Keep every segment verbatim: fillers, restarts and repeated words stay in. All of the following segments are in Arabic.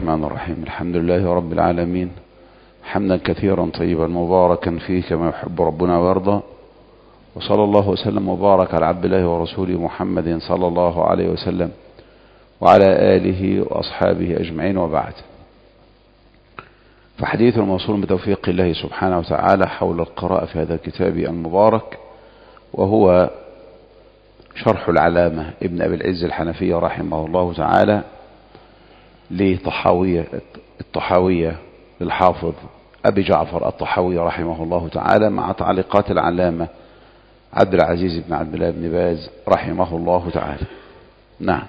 الرحمن الرحيم. الحمد لله رب العالمين، حمدا كثيرا طيبا مباركا فيه كما يحب ربنا ويرضى، وصلى الله وسلم وبارك على عبد الله ورسوله محمد صلى الله عليه وسلم وعلى آله وأصحابه أجمعين، وبعد. فحديث الموصول بتوفيق الله سبحانه وتعالى حول القراءة في هذا الكتاب المبارك، وهو شرح العلامة ابن أبي العز الحنفي رحمه الله تعالى لطحاوية الطحاوية للحافظ أبي جعفر الطحاوي رحمه الله تعالى، مع تعليقات العلامة عبد العزيز بن عبد الله بن باز رحمه الله تعالى. نعم.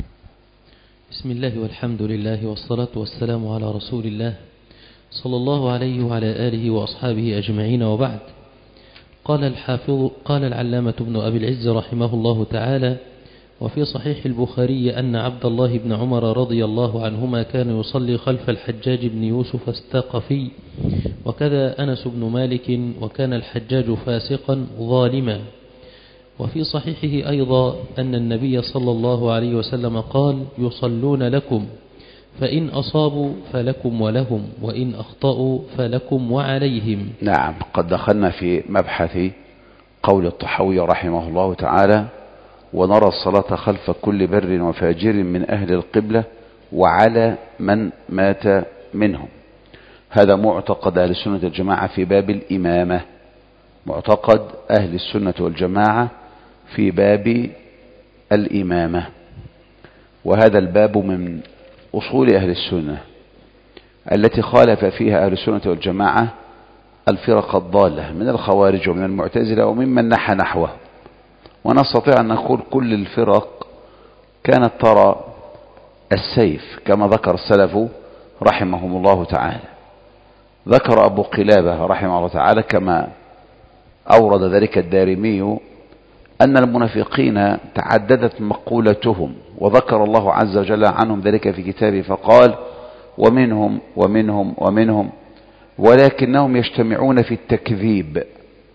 بسم الله والحمد لله والصلاة والسلام على رسول الله صلى الله عليه وعلى آله وأصحابه أجمعين، وبعد. قال الحافظ قال العلامة ابن أبي العز رحمه الله تعالى: وفي صحيح البخاري أن عبد الله بن عمر رضي الله عنهما كان يصلي خلف الحجاج بن يوسف الثقفي، وكذا أنس بن مالك، وكان الحجاج فاسقا ظالما. وفي صحيحه أيضا أن النبي صلى الله عليه وسلم قال: يصلون لكم، فإن أصابوا فلكم ولهم، وإن أخطأوا فلكم وعليهم. نعم، قد دخلنا في مبحث قول الطحاوي رحمه الله تعالى: ونرى الصلاة خلف كل بر وفاجر من أهل القبلة وعلى من مات منهم. هذا معتقد أهل السنة والجماعة في باب الإمامة، معتقد أهل السنة والجماعة في باب الإمامة، وهذا الباب من أصول أهل السنة التي خالف فيها أهل السنة والجماعة الفرق الضالة من الخوارج ومن المعتزلة وممن نحى نحوه. ونستطيع أن نقول كل الفرق كانت ترى السيف كما ذكر السلف رحمهم الله تعالى. ذكر أبو قلابة رحمه الله تعالى كما أورد ذلك الدارمي أن المنافقين تعددت مقولتهم، وذكر الله عز وجل عنهم ذلك في كتابه فقال: ومنهم ومنهم ومنهم ولكنهم يجتمعون في التكذيب،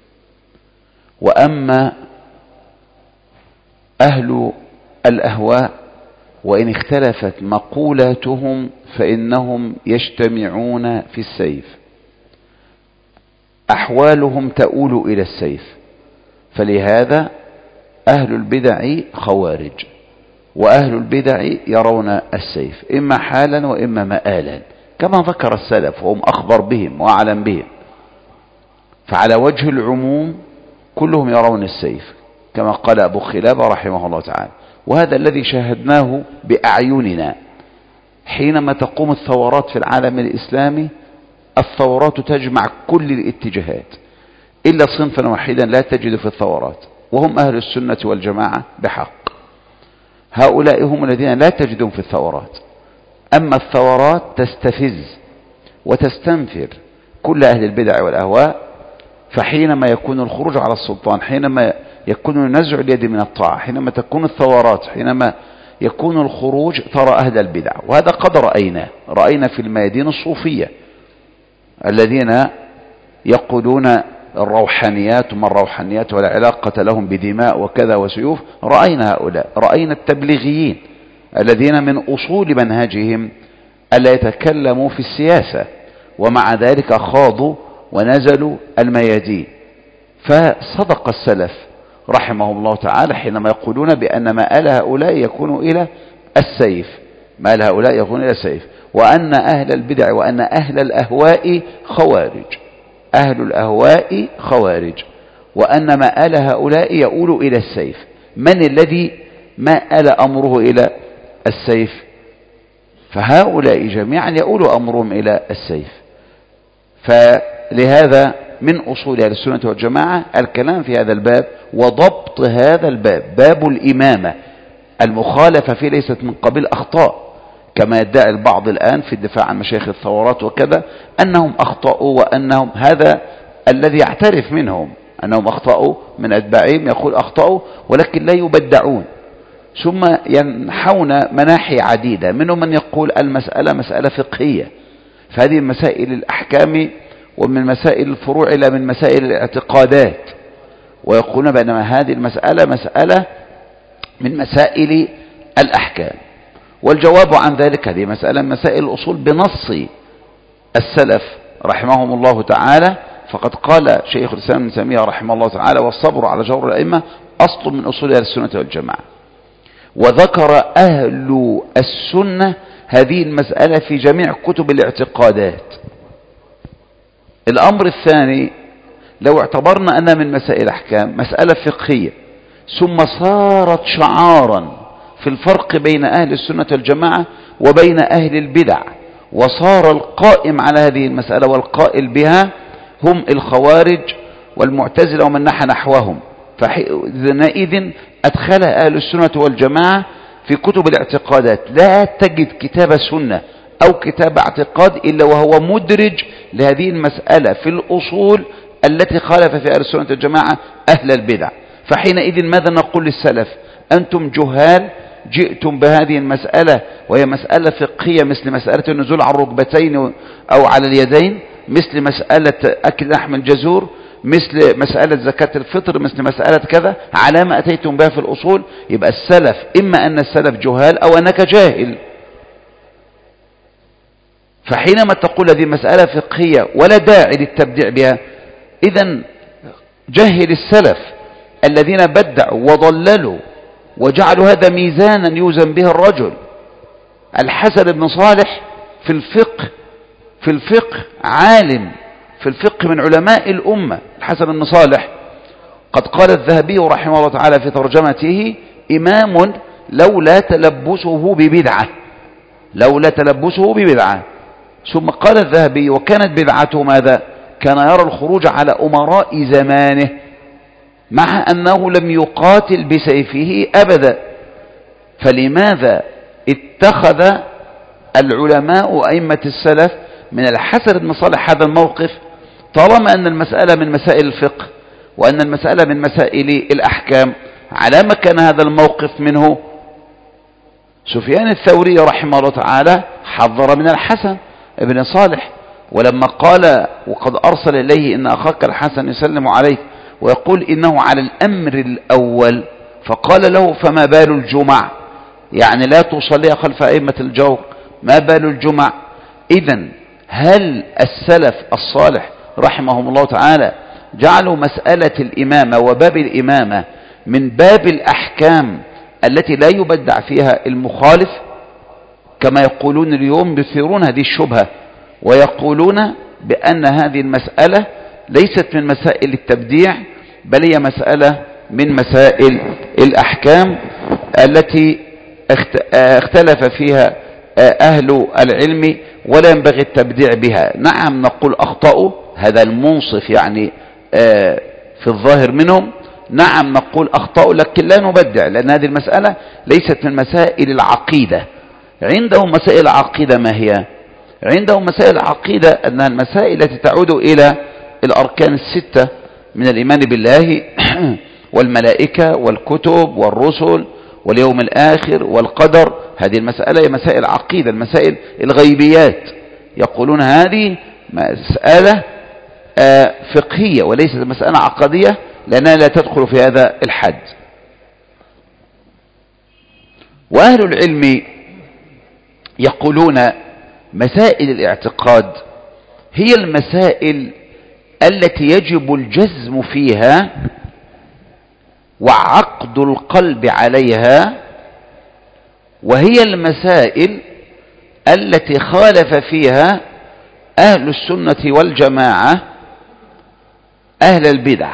وأما أهل الأهواء وإن اختلفت مقولاتهم فإنهم يجتمعون في السيف، أحوالهم تؤول إلى السيف. فلهذا أهل البدع خوارج، وأهل البدع يرون السيف إما حالا وإما مآلا كما ذكر السلف، وهم أخبر بهم وأعلم بهم. فعلى وجه العموم كلهم يرون السيف كما قال أبو خلابة رحمه الله تعالى، وهذا الذي شاهدناه بأعيننا حينما تقوم الثورات في العالم الإسلامي. الثورات تجمع كل الاتجاهات إلا صنفا واحدا لا تجد في الثورات، وهم أهل السنة والجماعة بحق. هؤلاء هم الذين لا تجدون في الثورات. أما الثورات تستفز وتستنفر كل أهل البدع والأهواء، فحينما يكون الخروج على السلطان، حينما يكون نزع اليد من الطاعة، حينما تكون الثورات، حينما يكون الخروج، ترى أهل البدع. وهذا قد رأينا رأينا في الميادين الصوفية الذين يقولون الروحانيات وما الروحانيات ولا علاقة لهم بدماء وكذا وسيوف. رأينا هؤلاء، رأينا التبليغيين الذين من أصول منهجهم ألا يتكلموا في السياسة، ومع ذلك خاضوا ونزلوا الميادين. فصدق السلف رحمهم الله تعالى حينما يقولون بأن مآل هؤلاء يكون إلى السيف، مآل هؤلاء يكون إلى السيف، وأن أهل البدع وأن أهل الأهواء خوارج، أهل الأهواء خوارج، وأن مآل هؤلاء يؤول إلى السيف. من الذي مآل أمره إلى السيف؟ فهؤلاء جميعا يؤول أمرهم إلى السيف. فلهذا من أصول أهل السنة والجماعة الكلام في هذا الباب وضبط هذا الباب، باب الإمامة. المخالفة فيه ليست من قبيل أخطاء كما يدعي البعض الآن في الدفاع عن مشايخ الثورات وكذا أنهم أخطأوا، وأنهم هذا الذي يعترف منهم أنهم أخطأوا من أتباعهم، يقول أخطأوا ولكن لا يبدعون، ثم ينحون مناحي عديدة. منهم من يقول المسألة مسألة فقهية، فهذه مسائل الأحكام ومن مسائل الفروع إلى من مسائل الاعتقادات، ويقولون بأن هذه المسألة مسألة من مسائل الأحكام. والجواب عن ذلك هذه مسألة مسائل الأصول بنص السلف رحمهم الله تعالى. فقد قال شيخ الإسلام ابن تيمية رحمه الله تعالى: والصبر على جور الأئمة أصل من أصول أهل السنة والجماعة. وذكر أهل السنة هذه المسألة في جميع كتب الاعتقادات. الأمر الثاني، لو اعتبرنا أنها من مسائل أحكام مسألة فقهية ثم صارت شعارا في الفرق بين أهل السنة والجماعة وبين أهل البدع، وصار القائم على هذه المسألة والقائل بها هم الخوارج والمعتزلة ومن نحى نحوهم، فحينئذ أدخل أهل السنة والجماعة في كتب الاعتقادات. لا تجد كتاب سنة أو كتاب اعتقاد إلا وهو مدرج لهذه المسألة في الأصول التي خالف في أهل السنة والجماعة أهل البدع. فحينئذ ماذا نقول للسلف؟ أنتم جهال، جئتم بهذه المسألة وهي مسألة فقهية مثل مسألة النزول على الركبتين أو على اليدين، مثل مسألة أكل لحم الجزور، مثل مسألة زكاة الفطر، مثل مسألة كذا، على ما أتيتم بها في الأصول. يبقى السلف إما أن السلف جهال أو أنك جاهل. فحينما تقول هذه مسألة فقهية ولا داعي للتبديع بها، إذن جهل السلف الذين بدعوا وضللوا وجعلوا هذا ميزانا يوزن به الرجل. الحسن بن صالح في الفقه في الفقه عالم في الفقه من علماء الأمة. الحسن بن صالح قد قال الذهبي رحمه الله تعالى في ترجمته: إمام لولا تلبسه ببدعة لولا تلبسه ببدعة. ثم قال الذهبي: وكانت بدعته ماذا؟ كان يرى الخروج على أمراء زمانه مع أنه لم يقاتل بسيفه أبدا. فلماذا اتخذ العلماء أئمة السلف من الحسن بن صالح هذا الموقف، طالما أن المسألة من مسائل الفقه وأن المسألة من مسائل الأحكام؟ على ما كان هذا الموقف منه سفيان الثوري رحمه الله تعالى حذر من الحسن بن صالح، ولما قال وقد أرسل إليه إن أخاك الحسن يسلم عليك ويقول إنه على الأمر الأول، فقال له: فما بال الجمع؟ يعني لا تصلي خلف أئمة الجور، ما بال الجمع؟ إذن هل السلف الصالح رحمهم الله تعالى جعلوا مسألة الإمامة وباب الإمامة من باب الأحكام التي لا يبدع فيها المخالف، كما يقولون اليوم يثيرون هذه الشبهة ويقولون بأن هذه المسألة ليست من مسائل التبديع بل هي مسألة من مسائل الأحكام التي اختلف فيها أهل العلم ولا ينبغي التبديع بها. نعم نقول أخطأوا، هذا المنصف يعني في الظاهر منهم، نعم نقول أخطأوا، لكن لا نبدع، لأن هذه المسألة ليست من مسائل العقيدة. عندهم مسائل العقيدة ما هي؟ عندهم مسائل العقيدة أنها المسائل التي تعود إلى الأركان الستة من الإيمان بالله والملائكة والكتب والرسل واليوم الآخر والقدر. هذه المسألة هي مسائل عقيدة، المسائل الغيبيات. يقولون هذه مسألة فقهية وليست مسألة عقدية لأنها لا تدخل في هذا الحد. وأهل العلم يقولون مسائل الاعتقاد هي المسائل التي يجب الجزم فيها وعقد القلب عليها، وهي المسائل التي خالف فيها أهل السنة والجماعة أهل البدع.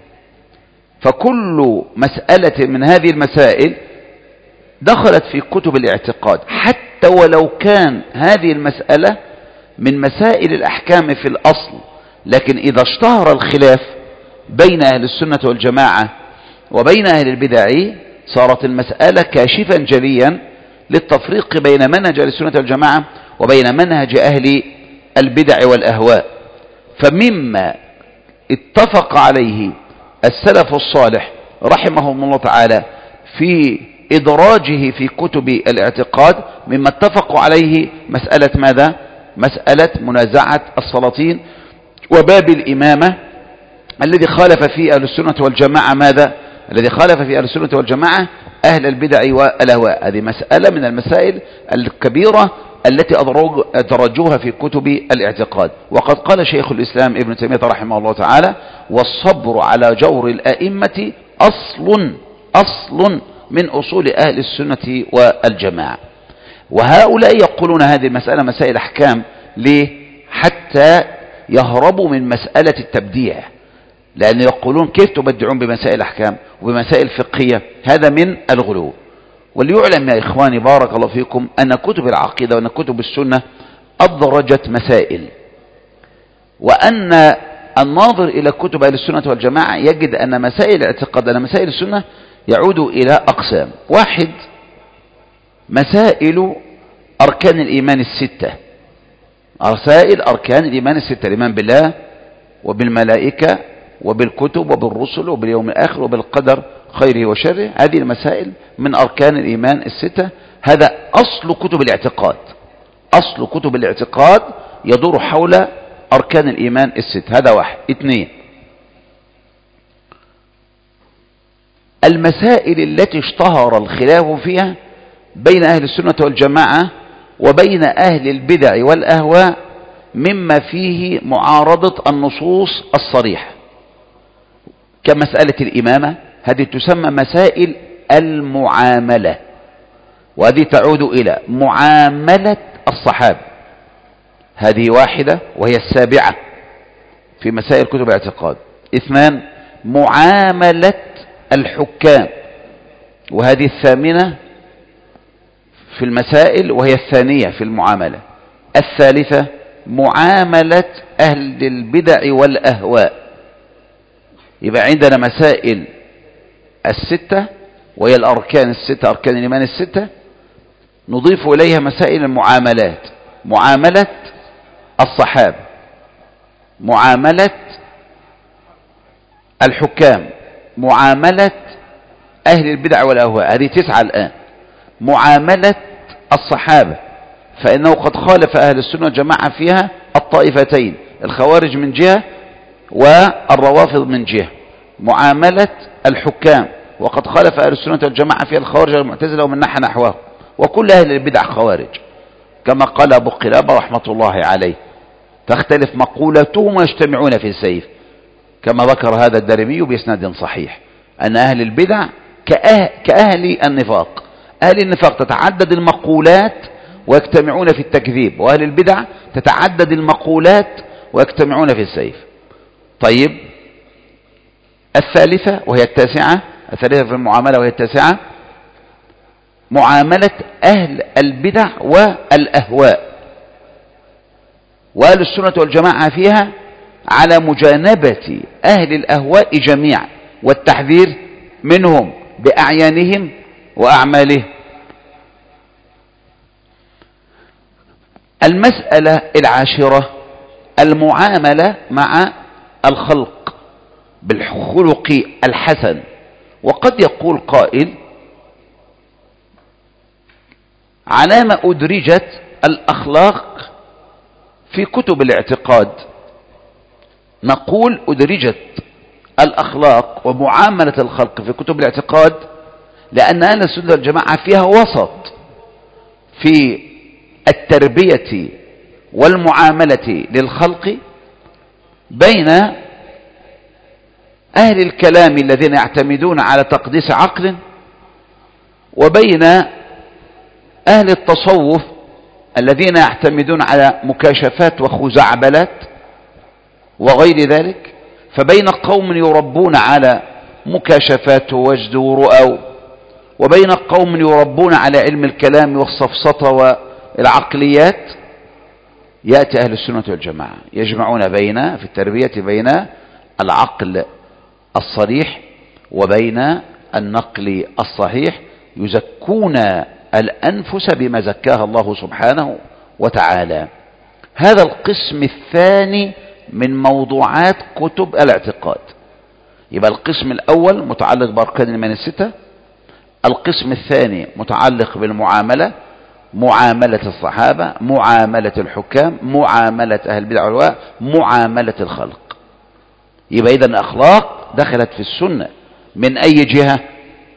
فكل مسألة من هذه المسائل دخلت في كتب الاعتقاد، حتى ولو كان هذه المسألة من مسائل الأحكام في الأصل، لكن إذا اشتهر الخلاف بين أهل السنة والجماعة وبين أهل البدع صارت المسألة كاشفا جليا للتفريق بين منهج أهل السنة والجماعة وبين منهج أهل البدع والأهواء. فمما اتفق عليه السلف الصالح رحمهم الله تعالى في إدراجه في كتب الاعتقاد، مما اتفقوا عليه مسألة ماذا؟ مسألة منازعة السلاطين وباب الإمامة الذي خالف فيه أهل السنة والجماعة ماذا؟ الذي خالف فيه أهل السنة والجماعة أهل البدع والأهواء. هذه مسألة من المسائل الكبيرة التي أدرجوها في كتب الاعتقاد. وقد قال شيخ الإسلام ابن تيمية رحمه الله تعالى: والصبر على جور الأئمة أصل أصل من أصول أهل السنة والجماعة. وهؤلاء يقولون هذه المسألة مسائل أحكام، ليه؟ حتى يهربوا من مسألة التبديع، لأن يقولون كيف تبدعون بمسائل أحكام وبمسائل فقهية؟ هذا من الغلو. وليعلم يا إخواني بارك الله فيكم أن كتب العقيدة وأن كتب السنة أدرجت مسائل، وأن الناظر إلى كتب أهل السنة والجماعة يجد أن مسائل الاعتقاد أن مسائل السنة يعود إلى أقسام. واحد، مسائل أركان الإيمان الستة، مسائل أركان الإيمان الستة: الإيمان بالله وبالملائكة وبالكتب وبالرسل وباليوم الآخر وبالقدر خيره وشره. هذه المسائل من أركان الإيمان الستة. هذا أصل كتب الاعتقاد. أصل كتب الاعتقاد يدور حول أركان الإيمان الستة. هذا واحد. اثنين، المسائل التي اشتهر الخلاف فيها بين أهل السنة والجماعة وبين أهل البدع والأهواء مما فيه معارضة النصوص الصريحة، كمسألة الإمامة. هذه تسمى مسائل المعاملة، وهذه تعود إلى معاملة الصحابة. هذه واحدة وهي السابعة في مسائل كتب الاعتقاد. اثنان، معاملة الحكام، وهذه الثامنة في المسائل وهي الثانية في المعاملة. الثالثة، معاملة أهل البدع والأهواء. يبقى عندنا مسائل الستة وهي الأركان الستة، أركان الإيمان الستة، نضيف إليها مسائل المعاملات: معاملة الصحابة، معاملة الحكام، معاملة أهل البدع والأهواء. هذه تسعة الآن. معاملة الصحابة، فإنه قد خالف أهل السنة والجماعة فيها الطائفتين: الخوارج من جهة والروافض من جهة. معاملة الحكام، وقد خالف أهل السنة والجماعة فيها الخوارج والمعتزلة ومن نحى نحوه، وكل أهل البدع خوارج، كما قال أبو قلابة رحمة الله عليه: تختلف مقولتهم ويجتمعون في السيف. كما ذكر هذا الدارمي بإسناد صحيح أن أهل البدع كأهل, كأهل النفاق. أهل النفاق تتعدد المقولات ويجتمعون في التكذيب، وأهل البدع تتعدد المقولات ويجتمعون في السيف. طيب، الثالثة وهي التاسعة، الثالثة في المعاملة وهي التاسعة، معاملة أهل البدع والأهواء. وأهل السنة والجماعة فيها على مجانبة أهل الأهواء جميعا والتحذير منهم بأعيانهم وأعمالهم. المسألة العاشرة، المعاملة مع الخلق بالخلق الحسن. وقد يقول قائل: على ما أدرجت الأخلاق في كتب الاعتقاد؟ نقول: أدرجت الأخلاق ومعاملة الخلق في كتب الاعتقاد لأن أهل السنة والجماعة فيها وسط في التربية والمعاملة للخلق بين أهل الكلام الذين يعتمدون على تقديس عقل، وبين أهل التصوف الذين يعتمدون على مكاشفات وخزعبلات وغير ذلك. فبين قوم يربون على مكاشفات ووجد ورؤى، وبين قوم يربون على علم الكلام والسفسطة والعقليات. يأتي أهل السنة والجماعة يجمعون بين في التربية بين العقل الصريح وبين النقل الصحيح، يزكون الأنفس بما زكاها الله سبحانه وتعالى. هذا القسم الثاني من موضوعات كتب الاعتقاد. يبقى القسم الأول متعلق بأركان الإيمان الستة، القسم الثاني متعلق بالمعاملة، معاملة الصحابة، معاملة الحكام، معاملة أهل البدع والأهواء، معاملة الخلق. يبقى إذن الأخلاق دخلت في السنة من أي جهة؟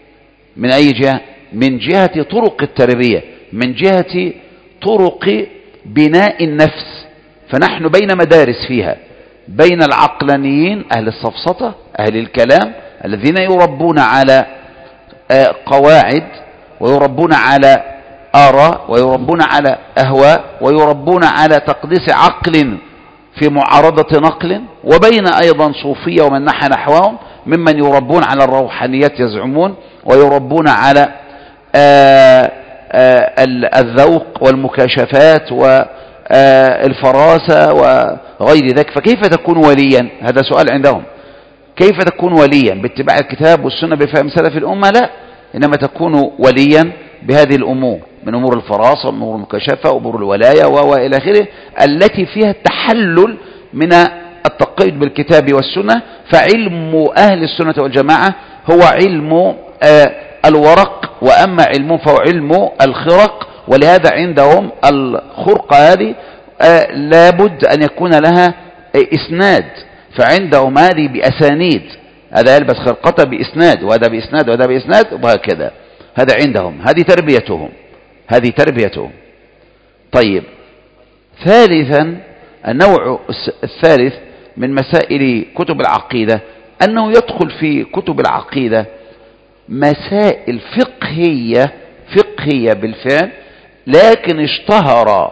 من أي جهة؟ من جهة طرق التربية، من جهة طرق بناء النفس. فنحن بين مدارس فيها، بين العقلانيين أهل السفسطة أهل الكلام الذين يربون على قواعد ويربون على آراء ويربون على أهواء ويربون على تقديس عقل في معارضة نقل، وبين أيضا صوفية ومن نحى نحوهم ممن يربون على الروحانيات يزعمون، ويربون على آآ آآ الذوق والمكاشفات والفراسة وغير ذلك. فكيف تكون وليا؟ هذا سؤال عندهم. كيف تكون وليا؟ باتباع الكتاب والسنة بفهم سلف الأمة؟ لا، إنما تكون وليا بهذه الأمور، من أمور الفراسة ومن أمور المكاشفة وأمور الولاية وإلى آخره، التي فيها التحلل من التقيد بالكتاب والسنة. فعلم أهل السنة والجماعة هو علم الورق، وأما علم فهو علم الخرق. ولهذا عندهم الخرقة هذه لابد أن يكون لها إسناد، فعندهم هذه بأسانيد، هذا يلبس خرقته بإسناد وهذا بإسناد وهذا بإسناد وهكذا. هذا عندهم، هذه تربيتهم، هذه تربيتهم. طيب، ثالثا النوع الثالث من مسائل كتب العقيدة أنه يدخل في كتب العقيدة مسائل فقهية فقهية بالفعل، لكن اشتهر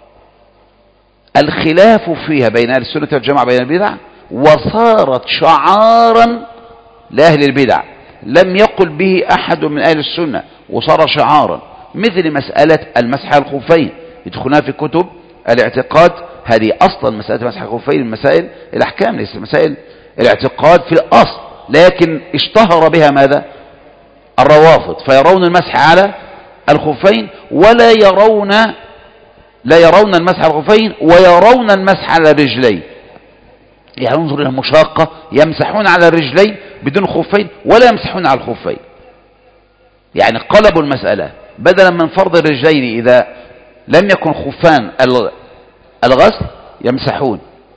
الخلاف فيها بين أهل السنة والجماعة بين البدع، وصارت شعارا لأهل البدع، لم يقل به أحد من أهل السنة وصار شعارا، مثل مسألة المسح على الخفين يدخلها في كتب الاعتقاد. هذه أصلا مسألة مسح الخفين من مسائل الأحكام، ليس مسائل الاعتقاد في الأصل، لكن اشتهر بها ماذا؟ الروافض، فيرون المسح على الخفين ولا يرون لا يرون المسح على الخفين ويرون المسح على الرجلين. يعني انظر إلى المشاقة، يمسحون على الرجلين بدون خفين ولا يمسحون على الخفين. يعني قلبوا المسألة، بدلا من فرض الرجلين إذا لم يكن خفان الغسل يمسحون،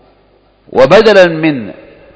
وبدلا من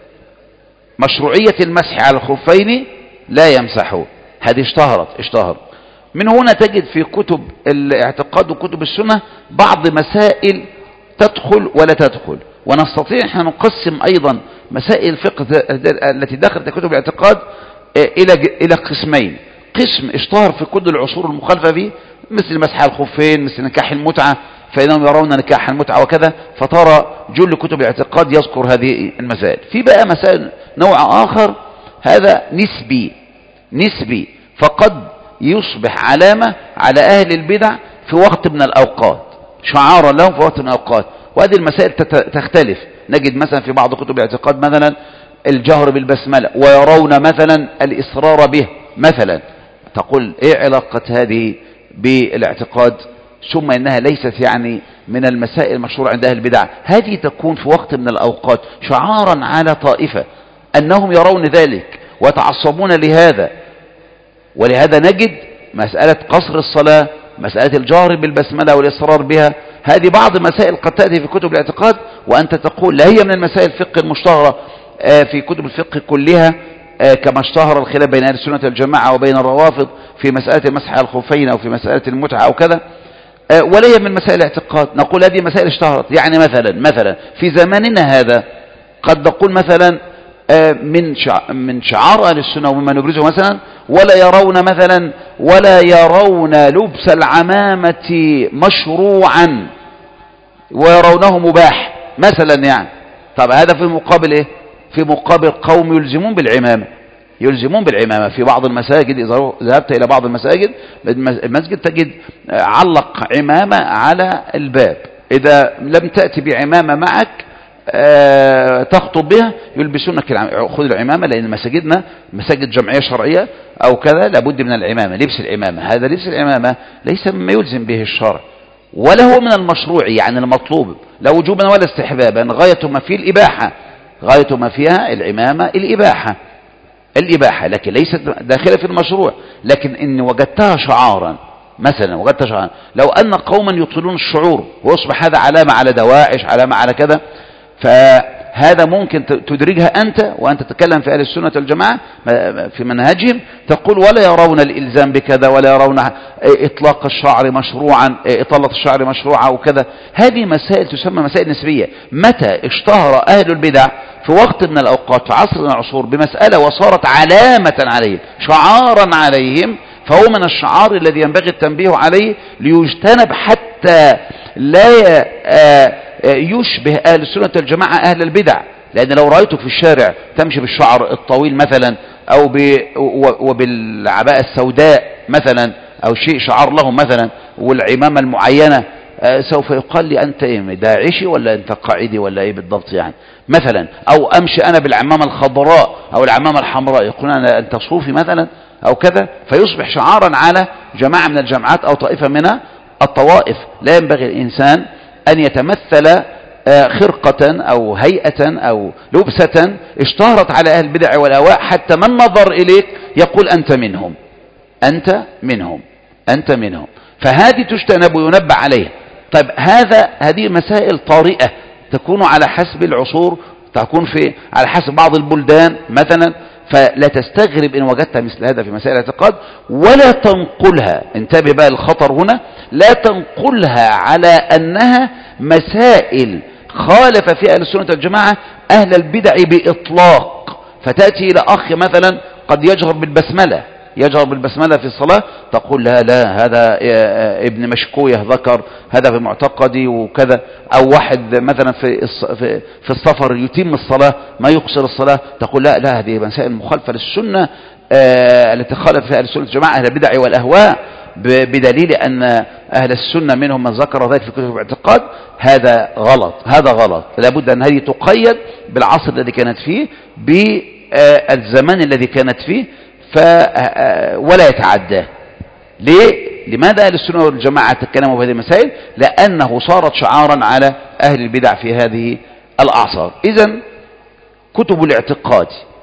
مشروعية المسح على الخفين لا يمسحون. هذه اشتهرت اشتهر من هنا تجد في كتب الاعتقاد وكتب السنة بعض مسائل تدخل ولا تدخل. ونستطيع احنا نقسم ايضا مسائل الفقه التي داخلت كتب الاعتقاد الى الى قسمين: قسم اشتهر في كل العصور المخالفة فيه، مثل مسح الخفين، مثل نكاح المتعة، فإنهم يرون نكاح المتعة وكذا، فترى جل كتب الاعتقاد يذكر هذه المسائل. في بقى مسائل نوع آخر، هذا نسبي نسبي فقد يصبح علامة على أهل البدع في وقت من الأوقات، شعارا لهم في وقت من الأوقات. وهذه المسائل تختلف. نجد مثلا في بعض كتب الاعتقاد مثلا الجهر بالبسملة، ويرون مثلا الإصرار به مثلا. تقول ايه علاقة هذه بالاعتقاد؟ ثم انها ليست يعني من المسائل المشهورة عند اهل البدع. هذه تكون في وقت من الاوقات شعارا على طائفة انهم يرون ذلك ويتعصبون لهذا. ولهذا نجد مسألة قصر الصلاة، مسألة الجهر بالبسملة والإصرار بها، هذه بعض مسائل قد تأتي في كتب الاعتقاد وأنت تقول لا هي من المسائل الفقه المشتهرة في كتب الفقه كلها، كما اشتهر الخلاف بين أهل السنة والجماعة وبين الروافض في مسألة المسح على الخفين أو في مسألة المتعة أو كذا، ولا هي من مسائل الاعتقاد. نقول هذه مسائل اشتهرت. يعني مثلا مثلا في زماننا هذا قد نقول مثلا من من شعار أهل السنة ومما نبرزه مثلا ولا يرون مثلا ولا يرون لبس العمامة مشروعا ويرونه مباح مثلا. يعني طب هذا في مقابل ايه؟ في مقابل قوم يلزمون بالعمامة يلزمون بالعمامة في بعض المساجد. إذا ذهبت إلى بعض المساجد المسجد تجد علق عمامة على الباب، إذا لم تأتي بعمامة معك أه تخطب بها يلبسونك خذ العمامة، لأن مساجدنا مساجد جمعية شرعية أو كذا لابد من العمامة، لبس العمامة. هذا لبس العمامة ليس مما يلزم به الشرع ولا هو من المشروع يعني المطلوب، لا وجوبا ولا استحبابا، غاية ما فيه الإباحة، غاية ما فيها العمامة الإباحة الإباحة لكن ليست داخلة في المشروع. لكن إن وجدتها شعارا مثلا وجدتها شعارا، لو أن قوما يطيلون الشعور ويصبح هذا علامة على دواعش، علامة على كذا، فهذا ممكن تدرجها أنت وأنت تتكلم في أهل السنة والجماعة في منهجهم، تقول ولا يرون الإلزام بكذا، ولا يرون إطلاق الشعر مشروعا، إطالة الشعر مشروعة وكذا. هذه مسائل تسمى مسائل نسبية. متى اشتهر أهل البدع في وقت من الأوقات في عصر من العصور بمسألة وصارت علامة عليهم، شعارا عليهم، فهو من الشعار الذي ينبغي التنبيه عليه ليجتنب حتى لا يشبه أهل السنة والجماعة أهل البدع. لأن لو رأيتك في الشارع تمشي بالشعر الطويل مثلا أو وبالعباءة السوداء مثلا أو شيء شعار لهم مثلا والعمامة المعينة، سوف يقال لي أنت إيه، داعشي ولا أنت قاعدي ولا إيه بالضبط يعني مثلا. أو أمشي أنا بالعمامة الخضراء أو العمامة الحمراء يقولون أنا أنت صوفي مثلا أو كذا، فيصبح شعارا على جماعة من الجماعات أو طائفة من الطوائف. لا ينبغي الإنسان أن يتمثل خرقة أو هيئة أو لبسة اشتهرت على أهل البدع والأهواء حتى من نظر إليك يقول أنت منهم، أنت منهم، أنت منهم. فهذه تجتنب وينبه عليها. طيب هذا هذه مسائل طارئة تكون على حسب العصور، تكون في على حسب بعض البلدان مثلا، فلا تستغرب إن وجدت مثل هذا في مسائل الاعتقاد، ولا تنقلها. انتبه بقى الخطر هنا، لا تنقلها على أنها مسائل خالف فيها أهل السنة والجماعة أهل البدع بإطلاق. فتأتي إلى أخ مثلا قد يجهر بالبسملة، يجهر بالبسملة في الصلاة، تقول لا لا هذا ابن مشكوية ذكر هذا في معتقدي وكذا. أو واحد مثلا في في السفر يتم الصلاة ما يقصر الصلاة، تقول لا لا هذه مسائل مخالفة للسنة التي خالف فيها أهل السنة والجماعة أهل البدع والأهواء، بدليل أن أهل السنة منهم من ذكر ذلك في كتب الاعتقاد. هذا غلط، هذا غلط. لابد أن هذه تقيد بالعصر الذي كانت فيه، بالزمان الذي كانت فيه، ف ولا يتعداه. ليه؟ لماذا أهل السنة والجماعة تكلموا في هذه المسائل؟ لأنه صارت شعارا على أهل البدع في هذه الأعصار. إذن كتب الاعتقاد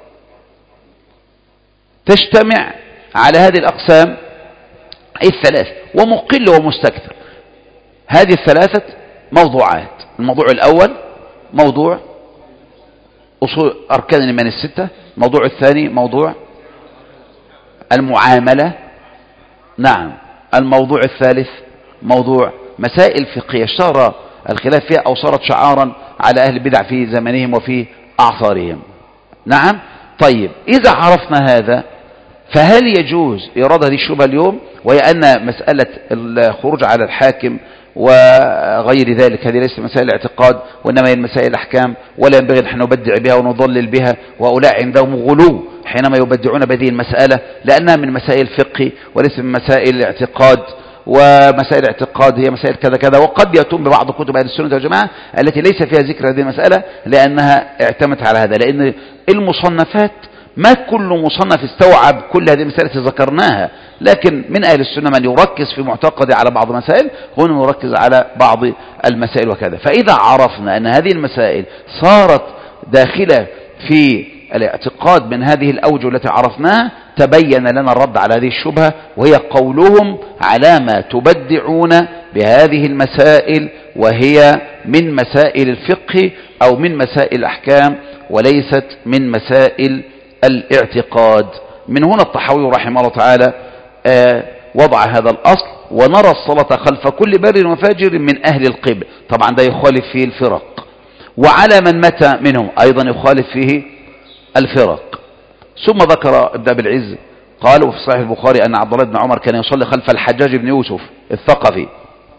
تجتمع على هذه الأقسام الثلاث، ومقل ومستكثر. هذه الثلاثة موضوعات. الموضوع الأول موضوع أصول أركان الإيمان الستة. الموضوع الثاني موضوع المعاملة. نعم. الموضوع الثالث موضوع مسائل فقهية اشتهر الخلاف فيها أو صارت شعارا على أهل البدع في زمانهم وفي أعصارهم. نعم. طيب إذا عرفنا هذا، فهل يجوز إرادة هذه الشبهة اليوم، وهي أن مسألة الخروج على الحاكم وغير ذلك هذه ليست مسائل الاعتقاد وإنما هي مسائل الأحكام، ولا ينبغي نحن نبدع بها ونضلل بها، وأولاء عندهم غلو حينما يبدعون بهذه المسألة، لأنها من مسائل فقه وليس من مسائل الاعتقاد. ومسائل الاعتقاد هي مسائل كذا كذا، وقد يتم ببعض كتب أهل السنة والجماعة التي ليس فيها ذكر هذه المسألة لأنها اعتمدت على هذا. لأن المصنفات ما كل مصنف استوعب كل هذه المسائل التي ذكرناها، لكن من أهل السنة من يركز في معتقده على بعض المسائل، هنا نركز على بعض المسائل وكذا. فإذا عرفنا أن هذه المسائل صارت داخلة في الاعتقاد من هذه الأوجه التي عرفناها، تبين لنا الرد على هذه الشبهة، وهي قولهم على ما تبدعون بهذه المسائل، وهي من مسائل الفقه أو من مسائل الأحكام وليست من مسائل الاعتقاد. من هنا الطحاوي رحمه الله تعالى وضع هذا الأصل: ونرى الصلاة خلف كل بر وفاجر من أهل القبل. طبعا ده يخالف فيه الفرق، وعلى من متى منهم أيضا يخالف فيه الفرق. ثم ذكر ابن أبي العز قال: وفي صحيح البخاري أن عبد الله بن عمر كان يصلي خلف الحجاج بن يوسف الثقفي،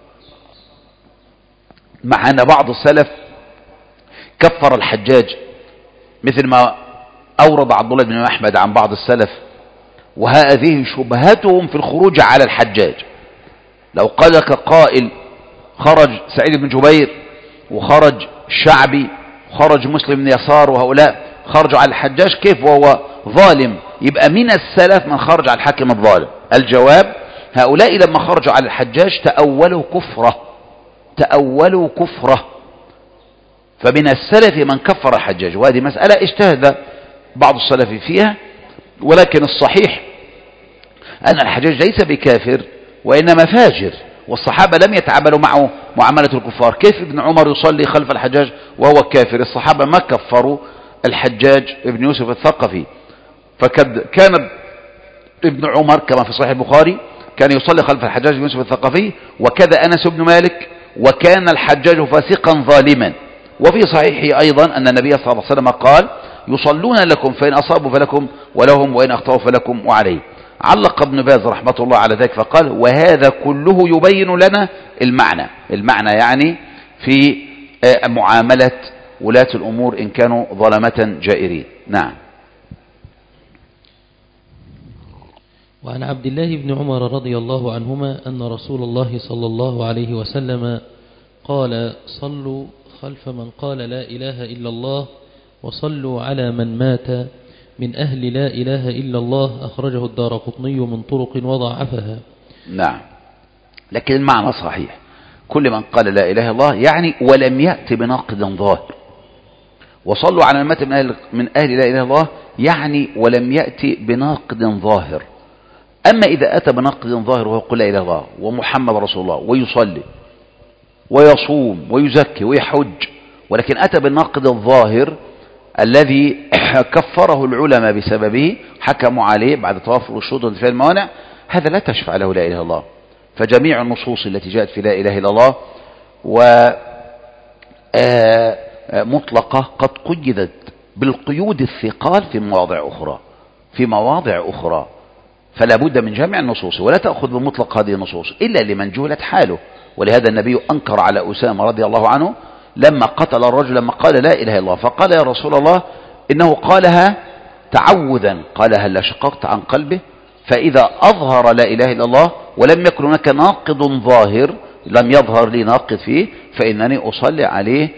مع أن بعض السلف كفر الحجاج، مثل ما أورد عبد الله بن أحمد عن بعض السلف. وهذه شبهتهم في الخروج على الحجاج. لو قال لك قائل خرج سعيد بن جبير وخرج الشعبي وخرج مسلم بن يسار وهؤلاء خرجوا على الحجاج كيف وهو ظالم، يبقى من السلف من خرج على الحاكم الظالم؟ الجواب: هؤلاء لما خرجوا على الحجاج تأولوا كفره، تأولوا كفره. فمن السلف من كفر الحجاج، وهذه مسألة اجتهد بعض السلف فيها، ولكن الصحيح أن الحجاج ليس بكافر وإنما فاجر، والصحابة لم يتعاملوا معه معاملة الكفار. كيف ابن عمر يصلي خلف الحجاج وهو كافر؟ الصحابة ما كفروا الحجاج ابن يوسف الثقفي، فكان ابن عمر كما في صحيح البخاري كان يصلي خلف الحجاج بن يوسف الثقفي، وكذا أنس بن مالك، وكان الحجاج فاسقا ظالما. وفي صحيحه أيضا أن النبي صلى الله عليه وسلم قال: يصلون لكم فإن أصابوا فلكم ولهم وإن أخطأوا فلكم وعليه. علق ابن باز رحمة الله على ذلك فقال: وهذا كله يبين لنا المعنى المعنى يعني في معاملة ولاة الأمور إن كانوا ظلمة جائرين. نعم. وعن عبد الله بن عمر رضي الله عنهما أن رسول الله صلى الله عليه وسلم قال: صلوا خلف من قال لا إله إلا الله وصلوا على من مات من أهل لا إله إلا الله. أخرجه الدارقطني من طرق وضعفها. نعم، لكن المعنى صحيح. كل من قال لا إله إلا الله يعني ولم يأتي بناقض ظاهر. وصلوا على من مات من أهل, من أهل لا إله إلا الله يعني ولم يأتي بناقض ظاهر. أما إذا أتى بناقض ظاهر وهو يقول لا إله إلا الله ومحمد رسول الله ويصلي ويصوم ويزكي ويحج، ولكن أتى بالناقض الظاهر الذي كفره العلماء بسببه، حكموا عليه بعد توافر الشروط وانتفاء الموانع، هذا لا تشفع له لا إله إلا الله. فجميع النصوص التي جاءت في لا إله إلا الله ومطلقة قد قيدت بالقيود الثقال في مواضع أخرى في مواضع أخرى فلا بد من جمع النصوص، ولا تأخذ بمطلق هذه النصوص إلا لمن جهلت حاله. ولهذا النبي أنكر على أسامة رضي الله عنه لما قتل الرجل لما قال لا إله إلا الله، فقال: يا رسول الله إنه قالها تعوذا. قال: هل شققت عن قلبه؟ فإذا أظهر لا إله إلا الله ولم يكن هناك ناقض ظاهر، لم يظهر لي ناقض فيه، فإنني أصلي عليه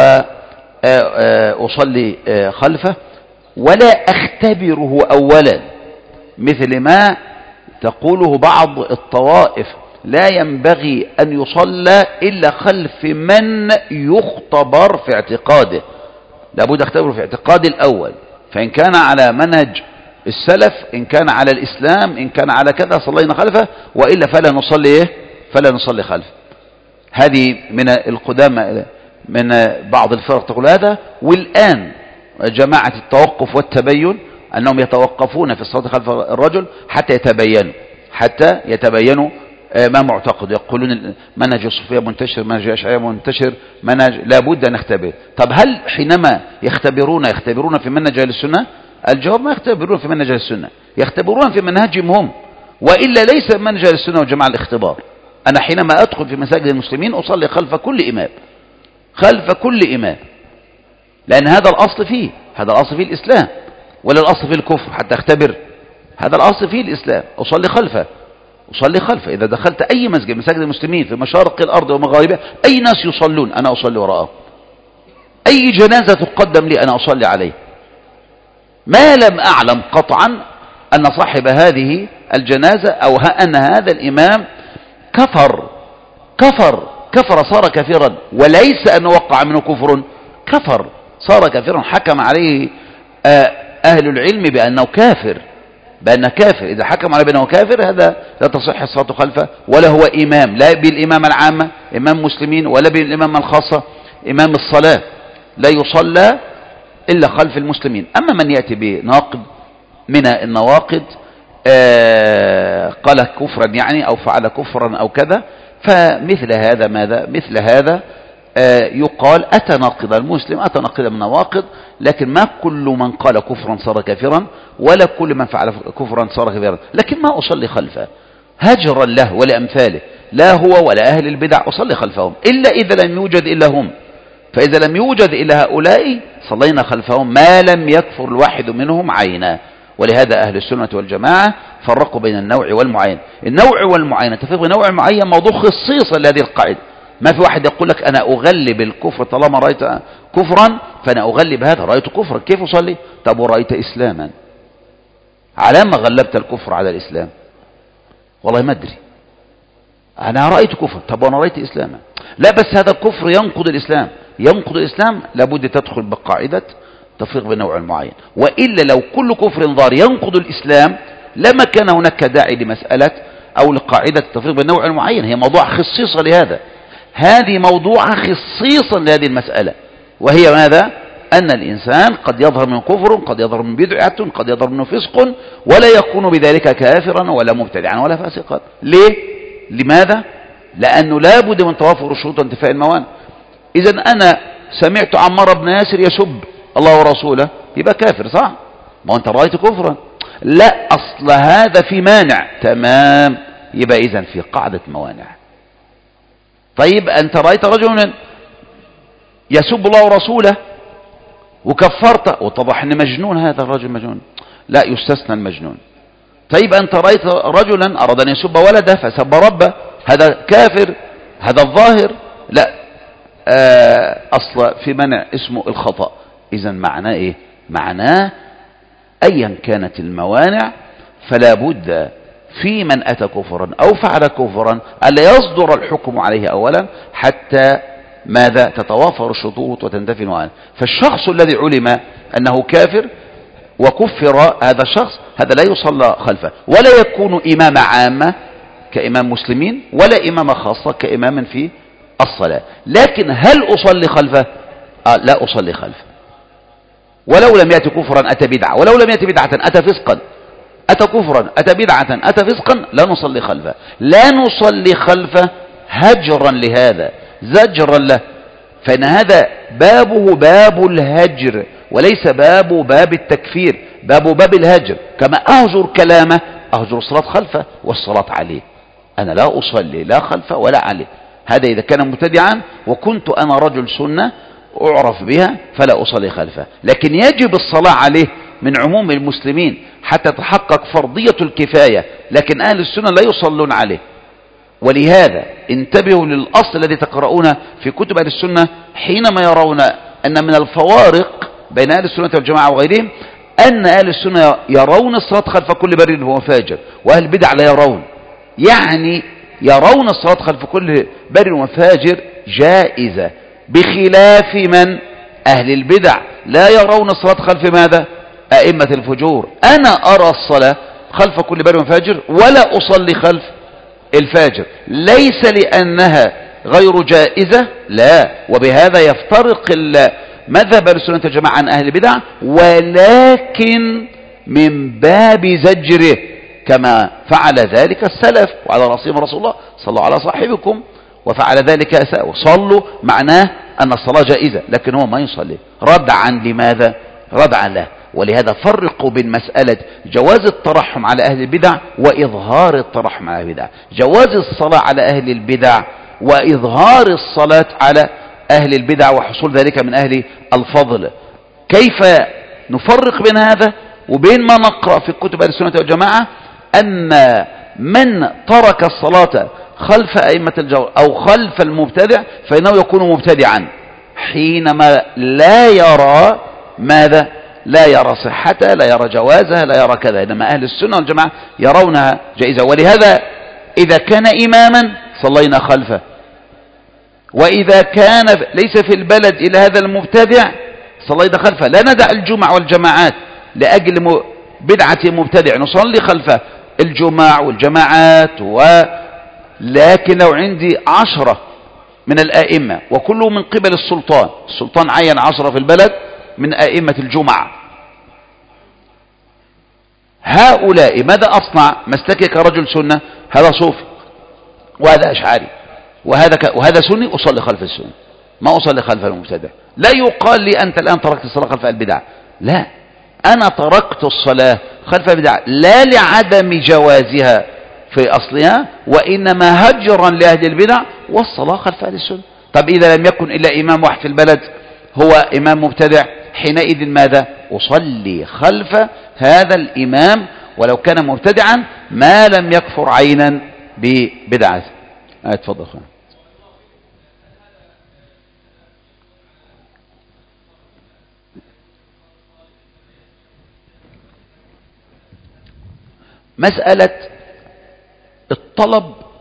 وأصلي خلفه ولا أختبره أولا، مثل ما تقوله بعض الطوائف: لا ينبغي أن يصلى إلا خلف من يختبر في اعتقاده. لابد أختبره في اعتقاد الأول، فإن كان على منهج السلف، إن كان على الإسلام، إن كان على كذا صلينا خلفه، وإلا فلا نصلي إيه؟ فلا نصلي خلفه. هذه من القدامى من بعض الفرق تقول هذا. والآن جماعة التوقف والتبين أنهم يتوقفون في الصلاة خلف الرجل حتى يتبينوا حتى يتبينوا ما معتقد. يقولون منهج الصوفية منتشر، منهج الأشعرية منتشر، منهج لابد أن نختبر. طب هل حينما يختبرون يختبرون في منهج أهل السنة؟ الجواب: ما يختبرون في منهج أهل السنة، يختبرون في منهجهم هم، وإلا ليس منهج أهل السنة والجماعة الاختبار. أنا حينما أدخل في مساجد المسلمين أصلي خلف كل إمام خلف كل إمام لأن هذا الأصل فيه هذا الأصل فيه الإسلام، ولا الأصل فيه الكفر حتى أختبر. هذا الأصل فيه الإسلام، أصلي خلفه أصلي خلفه. إذا دخلت أي مسجد مساجد المسلمين في مشارق الأرض ومغاربها، أي ناس يصلون أنا أصلي وراءهم، أي جنازة تقدم لي أنا أصلي عليه، ما لم أعلم قطعا أن صاحب هذه الجنازة أو أن هذا الإمام كفر كفر كفر صار كافرا، وليس أنه وقع منه كفر، كفر صار كافرا، حكم عليه أهل العلم بأنه كافر بأن كافر. إذا حكم عليه بأنه كافر هذا لا تصح الصلاة خلفه، ولا هو إمام، لا بالإمامة العامة إمام مسلمين، ولا بالإمامة الخاصة إمام الصلاة، لا يصلى إلا خلف المسلمين. أما من يأتي بناقض من النواقض آه قال كفرا يعني أو فعل كفرا أو كذا، فمثل هذا ماذا مثل هذا آه يقال أتى ناقضا. المسلم أتى ناقضا من نواقض، لكن ما كل من قال كفرا صار كافرا، ولا كل من فعل كفرا صار كافرا. لكن ما أصلي خلفه هجرا له ولأمثاله، لا هو ولا أهل البدع أصلي خلفهم إلا إذا لم يوجد إلا هم. فإذا لم يوجد إلا هؤلاء صلينا خلفهم ما لم يكفر الواحد منهم عينا. ولهذا أهل السنة والجماعة فرقوا بين النوع والمعين. النوع والمعين تفرق بين نوع معين موضوع خصيصا لهذه القاعدة. ما في واحد يقول لك أنا أغلب الكفر، طالما رأيت كفرا فأنا أغلب هذا، رأيت كفرا كيف أصلي؟ طب ورأيت إسلاما، على ما غلبت الكفر على الإسلام؟ والله ما أدري، أنا رأيت كفر، طب وأنا رأيت إسلاما؟ لا بس هذا الكفر ينقض الإسلام، ينقض الإسلام لابد تدخل بقاعدة تفريق بين نوع معين. وإلا لو كل كفر ظاهر ينقض الإسلام لما كان هناك داعي لمسألة أو لقاعدة التفريق بين نوع معين، هي موضوع خصيصة لهذا. هذه موضوع خصيصا لهذه المسألة، وهي ماذا؟ أن الإنسان قد يظهر من كفر، قد يظهر من بدعة، قد يظهر منه فسق، ولا يكون بذلك كافرا ولا مبتدعا ولا فاسقا. ليه؟ لماذا؟ لأنه لا بد من توافر الشروط وانتفاء الموانع. إذا أنا سمعت عمار بن ياسر يسب الله ورسوله، يبقى كافر، صح؟ ما أنت رأيت كفرا. لا، أصل هذا في مانع، تمام، يبقى إذن في قاعدة موانع. طيب أنت رأيت رجلا يسب الله ورسوله وكفرت، واتضح أن مجنون، هذا الرجل مجنون، لا يستثنى المجنون. طيب أنت رأيت رجلا أراد أن يسب ولده فسب ربه، هذا كافر، هذا الظاهر، لا، أصل في منع اسمه الخطأ. إذن معناه إيه؟ معناه أيا كانت الموانع فلا بد في من أتى كفرا أو فعل كفرا ألا يصدر الحكم عليه أولا حتى ماذا؟ تتوافر الشروط وتنتفي الموانع. فالشخص الذي علم أنه كافر وكفر، هذا الشخص هذا لا يصلى خلفه، ولا يكون إمام عامة كإمام مسلمين، ولا إمام خاصة كإمام في الصلاة. لكن هل أصلي خلفه؟ آه لا أصلي خلفه، ولو لم يأتي كفرا أتى بدعة، ولو لم يأتي بدعة أتى فسقا، أتى كفرا أتى بدعة أتى فسقا، لا نصلي خلفه. لا نصلي خلفه هجرا لهذا، زجرا له، فإن هذا بابه باب الهجر وليس باب باب التكفير، باب باب الهجر. كما أهجر كلامه أهجر الصلاة خلفه والصلاة عليه، أنا لا أصلي لا خلفه ولا عليه. هذا إذا كان مبتدعا وكنت أنا رجل سنة أعرف بها فلا أصلي خلفه، لكن يجب الصلاة عليه من عموم المسلمين حتى تحقق فرضية الكفاية، لكن أهل السنة لا يصلون عليه. ولهذا انتبهوا للأصل الذي تقرؤون في كتب أهل السنة حينما يرون أن من الفوارق بين أهل السنة والجماعة وغيرهم أن أهل السنة يرون الصلاة خلف كل بر وفاجر، وأهل البدع لا يرون. يعني يرون الصلاة خلف كل بر وفاجر جائزة، بخلاف من؟ أهل البدع لا يرون الصلاة خلف ماذا؟ أئمة الفجور. أنا أرى الصلاة خلف كل بر وفاجر ولا أصلي خلف الفاجر، ليس لأنها غير جائزة، لا، وبهذا يفترق مذهب السنة والجماعة عن أهل البدع، ولكن من باب زجره كما فعل ذلك السلف، وعلى رأسهم رسول الله صلى الله على صاحبكم، وفعل ذلك وصلوا، معناه أن الصلاة جائزة، لكن هو ما يصلي ردعا لماذا؟ ردعا له. ولهذا فرقوا بين مسألة جواز الترحم على أهل البدع وإظهار الترحم على أهل البدع، جواز الصلاة على أهل البدع وإظهار الصلاة على أهل البدع وحصول ذلك من أهل الفضل. كيف نفرق بين هذا وبين ما نقرأ في كتب أهل السنة والجماعة أن من ترك الصلاة خلف أئمة الجور أو خلف المبتدع فإنه يكون مبتدعا حينما لا يرى ماذا؟ لا يرى صحتها، لا يرى جوازها، لا يرى كذا. إنما أهل السنة والجماعة يرونها جائزة. ولهذا إذا كان إماما صلينا خلفه، وإذا كان ليس في البلد إلى هذا المبتدع صلينا خلفه. لا ندع الجمع والجماعات لأجل بدعة مبتدع، نصلي خلفه الجمع والجماعات. ولكن لو عندي عشرة من الآئمة وكله من قبل السلطان، السلطان عين عشرة في البلد من آئمة الجمع، هؤلاء ماذا أصنع؟ مسلكي كرجل سنة، هذا صوفي وهذا أشعري وهذا ك... وهذا سني، أصلي خلف السنة، ما أصلي خلف المبتدع. لا يقال لي أنت الآن تركت الصلاة خلف البدع، لا، أنا تركت الصلاة خلف البدع لا لعدم جوازها في أصلها، وإنما هجرا لأهل البدع والصلاة خلف أهل السنة. طب إذا لم يكن إلا إمام واحد في البلد هو إمام مبتدع، حينئذ ماذا؟ أصلي خلف هذا الإمام ولو كان مبتدعا ما لم يكفر عينا ببدعة. اتفضل خير. مسألة الطلب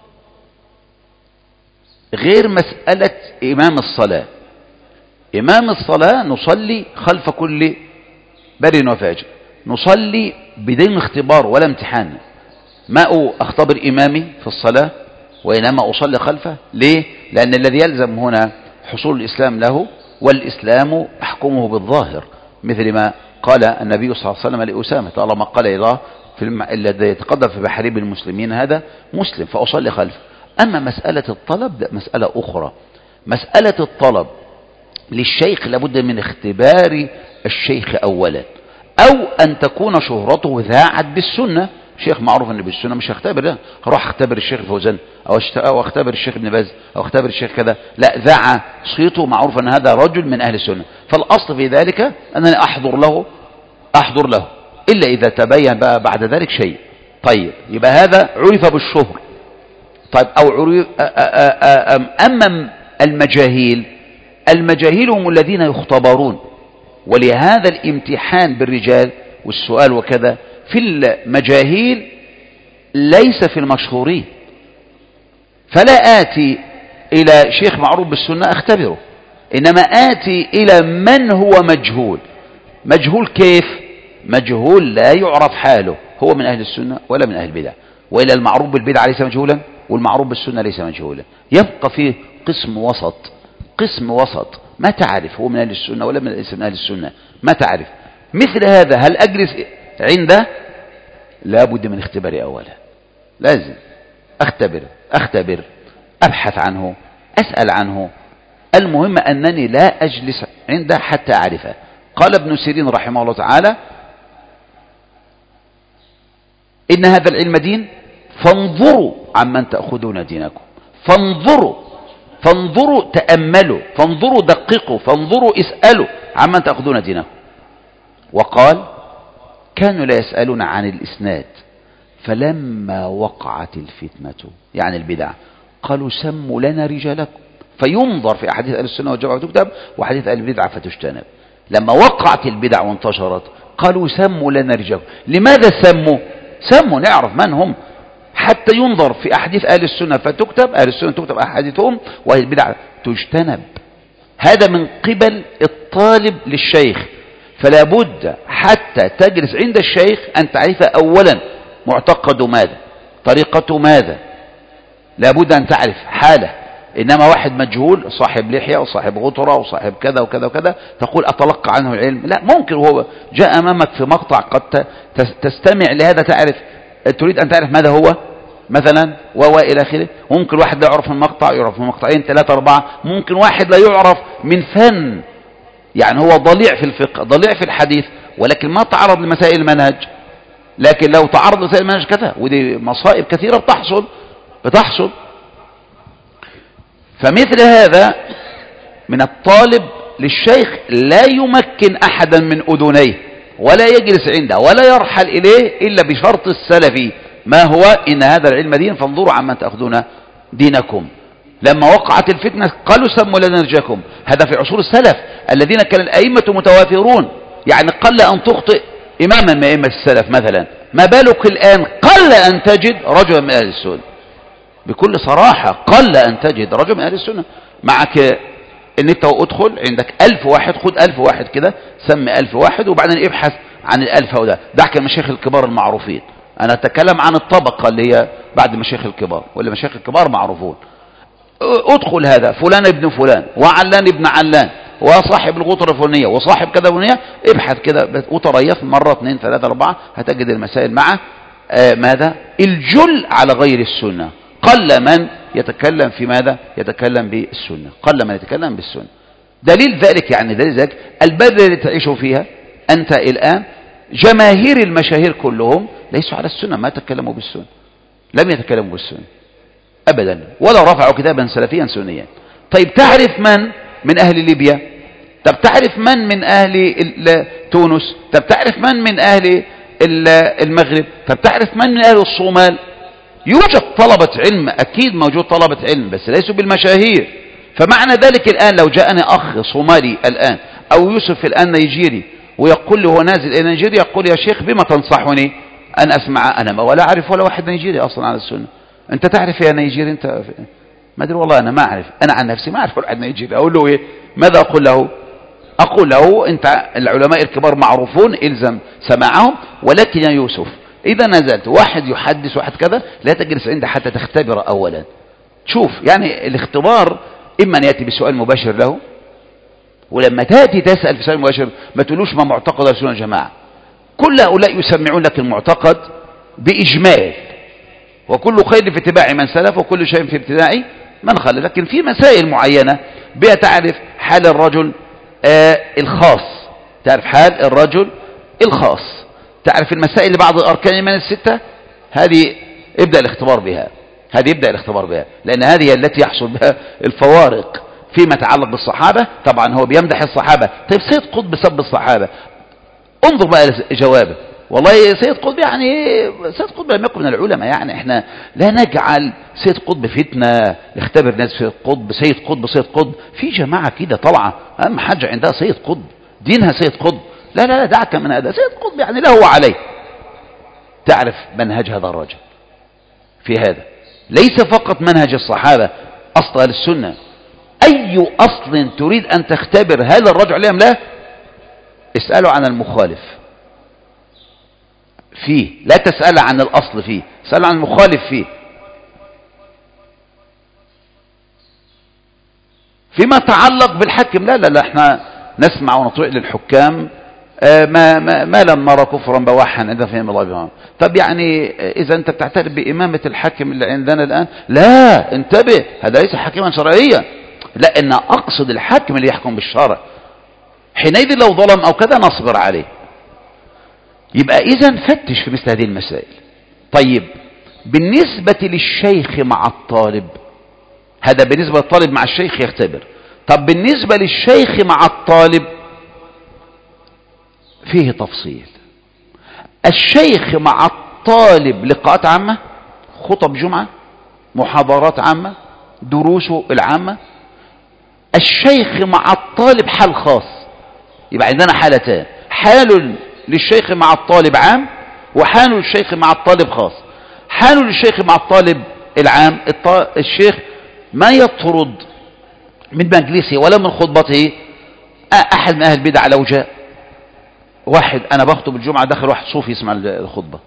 غير مسألة إمام الصلاة. إمام الصلاة نصلي خلف كل بر وفاجر، نصلي بدون اختبار ولا امتحان، ما أختبر إمامي في الصلاة وإنما أصلي خلفه. ليه؟ لأن الذي يلزم هنا حصول الإسلام له، والإسلام أحكمه بالظاهر، مثل ما قال النبي صلى الله عليه وسلم لأسامة: طالما قال الله في الم... الذي يتقدم في محاريب المسلمين هذا مسلم فأصلي خلفه. أما مسألة الطلب ده مسألة أخرى. مسألة الطلب للشيخ لابد من اختبار الشيخ أولا، أو أن تكون شهرته ذاعت بالسنة. شيخ معروف أن بالسنة مش هختبر ده، هروح اختبر الشيخ فوزان أو, أو اختبر الشيخ ابن باز أو اختبر الشيخ كذا، لا، ذاع صيته معروف أن هذا رجل من أهل السنة، فالأصل في ذلك أنني أحضر له أحضر له إلا إذا تبين بقى بعد ذلك شيء. طيب، يبقى هذا عرف بالشهر. طيب، أو عرف أما المجاهيل، المجاهيل هم الذين يختبرون، ولهذا الامتحان بالرجال والسؤال وكذا في المجاهيل ليس في المشهورين. فلا آتي إلى شيخ معروف بالسنة أختبره، إنما آتي إلى من هو مجهول. مجهول كيف؟ مجهول لا يعرف حاله، هو من أهل السنة ولا من أهل البدع، وإلى المعروف بالبدع ليس مجهولا والمعروف بالسنة ليس مجهولا. يبقى فيه قسم وسط، قسم وسط ما تعرف هو من أهل السنة ولا من أهل السنة، ما تعرف. مثل هذا هل أجلس عنده؟ لا بد من اختباري أولا، لازم أختبر أختبر أبحث عنه، أسأل عنه. المهم أنني لا أجلس عنده حتى أعرفه. قال ابن سيرين رحمه الله تعالى: إن هذا العلم دين فانظروا عمن تأخذون دينكم. فانظروا فانظروا تأملوا، فانظروا دققوا، فانظروا اسألوا عمن تأخذون دينكم. وقال: كانوا لا يسألون عن الإسناد، فلما وقعت الفتنة يعني البدع قالوا سموا لنا رجالكم. فينظر في أحاديث أهل السنة والجماعة تكتب وحديث أهل البدع فتجتنب. لما وقعت البدع وانتشرت قالوا سموا لنا رجالكم. لماذا سموا؟ سموا نعرف من هم، حتى ينظر في أحاديث أهل السنة فتكتب، أهل السنة تكتب أحاديثهم وأهل البدع تجتنب. هذا من قبل الطالب للشيخ. فلا بد حتى تجلس عند الشيخ أن تعرف أولا معتقد ماذا، طريقة ماذا، لا بد أن تعرف حاله. إنما واحد مجهول صاحب لحية وصاحب غطرة وصاحب كذا وكذا وكذا تقول أتلقى عنه العلم، لا، ممكن هو جاء أمامك في مقطع قد تستمع لهذا، تعرف، تريد أن تعرف ماذا هو مثلا وهو إلى آخره. ممكن واحد لا يعرف من مقطع، يعرف من مقطعين ثلاثة أربعة. ممكن واحد لا يعرف من فن، يعني هو ضليع في الفقه، ضليع في الحديث، ولكن ما تعرض لمسائل المنهج. لكن لو تعرض لمسائل المنهج كذا، ودي مصائب كثيرة بتحصل بتحصل فمثل هذا من الطالب للشيخ لا يمكن أحدا من أذنيه ولا يجلس عنده ولا يرحل إليه إلا بشرط السلفي، ما هو إن هذا العلم دين فانظروا عمن تأخذون دينكم. لما وقعت الفتنة قالوا سموا لنا رجالكم. هذا في عصور السلف الذين كان الأئمة متوافرون، يعني قل أن تخطئ إماما من أئمة السلف مثلا، ما بالك الآن قل أن تجد رجلا من أهل السنة. بكل صراحة قل أن تجد رجل من أهل السنة. معك النت وادخل عندك ألف واحد، خد ألف واحد كده، سمي ألف واحد وبعدين ابحث عن الألف هؤلاء. دعك المشايخ الكبار المعروفين، أنا أتكلم عن الطبقة اللي هي بعد مشايخ الكبار، ولا مشايخ الكبار معروفون. ادخل هذا فلان ابن فلان وعلان ابن علان وصاحب الغطرة الفلانية وصاحب كذا فلانية، ابحث كده وتريث مرة اثنين ثلاثة أربعة، هتجد المسائل مع آه ماذا الجل على غير السنة. قل من يتكلم في ماذا يتكلم بالسنة، قل من يتكلم بالسنة. دليل ذلك يعني دليل ذلك البلد التي تعيش فيها أنت الآن، جماهير المشاهير كلهم ليسوا على السنة، ما تكلموا بالسنة، لم يتكلموا بالسنة أبدا، ولا رفعوا كتابا سلفيا سنيا. طيب تعرف من من أهل ليبيا؟ طب تعرف من من أهل تونس؟ طب تعرف من من أهل المغرب؟ طب تعرف من من أهل الصومال؟ يوجد طلبة علم، أكيد موجود طلبة علم، بس ليسوا بالمشاهير. فمعنى ذلك الآن لو جاءني أخ صومالي الآن أو يوسف الآن نيجيري ويقول له هو نازل إلى نيجيريا، يقول يا شيخ بما تنصحني أن أسمع؟ أنا ولا أعرف ولا واحد نيجيري أصلا على السنة. أنت تعرف يا نيجيري؟ أنت ما أدري والله، أنا ما أعرف، أنا عن نفسي ما أعرف واحد نيجيري. أقول له إيه؟ ماذا أقول له؟ أقول له أنت العلماء الكبار معروفون، إلزم سماعهم، ولكن يا يوسف إذا نزلت واحد يحدث واحد كذا لا تجلس عنده حتى تختبر أولا. شوف يعني الاختبار إما أن يأتي بسؤال مباشر له، ولما تأتي تسأل في سؤال مباشر ما تقولوش ما معتقد رسول الجماعة. كل هؤلاء يسمعون لك المعتقد بإجمال، وكل خير في اتباع من سلف وكل شيء في ابتداع من خلف. لكن في مسائل معينة بها تعرف حال الرجل آه الخاص، تعرف حال الرجل الخاص، تعرف المسائل لبعض الأركان الإيمان الستة، هذه ابدأ الاختبار بها، هذه يبدأ الاختبار بها، لأن هذه التي يحصل بها الفوارق فيما يتعلق بالصحابة. طبعا هو بيمدح الصحابة، طيب سيد قطب سب الصحابة، انظر بقى جوابه. والله سيد قطب يعني سيد قطب لم يكن من العلماء، يعني احنا لا نجعل سيد قطب فتنة نختبر ناس سيد قطب سيد قطب سيد قطب. في جماعة كده طبعا أهم حاجة عندها سيد قطب، دينها سيد قطب. لا لا لا دعك من هذا، سيد قطب يعني له وعليه. تعرف منهج هذا الرجل في هذا، ليس فقط منهج الصحابة أصل أهل السنة. أي أصل تريد أن تختبر هل الرجل عليه أم لا، اسأله عن المخالف فيه، لا تسأل عن الأصل فيه، اسأل عن المخالف فيه. فيما يتعلق بالحكم لا لا لا احنا نسمع ونطيع للحكام ما, ما, ما لم نرى كفرا بواحا عندنا فهم الله بهم. طب يعني إذا أنت بتعترف بإمامة الحاكم اللي عندنا الآن، لا انتبه، هذا ليس حكما شرعيا، لأن أقصد الحاكم اللي يحكم بالشرع. حينئذ لو ظلم أو كذا نصبر عليه. يبقى إذا فتش في مثل هذه المسائل. طيب بالنسبة للشيخ مع الطالب، هذا بالنسبة للطالب مع الشيخ يختبر. طب بالنسبة للشيخ مع الطالب فيه تفصيل. الشيخ مع الطالب لقاءات عامة، خطب جمعة، محاضرات عامة، دروسه العامة. الشيخ مع الطالب حال خاص. يبقى عندنا حالتان، حال للشيخ مع الطالب عام، وحال للشيخ مع الطالب خاص. حال للشيخ مع الطالب العام، الشيخ ما يطرد من مجلسه ولا من خطبته أحد من أهل البدع. لو جاء واحد أنا بخطب الجمعة داخل واحد صوفي يسمع الخطبة،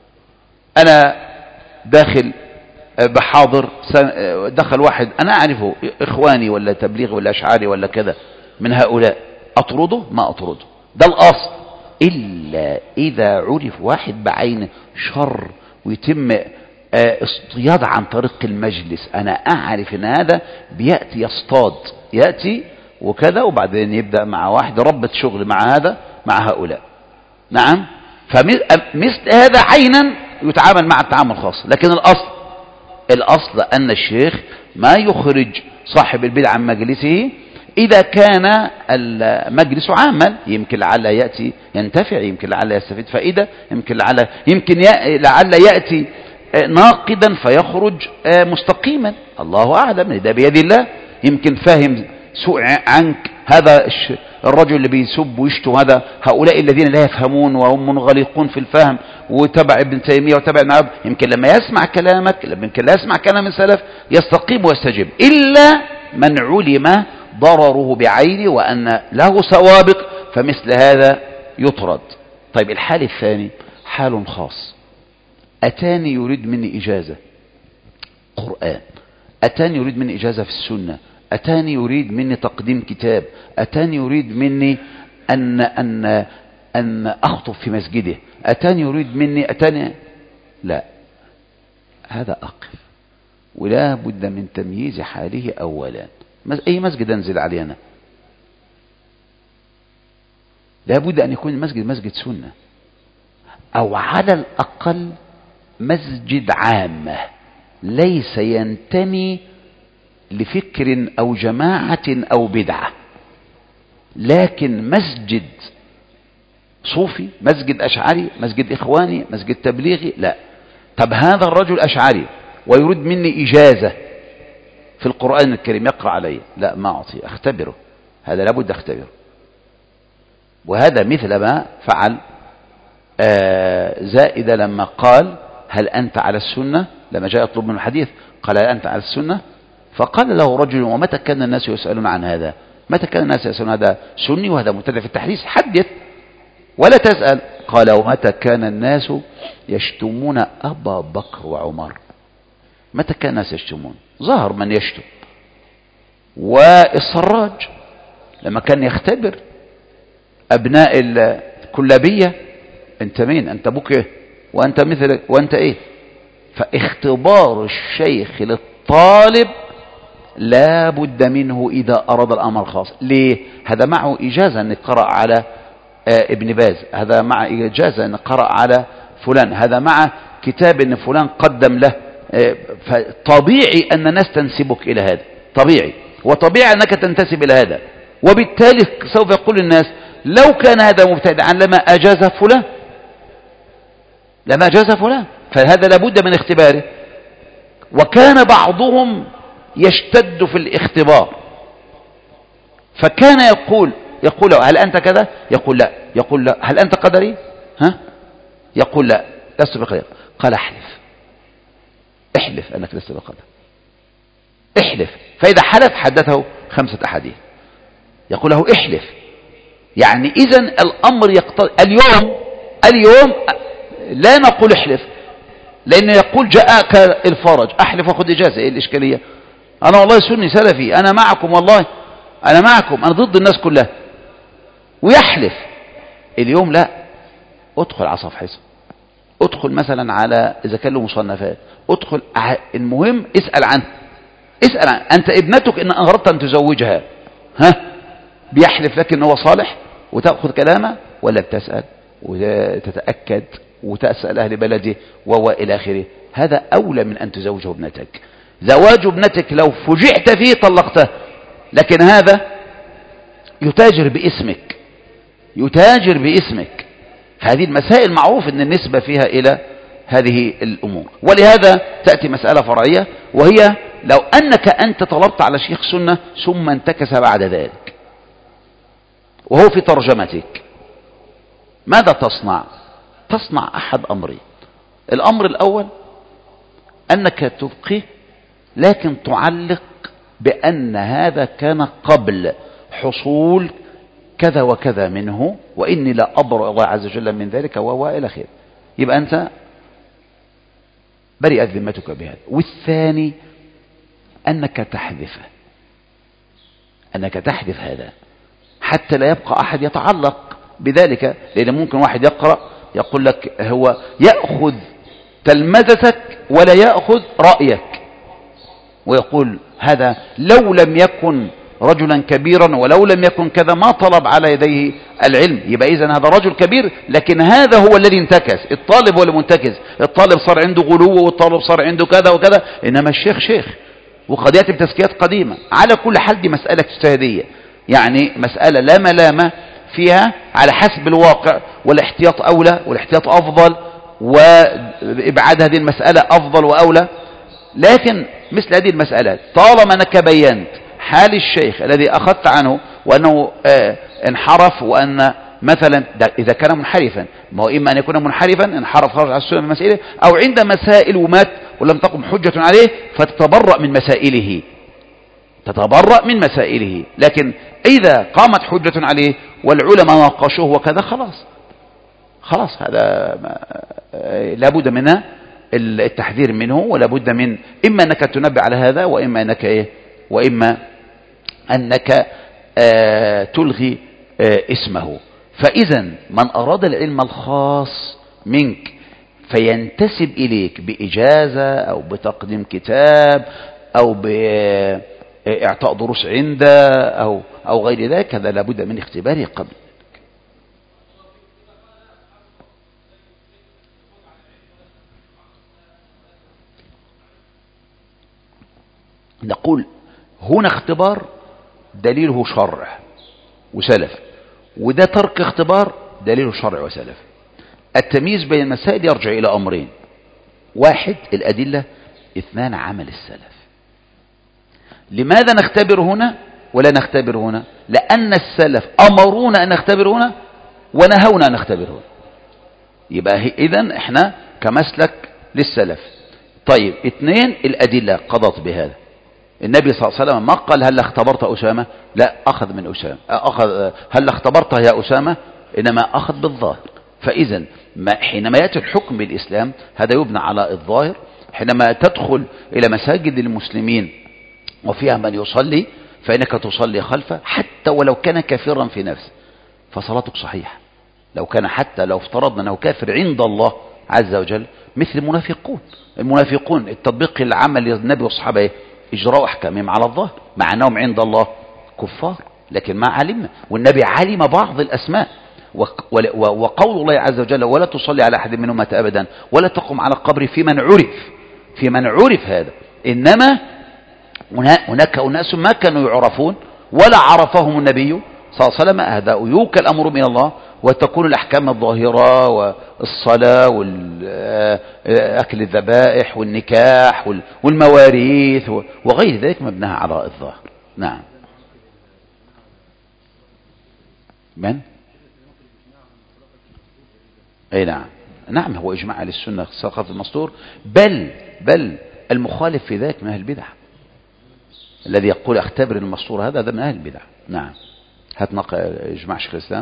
أنا داخل بحاضر دخل واحد أنا أعرفه إخواني ولا تبليغ ولا أشعاري ولا كذا من هؤلاء، أطرده؟ ما أطرده، ده الأصل. إلا إذا عرف واحد بعين شر ويتم اصطياد عن طريق المجلس، أنا أعرف أن هذا بيأتي يصطاد، يأتي وكذا، وبعدين يبدأ مع واحد ربط شغل مع هذا مع هؤلاء. نعم، فمثل هذا عينا يتعامل مع التعامل الخاص. لكن الأصل الأصل أن الشيخ ما يخرج صاحب البدع عن مجلسه إذا كان المجلس عاما، يمكن لعل يأتي ينتفع، يمكن لعل يستفيد فائدة، يمكن لعل يمكن لعل يأتي ناقدا فيخرج مستقيما، الله أعلم، ده بيد الله. يمكن فاهم سوء عنك هذا الرجل اللي بيسب ويشتم، هذا هؤلاء الذين لا يفهمون وهم منغلقون في الفهم، وتبع ابن تيمية وتبع ابن عبد، يمكن لما يسمع كلامك، يمكن لا يسمع كلام السلف يستقيم ويستجيب، إلا من علم ضرره بعينه وأن له سوابق، فمثل هذا يطرد. طيب الحال الثاني حال خاص، أتاني يريد مني إجازة قرآن، أتاني يريد مني إجازة في السنة، أتاني يريد مني تقديم كتاب، أتاني يريد مني أن, أن, أن أخطب في مسجده، أتاني يريد مني أتاني لا، هذا أقف، ولا بد من تمييز حاله أولا. أي مسجد أنزل عليه أنا، لا بد أن يكون المسجد مسجد سنة، أو على الأقل مسجد عامة ليس ينتمي لفكر أو جماعة أو بدعة، لكن مسجد صوفي، مسجد أشعري، مسجد إخواني، مسجد تبليغي، لا. طب هذا الرجل أشعري ويريد مني إجازة في القرآن الكريم يقرأ علي، لا ما أعطي، أختبره، هذا لابد أختبره. وهذا مثل ما فعل آه زائدة لما قال هل أنت على السنة، لما جاء يطلب من الحديث قال هل أنت على السنة، فقال له رجل ومتى كان الناس يسألون عن هذا، متى كان الناس يسألون هذا سني وهذا مبتدع في التحديث، حدث. ولا تسأل. قال ومتى كان الناس يشتمون أبا بكر وعمر؟ متى كان الناس يشتمون؟ ظهر من يشتم. والسراج لما كان يختبر أبناء الكلابية، أنت مين؟ أنت أبوك إيه؟ وأنت مثلك وأنت إيه؟ فاختبار الشيخ للطالب لا بد منه إذا أراد الأمر الخاص. ليه؟ هذا معه إجازة أن قرأ على ابن باز، هذا مع إجازة أن قرأ على فلان، هذا مع كتاب أن فلان قدم له. فطبيعي أن الناس تنسبك إلى هذا، طبيعي، وطبيعي أنك تنتسب إلى هذا، وبالتالي سوف يقول الناس لو كان هذا مبتدعا لما أجاز فلان، لما أجاز فلان. فهذا لابد من اختباره. وكان بعضهم يشتد في الاختبار، فكان يقول يقول هل أنت كذا؟ يقول لا. يقول لا. هل أنت قدري؟ ها؟ يقول لا، لست بقدر. قال احلف، احلف أنك لست بقدر، احلف. فإذا حلف حدثه خمسة أحاديث، يقول له احلف. يعني إذن الأمر يقتضي. اليوم اليوم لا نقول احلف، لأنه يقول جاءك الفرج، أحلف وأخذ إجازة. إيه الإشكالية؟ أنا والله سني سلفي، أنا معكم، والله أنا معكم، أنا ضد الناس كلها، ويحلف. اليوم لا، ادخل على صفحته، ادخل مثلا على إذا كان له مصنفات، ادخل. المهم اسأل عنه، اسأل عنه. أنت ابنتك إن أردت أن تزوجها، ها، بيحلف لك إن هو صالح وتأخذ كلامه، ولا بتسأل وتتأكد وتسأل أهل بلده وإلى آخره؟ هذا أولى من أن تزوجه ابنتك. زواج ابنتك لو فجعت فيه طلقته، لكن هذا يتاجر باسمك، يتاجر باسمك. هذه المسائل معروف أن النسبة فيها إلى هذه الأمور. ولهذا تأتي مسألة فرعية، وهي لو أنك أنت طلبت على شيخ سنة ثم انتكس بعد ذلك وهو في ترجمتك، ماذا تصنع؟ تصنع أحد أمرين. الأمر الأول أنك تبقيه، لكن تعلق بأن هذا كان قبل حصول كذا وكذا منه، وإني لا أبرأ الله عز وجل من ذلك وإلى خير. يبقى أنت برئت ذمتك بهذا. والثاني أنك تحذفه، أنك تحذف هذا حتى لا يبقى أحد يتعلق بذلك. لأن ممكن واحد يقرأ يقول لك هو يأخذ تلمذتك ولا يأخذ رأيك، ويقول هذا لو لم يكن رجلا كبيرا ولو لم يكن كذا ما طلب على يديه العلم. يبقى إذن هذا رجل كبير، لكن هذا هو الذي انتكس. الطالب هو المنتكس، الطالب صار عنده غلو، والطالب صار عنده كذا وكذا، إنما الشيخ شيخ، وقد يأتي بتزكيات قديمة. على كل حال دي مسألة اجتهادية، يعني مسألة لا ملامة فيها، على حسب الواقع، والاحتياط أولى، والاحتياط أفضل، وإبعاد هذه المسألة أفضل وأولى. لكن مثل هذه المسألة طالما أنك بينت حال الشيخ الذي أخذت عنه وأنه آه انحرف، وأن مثلا إذا كان منحرفا، ما هو إما أن يكون منحرفا انحرف خرج على السنة من مسائله، أو عند مسائل ومات ولم تقم حجة عليه فتتبرأ من مسائله، تتبرأ من مسائله. لكن إذا قامت حجة عليه والعلماء ناقشوه وكذا، خلاص خلاص هذا لابد من التحذير منه، ولابد من إما أنك تنبه على هذا، وإما أنك إيه وإما أنك آه تلغي آه اسمه. فإذا من أراد العلم الخاص منك فينتسب إليك بإجازة أو بتقديم كتاب أو بإعطاء دروس عنده أو أو غير ذلك، هذا لابد من اختباره قبل. نقول هنا اختبار دليله شرع وسلف، وده ترك اختبار دليله شرع وسلف. التمييز بين المسائل يرجع إلى أمرين: واحد الأدلة، اثنان عمل السلف. لماذا نختبر هنا ولا نختبر هنا؟ لأن السلف أمرونا أن نختبر هنا ونهونا أن نختبر هنا. يبقى إذن احنا كمسلك للسلف. طيب اثنين الأدلة قضت بهذا. النبي صلى الله عليه وسلم ما قال هل اختبرت أسامة؟ لا، أخذ من أسامة، أخذ هل اختبرته يا أسامة؟ إنما أخذ بالظاهر. فإذا حينما يأتي الحكم بالإسلام هذا يبنى على الظاهر. حينما تدخل إلى مساجد المسلمين وفيها من يصلي فإنك تصلي خلفه حتى ولو كان كافرا في نفسه فصلاتك صحيحة. لو كان حتى لو افترضنا أنه كافر عند الله عز وجل مثل المنافقون. المنافقون التطبيق العمل للنبي والصحابة إجراء أحكامهم على الظاهر مع أنهم عند الله كفار، لكن ما علمنا، والنبي علم بعض الأسماء. وقول الله عز وجل ولا تصلي على أحد منهم مات أبدا ولا تقم على القبر في من عرف في من عرف هذا. إنما هناك أناس ما كانوا يعرفون ولا عرفهم النبي صلى الله عليه وسلم، هذا يوكل الأمر من الله وتكون الأحكام الظاهرة والصلاة وأكل الذبائح والنكاح والمواريث وغير ذلك مبناها على الظاهر. نعم. من؟ أي نعم نعم هو إجماع أهل السنة سقط المسطور، بل بل المخالف في ذلك من أهل البدع. الذي يقول اختبر المسطور هذا هذا من أهل البدع. نعم. هات نقل إجماع شيخ الإسلام.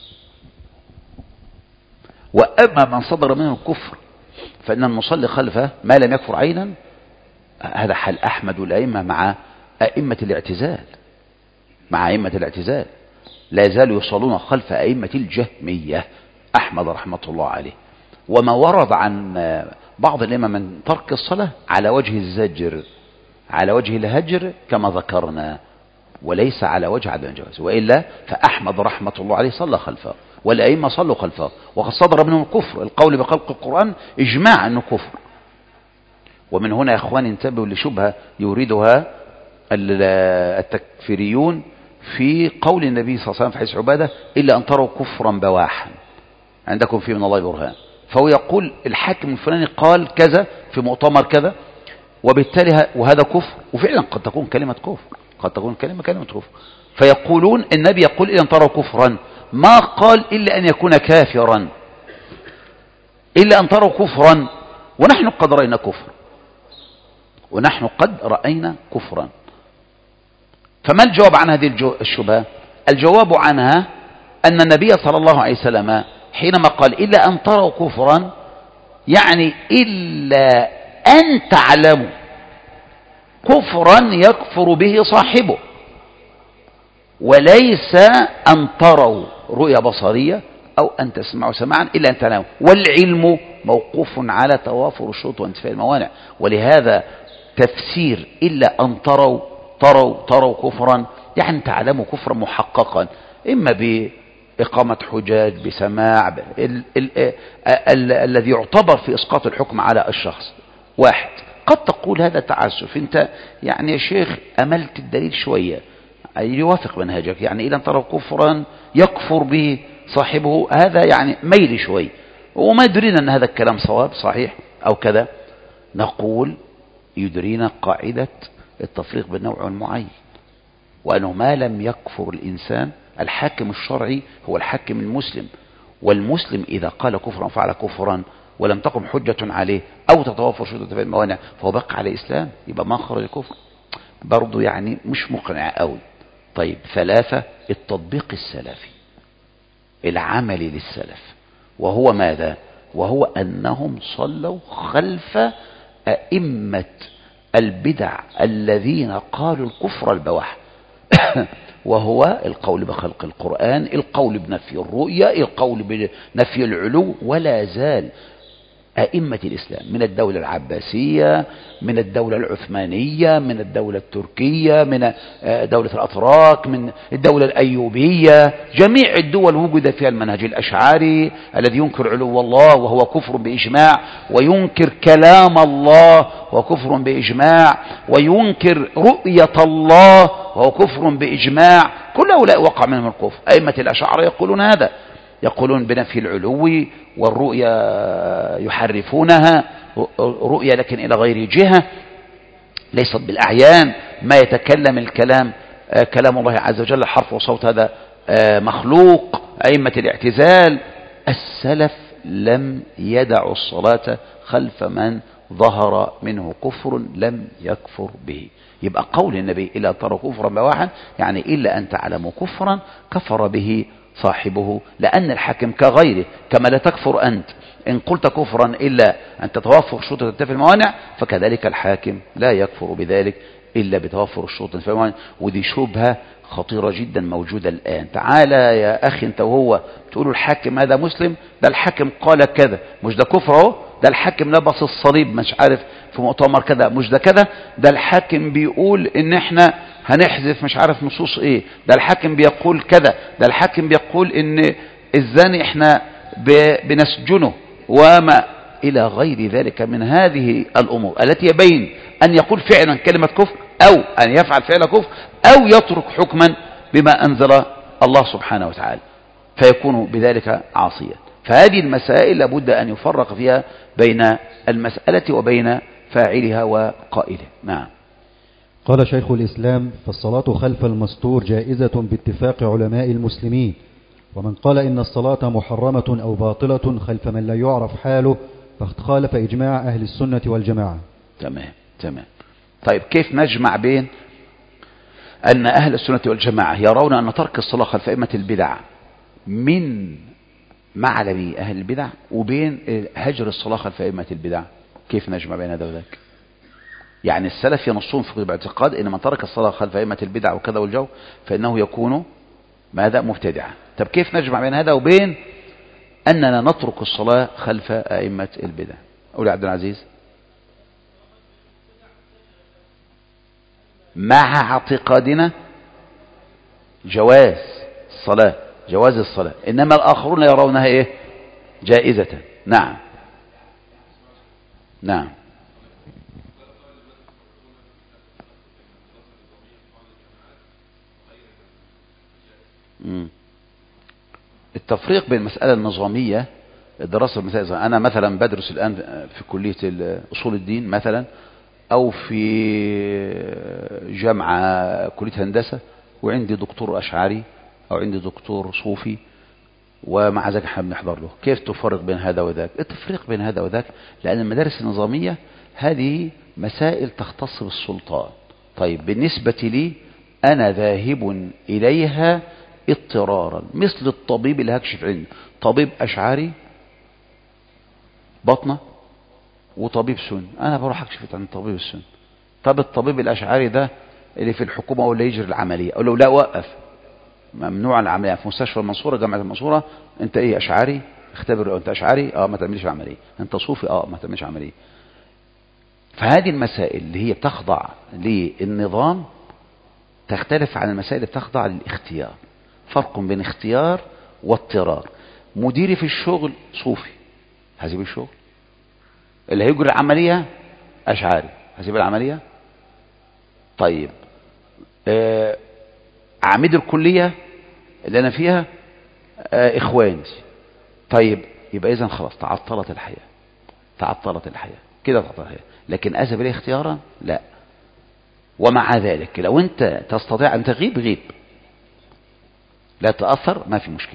وأما من صدر منه الكفر فإن المصلي خلفه ما لم يكفر عينا، هذا حال أحمد والأئمة مع أئمة الاعتزال مع أئمة الاعتزال لا يزالوا يصلون خلف أئمة الجهمية أحمد رحمة الله عليه. وما ورد عن بعض الأئمة من ترك الصلاة على وجه الزجر على وجه الهجر كما ذكرنا، وليس على وجه عدم الجواز، وإلا فأحمد رحمة الله عليه صلى خلفه والأئمة صلوا خلفه وقد صدر منهم الكفر. القول بخلق القرآن إجماع أنه كفر. ومن هنا يا إخواني انتبهوا لشبهة يريدها التكفيريون في قول النبي صلى الله عليه وسلم في حديث عبادة إلا أن تروا كفرا بواحا عندكم فيه من الله برهان. فهو يقول الحاكم الفلاني قال كذا في مؤتمر كذا وبالتالي وهذا كفر، وفعلا قد تكون كلمة كفر قد تكون كلمة كلمة كفر. فيقولون النبي يقول إلا أن تروا كفرا، ما قال إلا أن يكون كافرا، إلا أن تروا كفرا، ونحن قد رأينا كفر ونحن قد رأينا كفرا. فما الجواب عن هذه الشبهة؟ الجواب عنها أن النبي صلى الله عليه وسلم حينما قال إلا أن تروا كفرا يعني إلا أن تعلموا كفرا يكفر به صاحبه، وليس أن تروا رؤية بصرية أو أن تسمعوا سماعا إلا أن تعلموا. والعلم موقوف على توافر الشروط وانتفاء الموانع. ولهذا تفسير إلا أن تروا تروا تروا كفرا يعني تعلموا كفرا محققا، إما بإقامة حجاج بسماع ال ال ال ال الذي يعتبر في إسقاط الحكم على الشخص. واحد قد تقول هذا تعسف، انت يعني يا شيخ أملت الدليل شوية يوافق منهجك، يعني إذا ترى كفرا يكفر به صاحبه، هذا يعني ميل شوي وما يدرينا أن هذا الكلام صواب صحيح أو كذا. نقول يدرينا قاعدة التفريق بالنوع المعين، وأنه ما لم يكفر الإنسان الحاكم الشرعي هو الحاكم المسلم، والمسلم إذا قال كفرا فعل كفرا ولم تقم حجة عليه أو تتوافر شروط الموانع فهو بقى على الإسلام، يبقى ما خرج الكفر. برضو يعني مش مقنع قوي. طيب ثلاثة التطبيق السلفي العملي للسلف، وهو ماذا؟ وهو أنهم صلوا خلف أئمة البدع الذين قالوا الكفر البواح وهو القول بخلق القرآن، القول بنفي الرؤية، القول بنفي العلو. ولا زال أئمة الإسلام من الدولة العباسية، من الدولة العثمانية، من الدولة التركية، من دولة الأتراك، من الدولة الأيوبية، جميع الدول وجد فيها المنهج الأشعري الذي ينكر علو الله وهو كفر بإجماع، وينكر كلام الله وهو كفر بإجماع، وينكر رؤية الله وهو كفر بإجماع. كل هؤلاء وقع منهم الكفر. أئمة الأشاعرة يقولون هذا، يقولون بنفي العلو والرؤيا يحرفونها رؤيا لكن إلى غير جهة ليست بالأعيان، ما يتكلم الكلام كلام الله عز وجل حرف وصوت هذا مخلوق. أئمة الاعتزال السلف لم يدعوا الصلاة خلف من ظهر منه كفر لم يكفر به. يبقى قول النبي إلا ترى كفرا بواحا يعني إلا أن تعلموا كفرا كفر به صاحبه، لأن الحاكم كغيره، كما لا تكفر أنت إن قلت كفرا إلا أن تتوفر شروط وتنتفي الموانع، فكذلك الحاكم لا يكفر بذلك إلا بتوفر الشروط وتنتفي الموانع. ودي شبهة خطيرة جدا موجودة الآن. تعالى يا أخي أنت وهو تقولوا الحاكم هذا مسلم، ده الحاكم قال كذا، مش ده كفر اهو، ده الحاكم لبس الصليب مش عارف في مؤتمر كذا، مش ده كذا، ده الحاكم بيقول ان احنا هنحذف مش عارف نصوص ايه، ده الحاكم بيقول كذا، ده الحاكم بيقول ان الزاني احنا بنسجنه وما الى غير ذلك من هذه الامور التي يبين ان يقول فعلا كلمة كفر او ان يفعل فعل كفر او يترك حكما بما انزل الله سبحانه وتعالى، فيكون بذلك عاصيا. فهذه المسائل لابد أن يفرق فيها بين المسألة وبين فاعلها وقائله. نعم. قال شيخ الإسلام: فالصلاة خلف المستور جائزة باتفاق علماء المسلمين، ومن قال إن الصلاة محرمة أو باطلة خلف من لا يعرف حاله فقد خالف إجماع أهل السنة والجماعة. تمام تمام. طيب كيف نجمع بين أن أهل السنة والجماعة يرون أن ترك الصلاة خلف أئمة البدع من معلم أهل البدع، وبين هجر الصلاة خلف أئمة البدع؟ كيف نجمع بين هذا وذاك؟ يعني السلف ينصون في اعتقاد ان من ترك الصلاة خلف أئمة البدع وكذا والجو فإنه يكون ماذا؟ مبتدعا. طب كيف نجمع بين هذا وبين أننا نترك الصلاة خلف أئمة البدع؟ أولي عبد العزيز. مع اعتقادنا جواز الصلاة، جواز الصلاة، إنما الآخرون يرونها إيه؟ جائزة. نعم نعم. مم. التفريق بين المسألة النظامية، الدراسة المسائل، أنا مثلا بدرس الآن في كلية أصول الدين مثلا، أو في جامعة كلية هندسة، وعندي دكتور أشعري أو عندي دكتور صوفي، ومع ذلك احنا بنحضر له. كيف تفرق بين هذا وذاك؟ التفريق بين هذا وذاك لأن المدارس النظامية هذه مسائل تختص بالسلطان. طيب بالنسبة لي أنا ذاهب إليها اضطرارا، مثل الطبيب اللي هكشف عنده، طبيب أشعري بطنة وطبيب سن، أنا بروح أكشف عن طبيب السن. طب الطبيب الأشعري ده اللي في الحكومة ولا يجري العملية، أقول له لا وقف، ممنوع العملية في مستشفى المنصورة جامعة المنصورة، أنت إيه أشعري؟ اختبر، أنت أشعري؟ أه ما تعملش عملية. أنت صوفي؟ أه ما تعملش عملية. فهذه المسائل اللي هي بتخضع للنظام تختلف عن المسائل اللي بتخضع للاختيار. فرق بين اختيار واضطرار. مديري في الشغل صوفي، هسيب الشغل. اللي هيجري العملية أشعري، هسيب العملية. طيب آه عميد الكلية اللي أنا فيها آه إخواني. طيب يبقى إذن خلاص تعطلت الحياة، تعطلت الحياة كده، تعطلت الحياة. لكن أذهب إليه اختيارا؟ لا. ومع ذلك لو أنت تستطيع أن تغيب غيب، لا تأثر، ما في مشكلة.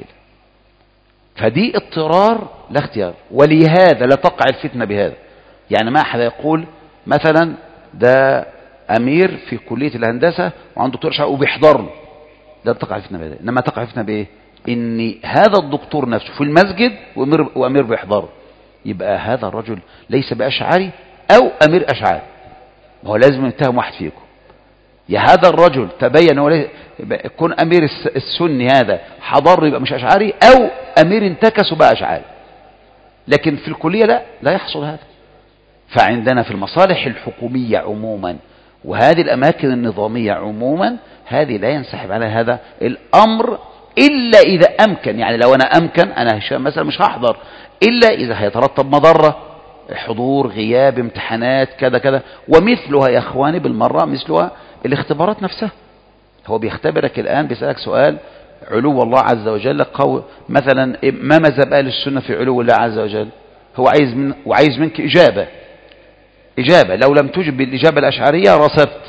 فدي اضطرار لا اختيار. ولهذا لا تقع الفتنة بهذا. يعني ما أحد يقول مثلا ده أمير في كلية الهندسة وعنده دكتور شعب وبيحضر له، لا تقع الفتنة بهذا. إنما تقع الفتنة بإيه؟ إن هذا الدكتور نفسه في المسجد وأمير, وأمير بيحضره، يبقى هذا الرجل ليس بأشعري أو أمير أشعري. هو لازم يتهم واحد فيكم. يا هذا الرجل تبين هو يكون أمير السني هذا حضر يبقى مش أشعري، أو أمير انتكس وبقى أشعري. لكن في الكلية لا لا يحصل هذا. فعندنا في المصالح الحكومية عموما وهذه الأماكن النظامية عموما هذه لا ينسحب على هذا الأمر إلا إذا أمكن. يعني لو أنا أمكن، أنا هشام مثلا مش هحضر إلا إذا هيترتب مضرة، حضور غياب امتحانات كذا كذا. ومثلها يا أخواني بالمرة مثلها الاختبارات نفسها. هو بيختبرك الآن، بيسألك سؤال علو الله عز وجل، قو مثلا ما مذهب أهل السنة في علو الله عز وجل؟ هو عايز من وعايز منك إجابة إجابة لو لم تجب بالإجابة الأشعرية رسبت.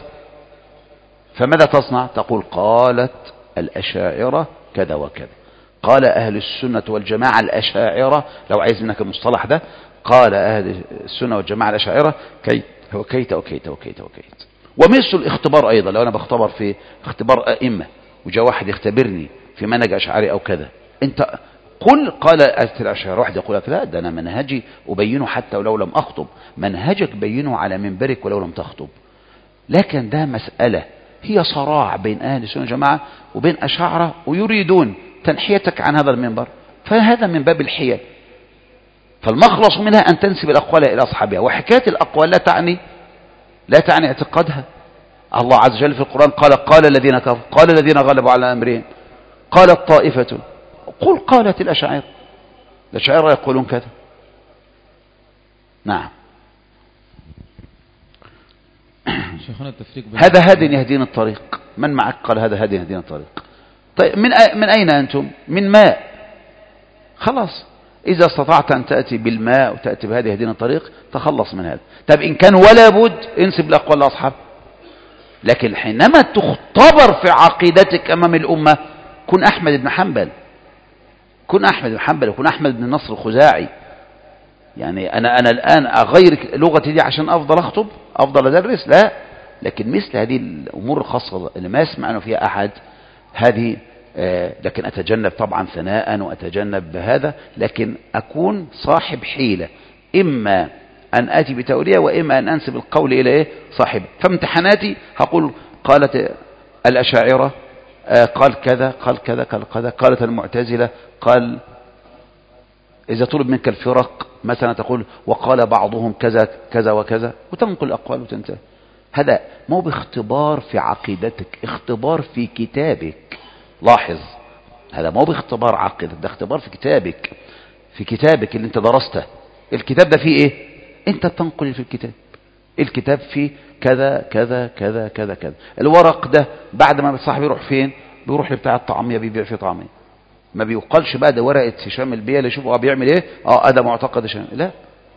فماذا تصنع؟ تقول قالت الأشاعرة كذا وكذا، قال أهل السنة والجماعة الأشاعرة، لو عايز منك المصطلح ده، قال أهل السنة والجماعة الأشاعرة كيت وكيت وكيت وكيت وكيت. ومثل الاختبار أيضا، لو أنا بختبر في اختبار أئمة وجاء واحد يختبرني في منهج أشعري أو كذا. أنت قل قال الأشاعرة، واحد يقول لك لا ده أنا منهجي أبينه حتى ولو لم أخطب. منهجك بينه على منبرك ولو لم تخطب. لكن ده مسألة هي صراع بين أهل السنة والجماعة وبين أشاعرة، ويريدون تنحيتك عن هذا المنبر، فهذا من باب الحيل. فالمخلص منها أن تنسب الأقوال إلى أصحابها. وحكاية الأقوال لا تعني لا تعني اعتقادها. الله عز وجل في القرآن قال قال الذين كفروا، قال الذين غلبوا على أمرهم، قالت طائفة، قل قالت الأشاعرة. الأشاعرة يقولون كذا. نعم. شيخنا التفريق هذا هاد يهدين الطريق. من معك قال هذا هاد يهدين الطريق؟ طيب من من أين أنتم؟ من ماء. خلاص، إذا استطعت أن تأتي بالماء وتأتي بهذه يهدين الطريق تخلص من هذا. طيب إن كان ولا بد انسب الأقوال لأصحاب. لكن حينما تختبر في عقيدتك أمام الأمة، كن أحمد بن حنبل، كن أحمد بن حنبل، وكن أحمد بن نصر الخزاعي. يعني أنا أنا الآن أغير لغتي دي عشان أفضل أخطب، أفضل أدرس؟ لا. لكن مثل هذه الأمور الخاصة اللي ما يسمعنا فيها أحد، هذه آه لكن أتجنب طبعا ثناء وأتجنب بهذا، لكن أكون صاحب حيلة، إما أن آتي بتأويلية وإما أن أنسب القول إلى إيه صاحبه. فامتحاناتي هقول قالت الأشاعرة، آه قال كذا قال كذا قال كذا، قالت المعتزلة، قال إذا طلب منك الفرق مثلا تقول وقال بعضهم كذا كذا وكذا، وتنقل الأقوال وتنتهي. هذا مو باختبار في عقيدتك، اختبار في كتابك. لاحظ، هذا مو باختبار عقيدة، ده اختبار في كتابك، في كتابك اللي انت درسته. الكتاب ده فيه ايه؟ انت تنقل في الكتاب، الكتاب فيه كذا كذا كذا كذا كذا. الورق ده بعد ما صاحبي يروح فين؟ بيروح لبتاع الطعمية بيبيع فيه طعمية. ما بيقالش بقى ده ورقة هشام البيئة اللي يشوفوا بيعمل ايه، اه ده معتقد هشام. لا،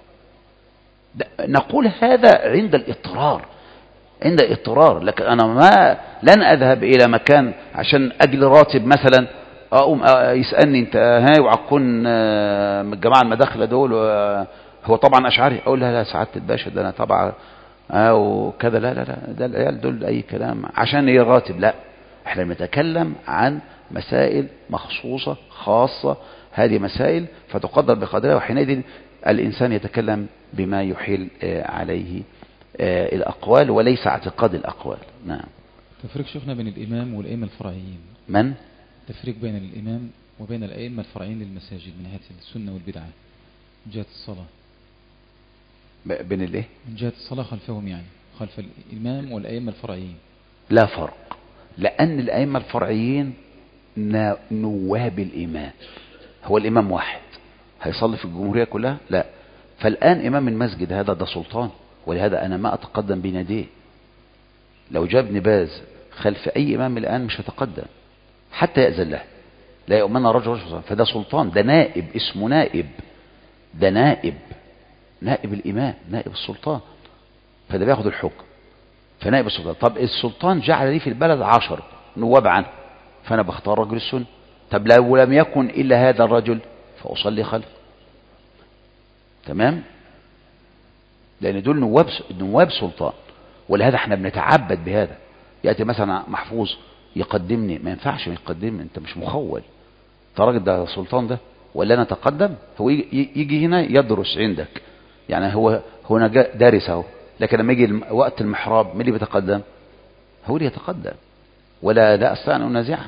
نقول هذا عند الاضطرار، عند اضطرار. لكن انا ما لن اذهب الى مكان عشان اجل راتب مثلا اقوم يسالني انت ها وعكون من الجماعه المداخله دول، هو طبعا اشعري، اقول لا لا سعاده الباشا ده انا طبعا او كذا، لا لا لا ده العيال دول اي كلام عشان ايه راتب. لا، احنا بنتكلم عن مسائل مخصوصه خاصه، هذه مسائل فتقدر بقدرها، وحينئذ الانسان يتكلم بما يحيل عليه الأقوال وليس اعتقاد الأقوال. نعم. تفريق شيخنا بين الإمام والأئمة الفرعيين. من؟ تفريق بين الإمام وبين الأئمة الفرعيين للمساجد من جهة السنة والبدعة، من جهة الصلاة. بين الايه؟ من جهة الصلاة خلفهم، يعني خلف الإمام والأئمة الفرعيين. لا فرق، لأن الأئمة الفرعيين نواب الإمام. هو الإمام واحد هيصلي في الجمهورية كلها؟ لا. فالآن إمام المسجد هذا ده سلطان، ولهذا أنا ما أتقدم بين يديه. لو جاب ابن باز خلف أي إمام الآن مش هتقدم حتى يأذن له، لا يؤمن رجل رجل، فده سلطان، ده نائب، اسمه نائب، ده نائب، نائب الإمام، نائب السلطان، فده بياخد الحكم، فنائب السلطان. طب السلطان جعل لي في البلد عشر نواب عنه، فأنا بختار رجل السنة. طب لو لم يكن إلا هذا الرجل فأصلي خلفه. تمام؟ لأن دول نواب نواب سلطان، ولهذا احنا بنتعبد بهذا. يأتي مثلا محفوظ يقدمني، ما ينفعش يقدمني، انت مش مخول، الراجل ده سلطان ده، ولا انا اتقدم؟ هو يجي هنا يدرس عندك، يعني هو هو دارس اهو، لكن لما يجي وقت المحراب مين اللي بيتقدم؟ هو اللي يتقدم، ولا لا استطيع ان انازعه.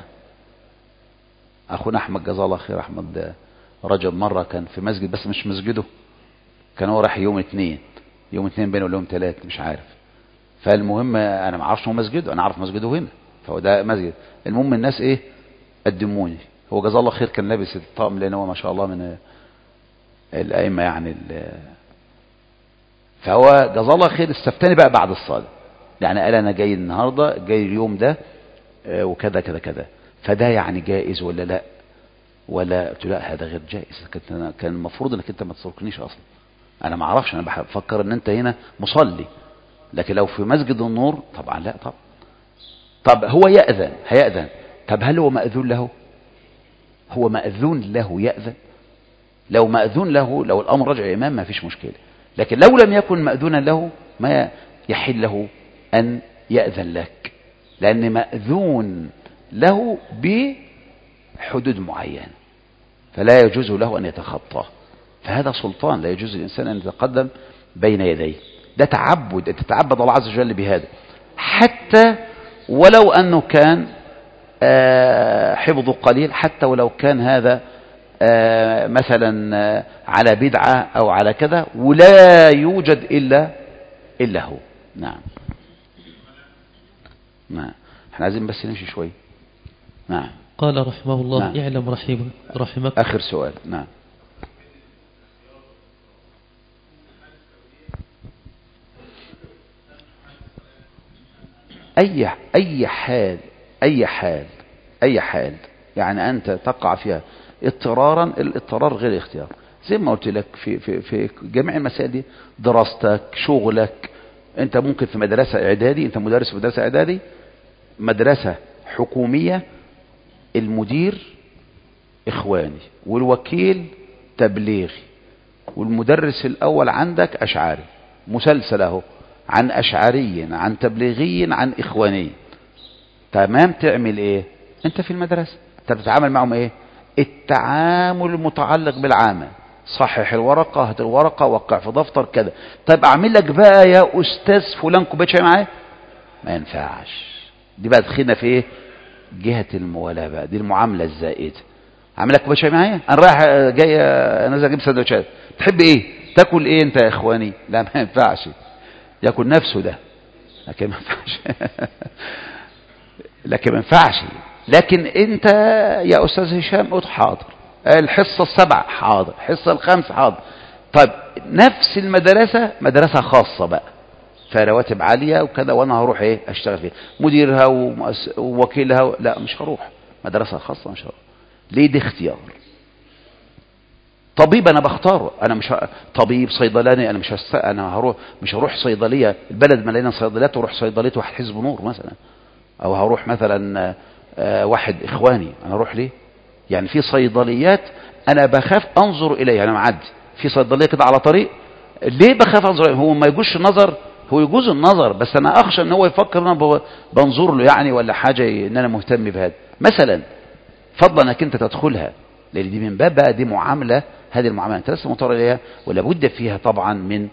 اخونا احمد جزاه الله خير، احمد رجب، مره كان في مسجد بس مش مسجده، كان هو راح يوم اثنين يوم اثنين بينه ولا يوم ثلاث مش عارف. فالمهم انا ما اعرفش هو مسجده، انا عارف مسجده هنا، فهو ده مسجد. المهم الناس ايه قدموني، هو جزاه الله خير كان لابس الطقم لان هو ما شاء الله من الائمه يعني. فهو جزاه الله خير استفتاني بقى بعد الصلاه، يعني قال انا جاي النهارده، جاي اليوم ده وكذا كذا كذا، فده يعني جائز ولا لا؟ ولا قلت لا هذا غير جائز، كان المفروض انك انت ما تسرقنيش اصلا، انا ما اعرفش، انا بفكر ان انت هنا مصلي، لكن لو في مسجد النور طبعا لا. طب طب هو يأذن، هيأذن، طب هل هو مأذون له؟ هو مأذون له يأذن؟ لو مأذون له، لو الامر رجع امام ما فيش مشكله، لكن لو لم يكن مأذونا له ما يحل له ان يأذن لك، لان مأذون له حدود معينة فلا يجوز له أن يتخطاه، فهذا سلطان لا يجوز الإنسان أن يتقدم بين يديه. ده تعبد، أنت تتعبد الله عز وجل بهذا، حتى ولو أنه كان حفظه قليل، حتى ولو كان هذا مثلا على بدعة أو على كذا ولا يوجد إلا إلا هو. نعم نعم احنا عايزين بس نمشي شوي. نعم. قال رحمه الله نعم. اعلم رحمك رحمك آخر سؤال. نعم. أي أي حال أي حال أي حال يعني أنت تقع فيها اضطرارا، الاضطرار غير اختيار، زي ما قلت لك في في في جميع المسائل دي، دراستك، شغلك. أنت ممكن في مدرسة إعدادي، أنت مدرس في مدرسة إعدادي، مدرسة حكومية، المدير إخواني والوكيل تبليغي والمدرس الأول عندك أشعري، مسلسل اهو عن أشعري عن تبليغي عن إخواني. تمام. تعمل إيه أنت في المدرسة؟ أنت بتتعامل معهم إيه؟ التعامل المتعلق بالعامل، صحح الورقة، هات الورقة، وقع في دفتر كذا. طيب أعمل لك بقى يا أستاذ فلان كوباية شاي معايا؟ ما ينفعش. دي بقى دخلنا في إيه؟ جهة الموالاة بقى، دي المعاملة الزائدة. أعمل لك كوباية شاي معايا؟ أنا رايح جاي نازل أجيب سندوتشات، تحب إيه؟ تاكل إيه أنت يا إخواني؟ لا ما ينفعش، ياكل نفسه ده، لكن ما ينفعش لكن ما ينفعش. لكن انت يا استاذ هشام قلت حاضر، الحصه السبعه حاضر، الحصه الخامسه حاضر. طيب نفس المدرسه مدرسه خاصه بقى فرواتب عاليه وكذا، وانا هروح ايه اشتغل فيها مديرها ووكيلها؟ لا مش هروح مدرسه خاصه، مش هروح. ليه؟ دي اختيار. طبيب انا بختاره، انا مش ه... طبيب صيدلاني انا مش هست... انا هروح مش هروح صيدليه، البلد مليانه صيدليات واروح صيدليه واحد حزب نور مثلا، او هروح مثلا واحد اخواني، انا اروح ليه؟ يعني في صيدليات انا بخاف انظر اليها، انا معدي في صيدليه كده على طريق، ليه بخاف انظر إليها؟ هو ما يجوزش النظر، هو يجوز النظر بس انا اخشى ان هو يفكر ان انا بنظر له يعني، ولا حاجه ان انا مهتم بهذا مثلا، فضلا انك انت تدخلها، لان دي من باب بقى دي معامله، هذه المعامله انت لسه مضطر اليها، ولا بد فيها طبعا من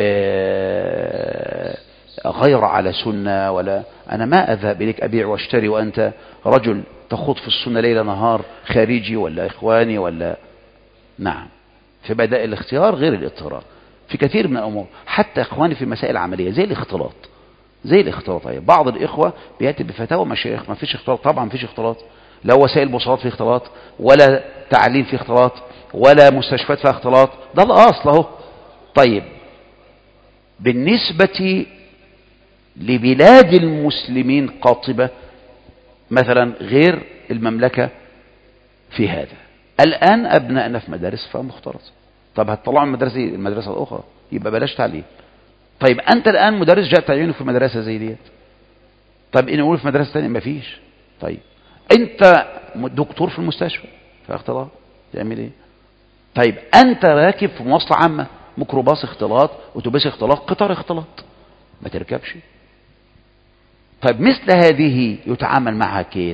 آه غير على سنة. ولا أنا ما أذهب إليك أبيع واشتري وأنت رجل تخوض في السنة ليل نهار، خارجي ولا إخواني ولا. نعم. في بداء الاختيار غير الاضطرار في كثير من الأمور، حتى إخواني في مسائل عملية زي الاختلاط، زي الاختلاط. أيه. بعض الإخوة بيأتي بفتاوى مشايخ ما فيش اختلاط، طبعا ما فيش اختلاط، لا وسائل بوصلات في اختلاط، ولا تعليم في اختلاط، ولا مستشفيات فيها اختلاط، ده الأصل أهو. طيب بالنسبة لبلاد المسلمين قاطبة مثلا غير المملكة في هذا، الآن أبنائنا في مدارس فيها مختلط، طب هتطلعوا من المدرسة المدرسة الأخرى يبقى بلاش تعليم. طيب أنت الآن مدرس جاء تعينه في مدرسة زي ديت، طب إن نقول في مدرسة تانية مفيش. طيب أنت دكتور في المستشفى في اختلاط تعمل إيه؟ طيب أنت راكب في مواصلة عامة، ميكروباص اختلاط، أتوبيس اختلاط، قطار اختلاط، ما تركبش. طيب مثل هذه يتعامل معها كيف؟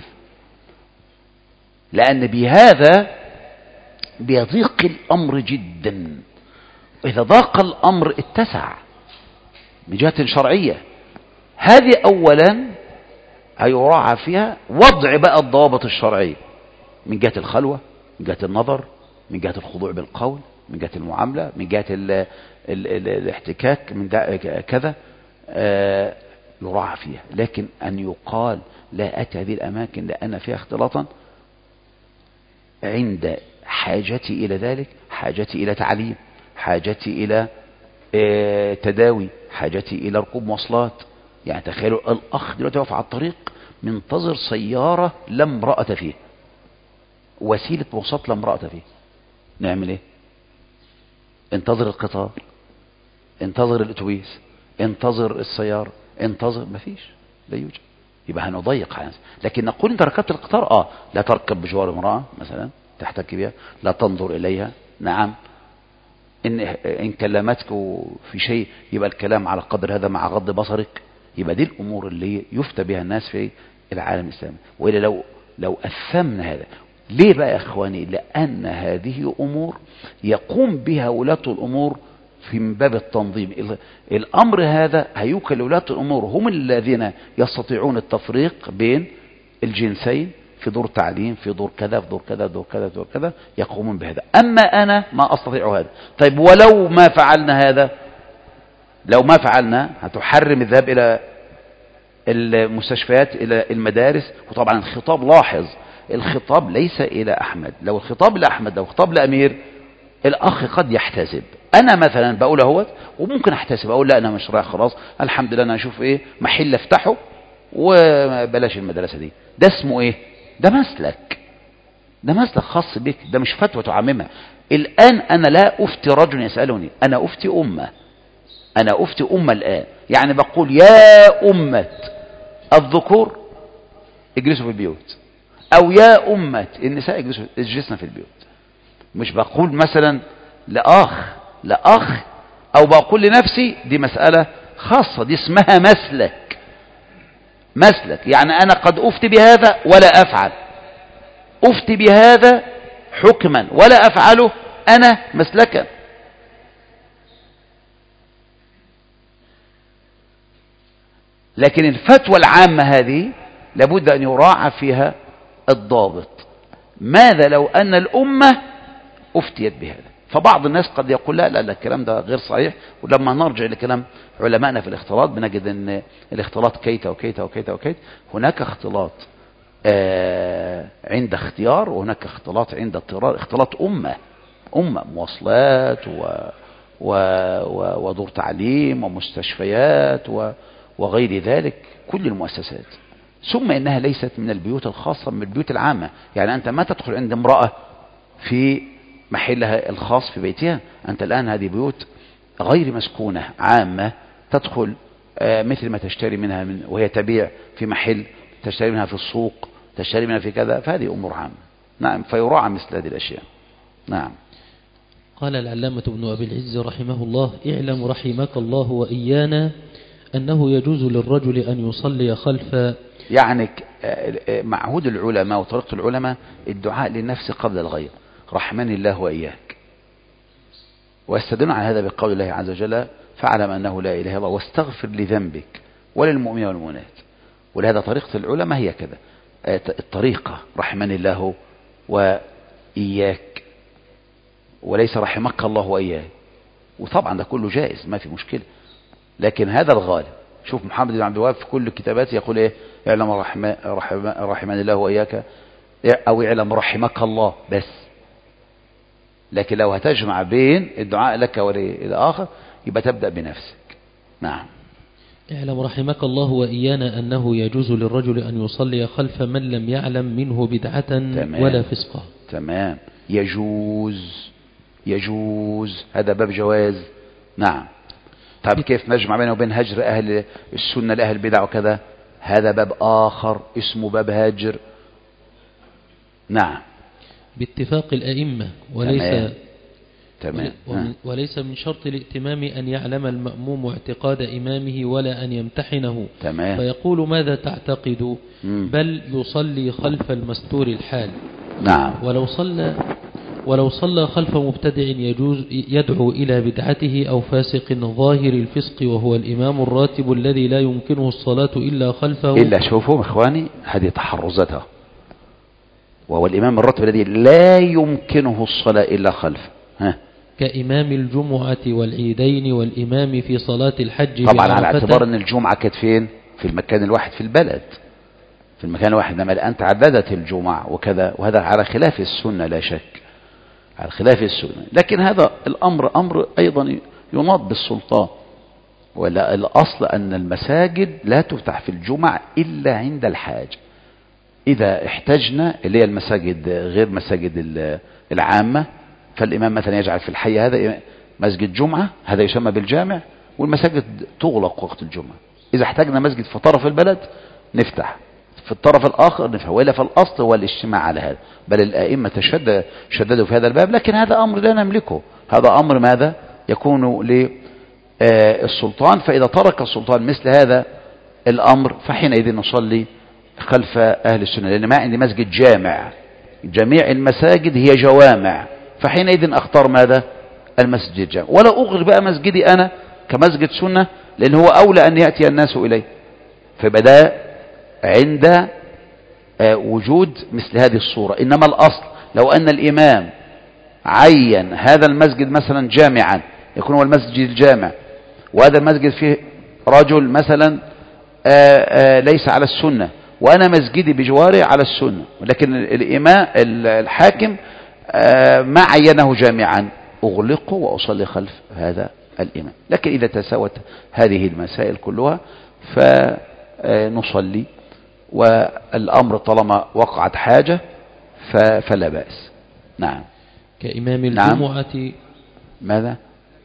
لأن بهذا بيضيق الأمر جدا، وإذا ضاق الأمر اتسع من جهة شرعية. هذه أولا هيراعى فيها وضع بقى الضوابط الشرعية من جهة الخلوة، من جهة النظر، من جهة الخضوع بالقول، من جهة المعاملة، من جهة ال ال ال الاحتكاك، من كذا آه يراعى فيها. لكن أن يقال لا أتى هذه الأماكن لأن فيها اختلاطا، عند حاجتي إلى ذلك، حاجتي إلى تعليم، حاجتي إلى اه تداوي، حاجتي إلى ركوب مواصلات. يعني تخيلوا الأخ دلوقتي واقف على الطريق منتظر سيارة لا امرأة فيه، وسيلة مواصلات لا امرأة فيه، نعمل ايه؟ انتظر القطار، انتظر الاتوبيس، انتظر السيارة، انتظر، مفيش، لا يوجد. يبقى هنضيق على نفسك. لكن نقول انت ركبت القطار، اه لا تركب بجوار امرأة مثلا تحتك بها، لا تنظر اليها. نعم. ان ان كلمتك في شيء يبقى الكلام على قدر هذا مع غض بصرك. يبقى دي الامور اللي يفتى بها الناس في العالم الاسلامي. والا لو لو اثمنا هذا ليه بقى يا إخواني؟ لأن هذه أمور يقوم بها ولاة الأمور في من باب التنظيم. الأمر هذا هيوكل ولاة الأمور، هم الذين يستطيعون التفريق بين الجنسين في دور تعليم، في دور كذا، في دور كذا، دور كذا، دور كذا، يقومون بهذا. أما أنا ما أستطيع هذا. طيب ولو ما فعلنا هذا، لو ما فعلنا هتحرم الذهاب إلى المستشفيات، إلى المدارس. وطبعا الخطاب، لاحظ الخطاب ليس إلى أحمد. لو الخطاب لأحمد، لو الخطاب لأمير، الأخ قد يحتسب. أنا مثلا بقول اهوت وممكن أحتسب، أقول لا أنا مش رايح خلاص، الحمد لله أنا أشوف إيه محل افتحه وبلاش المدرسة دي. ده اسمه إيه؟ ده مسلك، ده مسلك خاص بك، ده مش فتوى تعممها. الآن أنا لا أفتي رجل يسألني، أنا أفتي أمة، أنا أفتي أمة الآن. يعني بقول يا أمة الذكور اجلسوا في البيوت، أو يا أمة النساء اجلسنا في البيوت. مش بقول مثلا لأخ لأخ أو بقول لنفسي، دي مسألة خاصة، دي اسمها مسلك. مسلك يعني أنا قد أفتي بهذا ولا أفعل، أفتي بهذا حكما ولا أفعله أنا مسلكا. لكن الفتوى العامة هذه لابد أن يراعى فيها الضابط. ماذا لو أن الأمة أفتيت بهذا؟ فبعض الناس قد يقول لا لا لا الكلام ده غير صحيح. ولما نرجع لكلام علمائنا في الاختلاط بنجد أن الاختلاط كيت وكيت وكيت وكيت. هناك اختلاط آه عند اختيار، وهناك اختلاط عند اضطرار. اختلاط أمة أمة مواصلات و و و ودور تعليم ومستشفيات و وغير ذلك، كل المؤسسات. ثم إنها ليست من البيوت الخاصة، من البيوت العامة. يعني أنت ما تدخل عند امرأة في محلها الخاص في بيتها. أنت الآن هذه بيوت غير مسكونة عامة، تدخل مثل ما تشتري منها من وهي تبيع في محل، تشتري منها في السوق، تشتري منها في كذا. فهذه أمور عامة. نعم، فيراعى مثل هذه الأشياء. نعم. قال العلامة ابن أبي العز رحمه الله: اعلم رحمك الله وإيانا أنه يجوز للرجل أن يصلي خلف، يعني معهود العلماء وطريقة العلماء الدعاء للنفس قبل الغير. رحمني الله وإياك. واستدلون على هذا بقول الله عز وجل: فاعلم أنه لا إله إلا الله واستغفر لذنبك وللمؤمنين والمؤمنات. ولهذا طريقة العلماء هي كذا، الطريقة رحمني الله وإياك، وليس رحمك الله وإياك. وطبعا ده كله جائز، ما في مشكلة، لكن هذا الغالب. شوف محمد بن عبد الوهاب في كل كتاباته يقول ايه: اعلم رحم رحم رحمني الله وإياك، أو اعلم رحمك الله بس. لكن لو هتجمع بين الدعاء لك وللآخر يبقى تبدأ بنفسك. نعم. اعلم رحمك الله وإيانا أنه يجوز للرجل أن يصلي خلف من لم يعلم منه بدعة تمام. ولا فسقا. تمام. يجوز يجوز هذا باب جواز. نعم. طيب كيف نجمع بينه وبين هجر أهل السنة لأهل البدع وكذا؟ هذا باب آخر اسمه باب هجر. نعم. باتفاق الأئمة، وليس تمام. تمام. نعم. وليس من شرط الائتمام أن يعلم المأموم اعتقاد إمامه ولا أن يمتحنه. تمام. فيقول: ماذا تعتقد؟ مم. بل يصلي خلف المستور الحال. نعم. ولو صلى ولو صلى خلف مبتدع يجوز يدعو إلى بدعته أو فاسق ظاهر الفسق وهو الإمام الراتب الذي لا يمكنه الصلاة إلا خلفه. إلا شوفوا إخواني، هذه تحرزتها. وهو الإمام الراتب الذي لا يمكنه الصلاة إلا خلفه. ها. كإمام الجمعة والعيدين والإمام في صلاة الحج. طبعا على اعتبار أن الجمعة كانت فين؟ في المكان الواحد في البلد، في المكان الواحد. لما الآن تعددت الجمعة وكذا، وهذا على خلاف السنة لا شك، على خلاف السنة. لكن هذا الأمر أمر أيضا يناط بالسلطان. ولا الأصل أن المساجد لا تفتح في الجمعة إلا عند الحاج. إذا احتجنا، اللي هي المساجد غير مساجد العامة، فالإمام مثلا يجعل في الحي هذا مسجد جمعة، هذا يسمى بالجامع، والمساجد تغلق وقت الجمعة. إذا احتاجنا مسجد في طرف البلد نفتح، في الطرف الآخر نفهم. وإلا فالأصل هو الاجتماع على هذا. بل الآئمة تشدد شددوا في هذا الباب. لكن هذا أمر لا نملكه، هذا أمر ماذا يكون للسلطان. فإذا ترك السلطان مثل هذا الأمر فحينئذ نصلي خلف أهل السنة، لأن ما عندي مسجد جامع جميع المساجد هي جوامع، فحينئذ أختار ماذا؟ المسجد الجامع، ولا أغلق بقى مسجدي أنا كمسجد سنة، لأن هو أولى أن يأتي الناس إليه. فيبقى ده عند وجود مثل هذه الصورة. إنما الأصل لو أن الإمام عين هذا المسجد مثلا جامعا، يكون هو المسجد الجامع، وهذا المسجد فيه رجل مثلا آآ آآ ليس على السنة، وأنا مسجدي بجواري على السنة، ولكن الإمام الحاكم ما عينه جامعا، أغلقه وأصلي خلف هذا الإمام. لكن إذا تساوت هذه المسائل كلها فنصلي، والأمر طالما وقعت حاجة فلا بأس. نعم. كإمام الجمعة. نعم. ماذا؟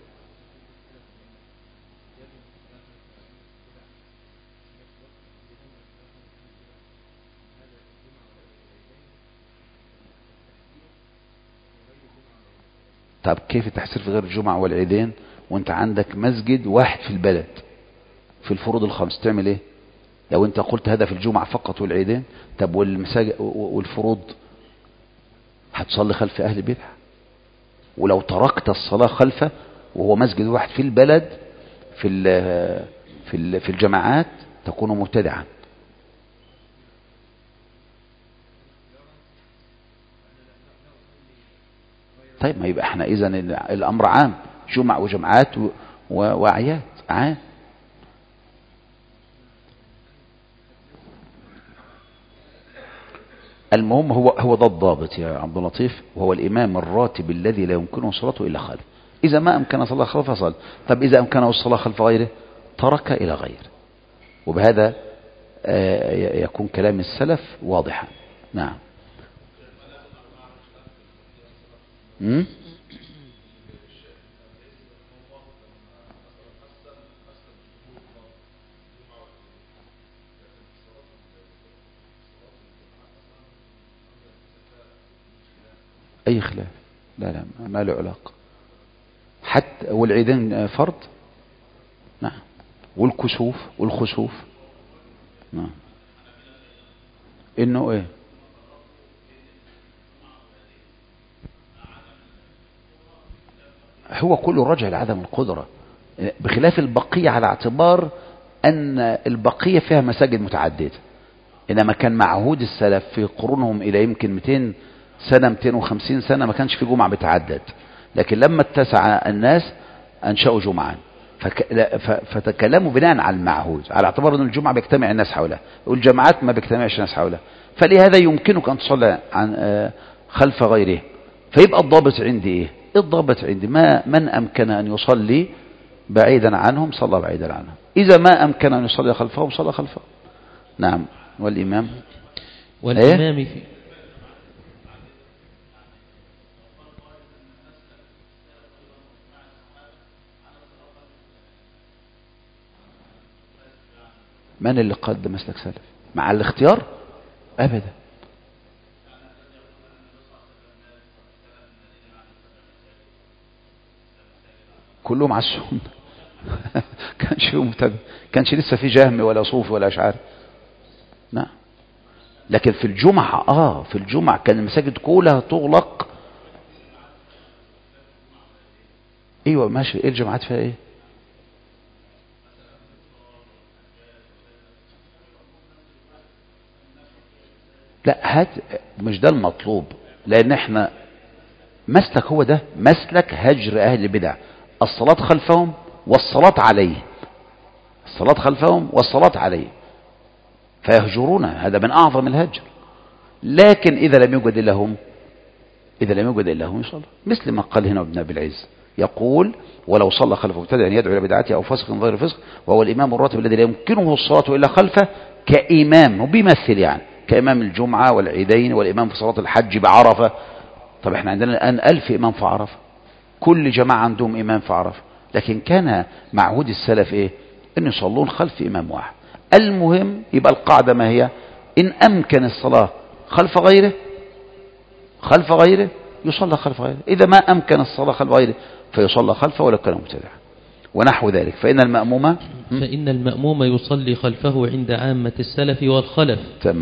طب كيف التحسير في غير الجمعة والعيدين وانت عندك مسجد واحد في البلد في الفروض الخمس؟ تعمل ايه لو انت قلت هذا في الجمعة فقط والعيدين؟ طب والمساجد والفروض هتصلي خلف اهل البدع. ولو تركت الصلاة خلفه وهو مسجد واحد في البلد في في في الجماعات تكون مبتدعا. طيب ما يبقى احنا اذا الامر عام، جمع وجمعات واعياد عام. المهم هو هو ده الضابط يا عبد اللطيف، وهو الامام الراتب الذي لا يمكنه صلاته الا خلفه. اذا ما امكن صلاه خلفه صلى، طب اذا امكنه الصلاه خلف غيره ترك الى غيره. وبهذا يكون كلام السلف واضحا. نعم. امم اي خلاف؟ لا لا ما له علاقه. حتى والعيدين فرض. نعم. والكسوف والخسوف. نعم. انه ايه؟ هو كله راجع لعدم القدرة، بخلاف البقية على اعتبار أن البقية فيها مساجد متعددة. إنما كان معهود السلف في قرونهم إلى يمكن مئتين سنة مئتين وخمسين سنة ما كانش في جمعة بتعدد، لكن لما اتسع الناس أنشأوا جمعا، فتكلموا بناء على المعهود، على اعتبار أن الجمعة بيجتمع الناس حولها والجماعات ما بيجتمعش الناس حولها، فلهذا يمكنك أن تصلي عن خلف غيره. فيبقى الضابط عندي إيه؟ الضابط عندي ما من أمكن أن يصلي بعيدا عنهم صلى بعيدا عنهم، إذا ما أمكن أن يصلي خلفهم صلى خلفهم. نعم. والإمام والإمام إيه؟ في من اللي قد مسلك سلف مع الاختيار؟ أبدا. كلهم على السنة. كانش فيه متبع، كانش لسه في جهم ولا صوفي ولا أشعار. نعم. لكن في الجمعة آه في الجمعة كان المساجد كلها تغلق. ايوه ماشي. ايه الجماعات فيها ايه؟ لا هات مش ده المطلوب، لان احنا مسلك هو ده مسلك هجر اهل البدع، الصلاة خلفهم والصلاة عليه، الصلاة خلفهم والصلاة عليه، فيهجرون، هذا من اعظم الهجر. لكن اذا لم يوجد الا هم، اذا لم يوجد الا هم يصلى، مثل ما قال هنا ابن ابي العز، يقول ولو صلى خلف مبتدع يدعو الى بدعته او فسق غير فسق وهو الامام الراتب الذي لا يمكنه الصلاه الا خلفه كامام، وبيمثل يعني كامام الجمعه والعيدين والامام في صلاه الحج بعرفه. طب احنا عندنا الان ألف امام في عرفه، كل جماعه عندهم امام في عرفه، لكن كان معهود السلف ايه؟ ان يصلون خلف امام واحد. المهم يبقى القاعده ما هي؟ ان امكن الصلاه خلف غيره خلف غيره يصلى خلف غيره، إذا ما أمكن الصلاة خلف غيره فيصلى خلفه ولو كان مبتدعا ونحو ذلك. فإن المأموم فإن المأموم يصلي خلفه عند عامة السلف والخلف. تمام.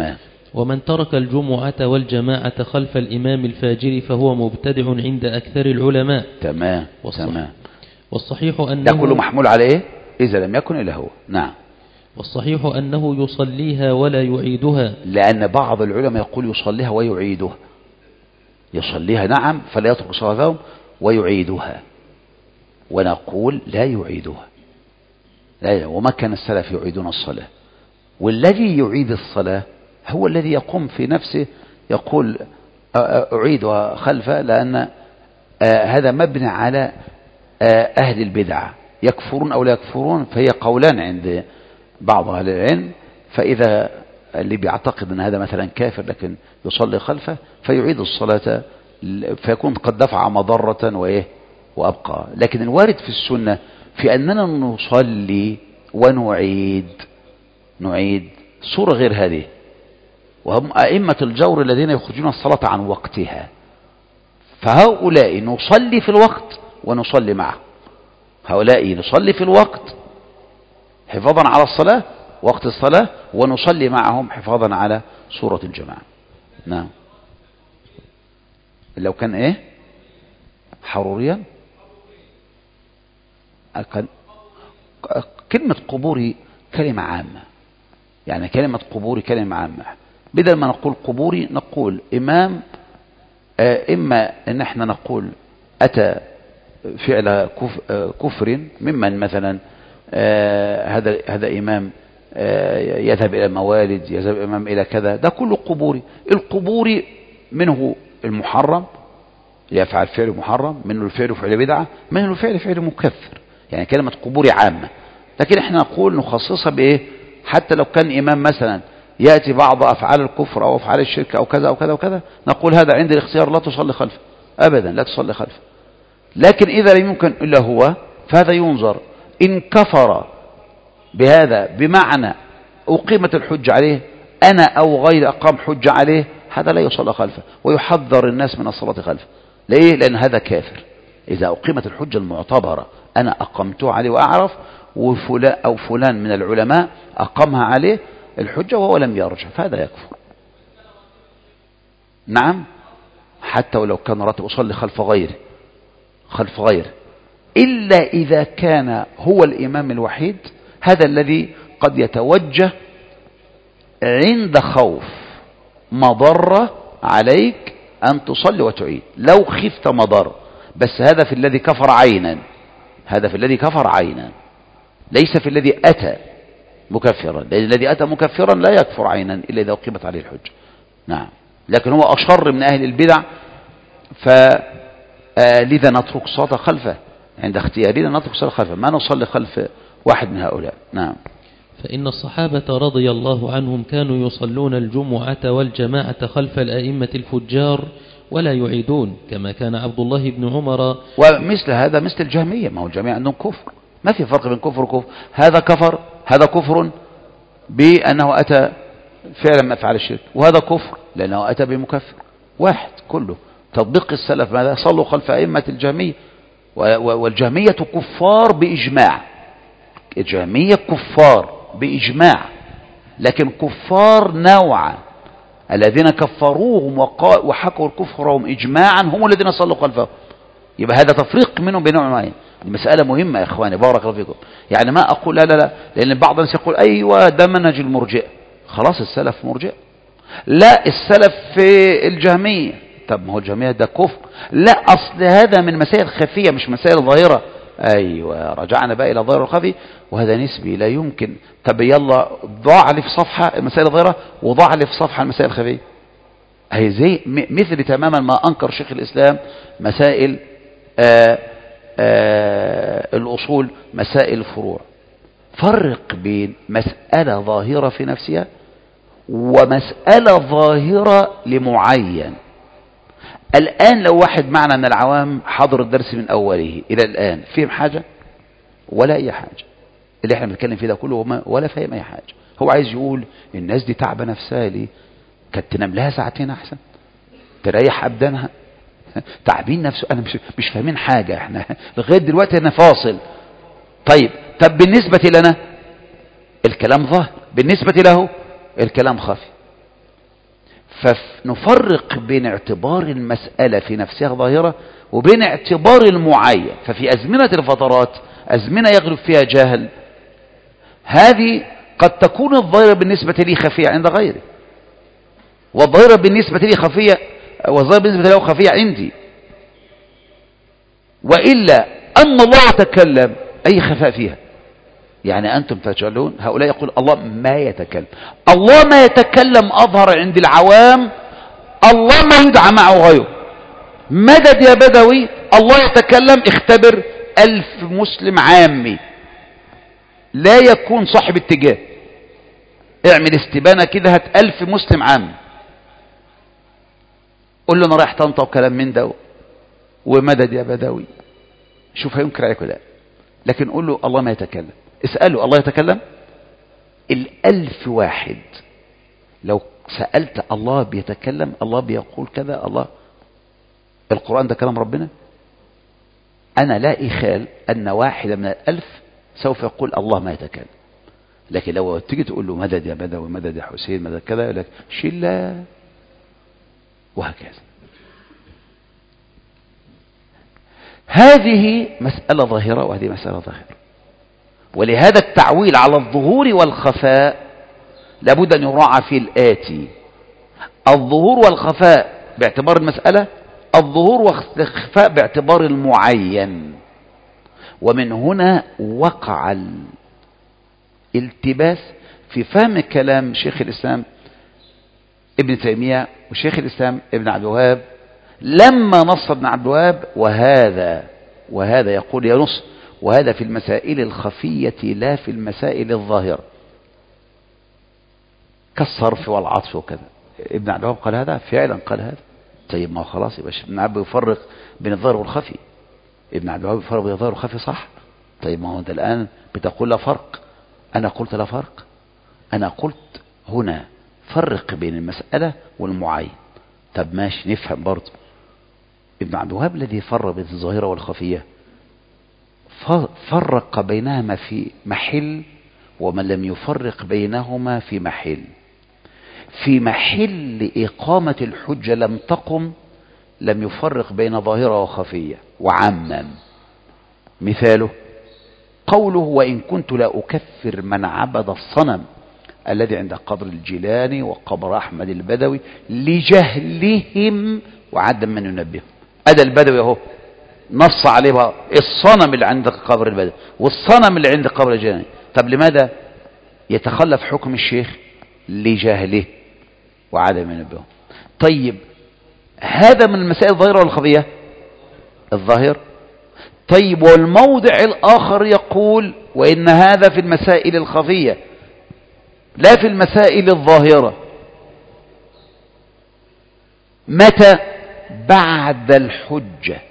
ومن ترك الجمعة والجماعة خلف الإمام الفاجر فهو مبتدع عند أكثر العلماء. تمام والصح تمام. والصحيح أنه ده كله محمول على إيه؟ إذا لم يكن إلا هو. نعم. والصحيح أنه يصليها ولا يعيدها، لأن بعض العلماء يقول يصليها ويعيدها. يصليها نعم فلا يترك صلاتهم، ويعيدها، ونقول لا يعيدها. لا، وما كان السلف يعيدون الصلاة. والذي يعيد الصلاة هو الذي يقوم في نفسه يقول أعيدها خلفه، لأن هذا مبني على أهل البدع يكفرون أو لا يكفرون، فهي قولان عند بعض أهل العلم. فإذا اللي بيعتقد أن هذا مثلا كافر لكن يصلي خلفه فيعيد الصلاة، فيكون قد دفع مضرة وإيه وأبقى. لكن الوارد في السنة في أننا نصلي ونعيد نعيد صورة غير هذه، وهم أئمة الجور الذين يخرجون الصلاة عن وقتها، فهؤلاء نصلي في الوقت ونصلي معه. هؤلاء نصلي في الوقت حفاظا على الصلاة وقت الصلاة، ونصلي معهم حفاظا على صورة الجماعة. نعم. لو كان ايه حروريا، كلمة قبوري كلمة عامة، يعني كلمة قبوري كلمة عامة. بدل ما نقول قبوري نقول إمام، إما أن احنا نقول أتى فعل كفر ممن مثلا هذا هذا إمام يذهب إلى الموالد، يذهب إمام إلى كذا، ده كله قبوري. القبوري منه المحرم يفعل فعل محرم، منه الفعل فعل بدعة، منه الفعل فعل مكفر. يعني كلمة قبوري عامة، لكن احنا نقول نخصصها بإيه؟ حتى لو كان إمام مثلا يأتي بعض أفعال الكفر أو أفعال الشرك أو كذا أو كذا وكذا، نقول هذا عند الاختيار لا تصلي خلفه أبدا، لا تصلي خلفه. لكن إذا لم يمكن إلا هو فهذا ينظر إن كفر بهذا بمعنى أقيمت الحجة عليه، أنا أو غير أقام حجة عليه، هذا لا يصلى خلفه، ويحذر الناس من الصلاة خلفه. ليه؟ لأن هذا كافر. إذا أقيمت الحجة المعتبرة أنا أقمته عليه وأعرف، وفلان أو فلان من العلماء أقامها عليه الحجة وهو لم يرجع، فهذا يكفر. نعم، حتى ولو كان راتب أصلي خلف غيره خلف غيره إلا إذا كان هو الإمام الوحيد، هذا الذي قد يتوجه عند خوف مضرة عليك أن تصلي وتعيد لو خفت مضر. بس هذا في الذي كفر عينا، هذا في الذي كفر عينا، ليس في الذي أتى مكفرا، لأن الذي أتى مكفرا لا يكفر عينا إلا إذا أقيمت عليه الحجة. نعم، لكن هو أشر من أهل البدع، فلذا نترك الصلاة خلفه عند اختيارنا، نترك الصلاة خلفه، ما نصلي خلف واحد من هؤلاء. نعم. فإن الصحابة رضي الله عنهم كانوا يصلون الجمعة والجماعة خلف الأئمة الفجار ولا يعيدون، كما كان عبد الله بن عمر. ومثل هذا مثل الجهمية، ما هو الجميع عندهم كفر، ما في فرق بين كفر وكفر. هذا كفر، هذا كفر بأنه أتى فعلا ما فعل الشرك، وهذا كفر لأنه أتى بمكفر واحد. كله تطبيق السلف ماذا؟ صلوا خلف أئمة الجهمية، والجهمية كفار بإجماع، الجهمية كفار بإجماع، لكن كفار نوعا الذين كفروهم وحكوا كفرهم إجماعا هم الذين صلوا خلفهم. يبقى هذا تفريق منهم بين نوعين. المسألة مهمة يا إخواني، بارك الله فيكم. يعني ما أقول لا لا لا، لأن بعض الناس يقول أيوة ده منهج المرجئة، خلاص السلف مرجئة. لا، السلف في الجهمية. طب ما هو الجهمية ده كفر؟ لا، أصل هذا من مسائل خفية مش مسائل ظاهرة. أيوة، رجعنا بقى إلى ظاهر الخفي، وهذا نسبي لا يمكن. طب يلا ضاع لي في صفحة المسائل الظاهرة وضاع لي في صفحة المسائل الخفية. هي زي مثل تماما ما أنكر شيخ الإسلام مسائل آآ آآ الأصول، مسائل الفروع. فرق بين مسألة ظاهرة في نفسها ومسألة ظاهرة لمعين. الآن لو واحد معنا من العوام حضر الدرس من أوله إلى الآن فهم حاجة ولا أي حاجة، اللي احنا بنتكلم فيه ده كله ولا فهم أي حاجة. هو عايز يقول الناس دي تعبة نفسها ليه؟ كانت تنام لها ساعتين أحسن، تريح أبدانها، تعبين نفسه. أنا مش, مش فاهمين حاجة، احنا لغاية دلوقتي أنا فاصل. طيب طب بالنسبة لنا الكلام ظاهر، بالنسبة له الكلام خفي. فنفرق بين اعتبار المسألة في نفسها ظاهرة وبين اعتبار المعين. ففي أزمنة الفترات أزمنة يغلب فيها جهل، هذه قد تكون الظاهرة بالنسبة لي خفية عند غيري، والظاهرة بالنسبة لي خفية، والظاهرة بالنسبة له خفية عندي. وإلا أن الله يتكلم أي خفاء فيها؟ يعني أنتم تجعلون هؤلاء يقول الله ما يتكلم، الله ما يتكلم أظهر عند العوام، الله ما يدعى معه غيره. مدد يا بدوي، الله يتكلم، اختبر ألف مسلم عامي لا يكون صاحب اتجاه، اعمل استبانة كده، هات ألف مسلم عامي، قل له أنا رايح طنطا وكلام من ده ومدد يا بدوي، شوف هينكر عليك ولا لا. لكن قل له الله ما يتكلم، اسأله الله يتكلم. الألف واحد لو سألت الله بيتكلم، الله بيقول كذا، الله القرآن ده كلام ربنا، أنا لا إخال أن واحد من الألف سوف يقول الله ما يتكلم. لكن لو تيجي تقول له مدد يا بدوي، مدد يا حسين، مدد كذا، يقول لك شلة، وهكذا. هذه مسألة ظاهرة وهذه مسألة ظاهرة، ولهذا التعويل على الظهور والخفاء لابد أن يراعى في الآتي: الظهور والخفاء باعتبار المسألة، الظهور والخفاء باعتبار المعين. ومن هنا وقع الالتباس في فهم كلام شيخ الإسلام ابن تيمية وشيخ الإسلام ابن عبد الوهاب لما نص ابن عبد الوهاب وهذا وهذا يقول ينص وهذا في المسائل الخفية لا في المسائل الظاهرة كالصرف والعطف وكذا. ابن عبد الوهاب قال هذا فعلا، قال هذا. طيب ما هو خلاص يبقى ابن عبد يفرق بين الظاهر والخفي، ابن عبد الوهاب يفرق بين الظاهر والخفي، صح؟ طيب ما هو انت الآن بتقول لا فرق، أنا قلت لا فرق، أنا قلت هنا فرق بين المسألة والمعين. طب ماشي نفهم برضه. ابن عبد الوهاب الذي فرق بين الظاهرة والخفية فرق بينهما في محل، ومن لم يفرق بينهما في محل. في محل إقامة الحجة لم تقم لم يفرق بين ظاهرة وخفية وعمم. مثاله قوله وإن كنت لا أكفر من عبد الصنم الذي عند قبر الجيلاني وقبر أحمد البدوي لجهلهم وعدم من ينبههم. أدى البدوي اهو نص عليه بقى الصنم اللي عند قبر البدوي والصنم اللي عند قبر الجيلاني. طب لماذا يتخلف حكم الشيخ؟ لجهله وعدم من ينبههم. طيب هذا من المسائل الظاهرة والخفية؟ الظاهر. طيب والموضع الآخر يقول وإن هذا في المسائل الخفية لا في المسائل الظاهرة. متى؟ بعد الحجة.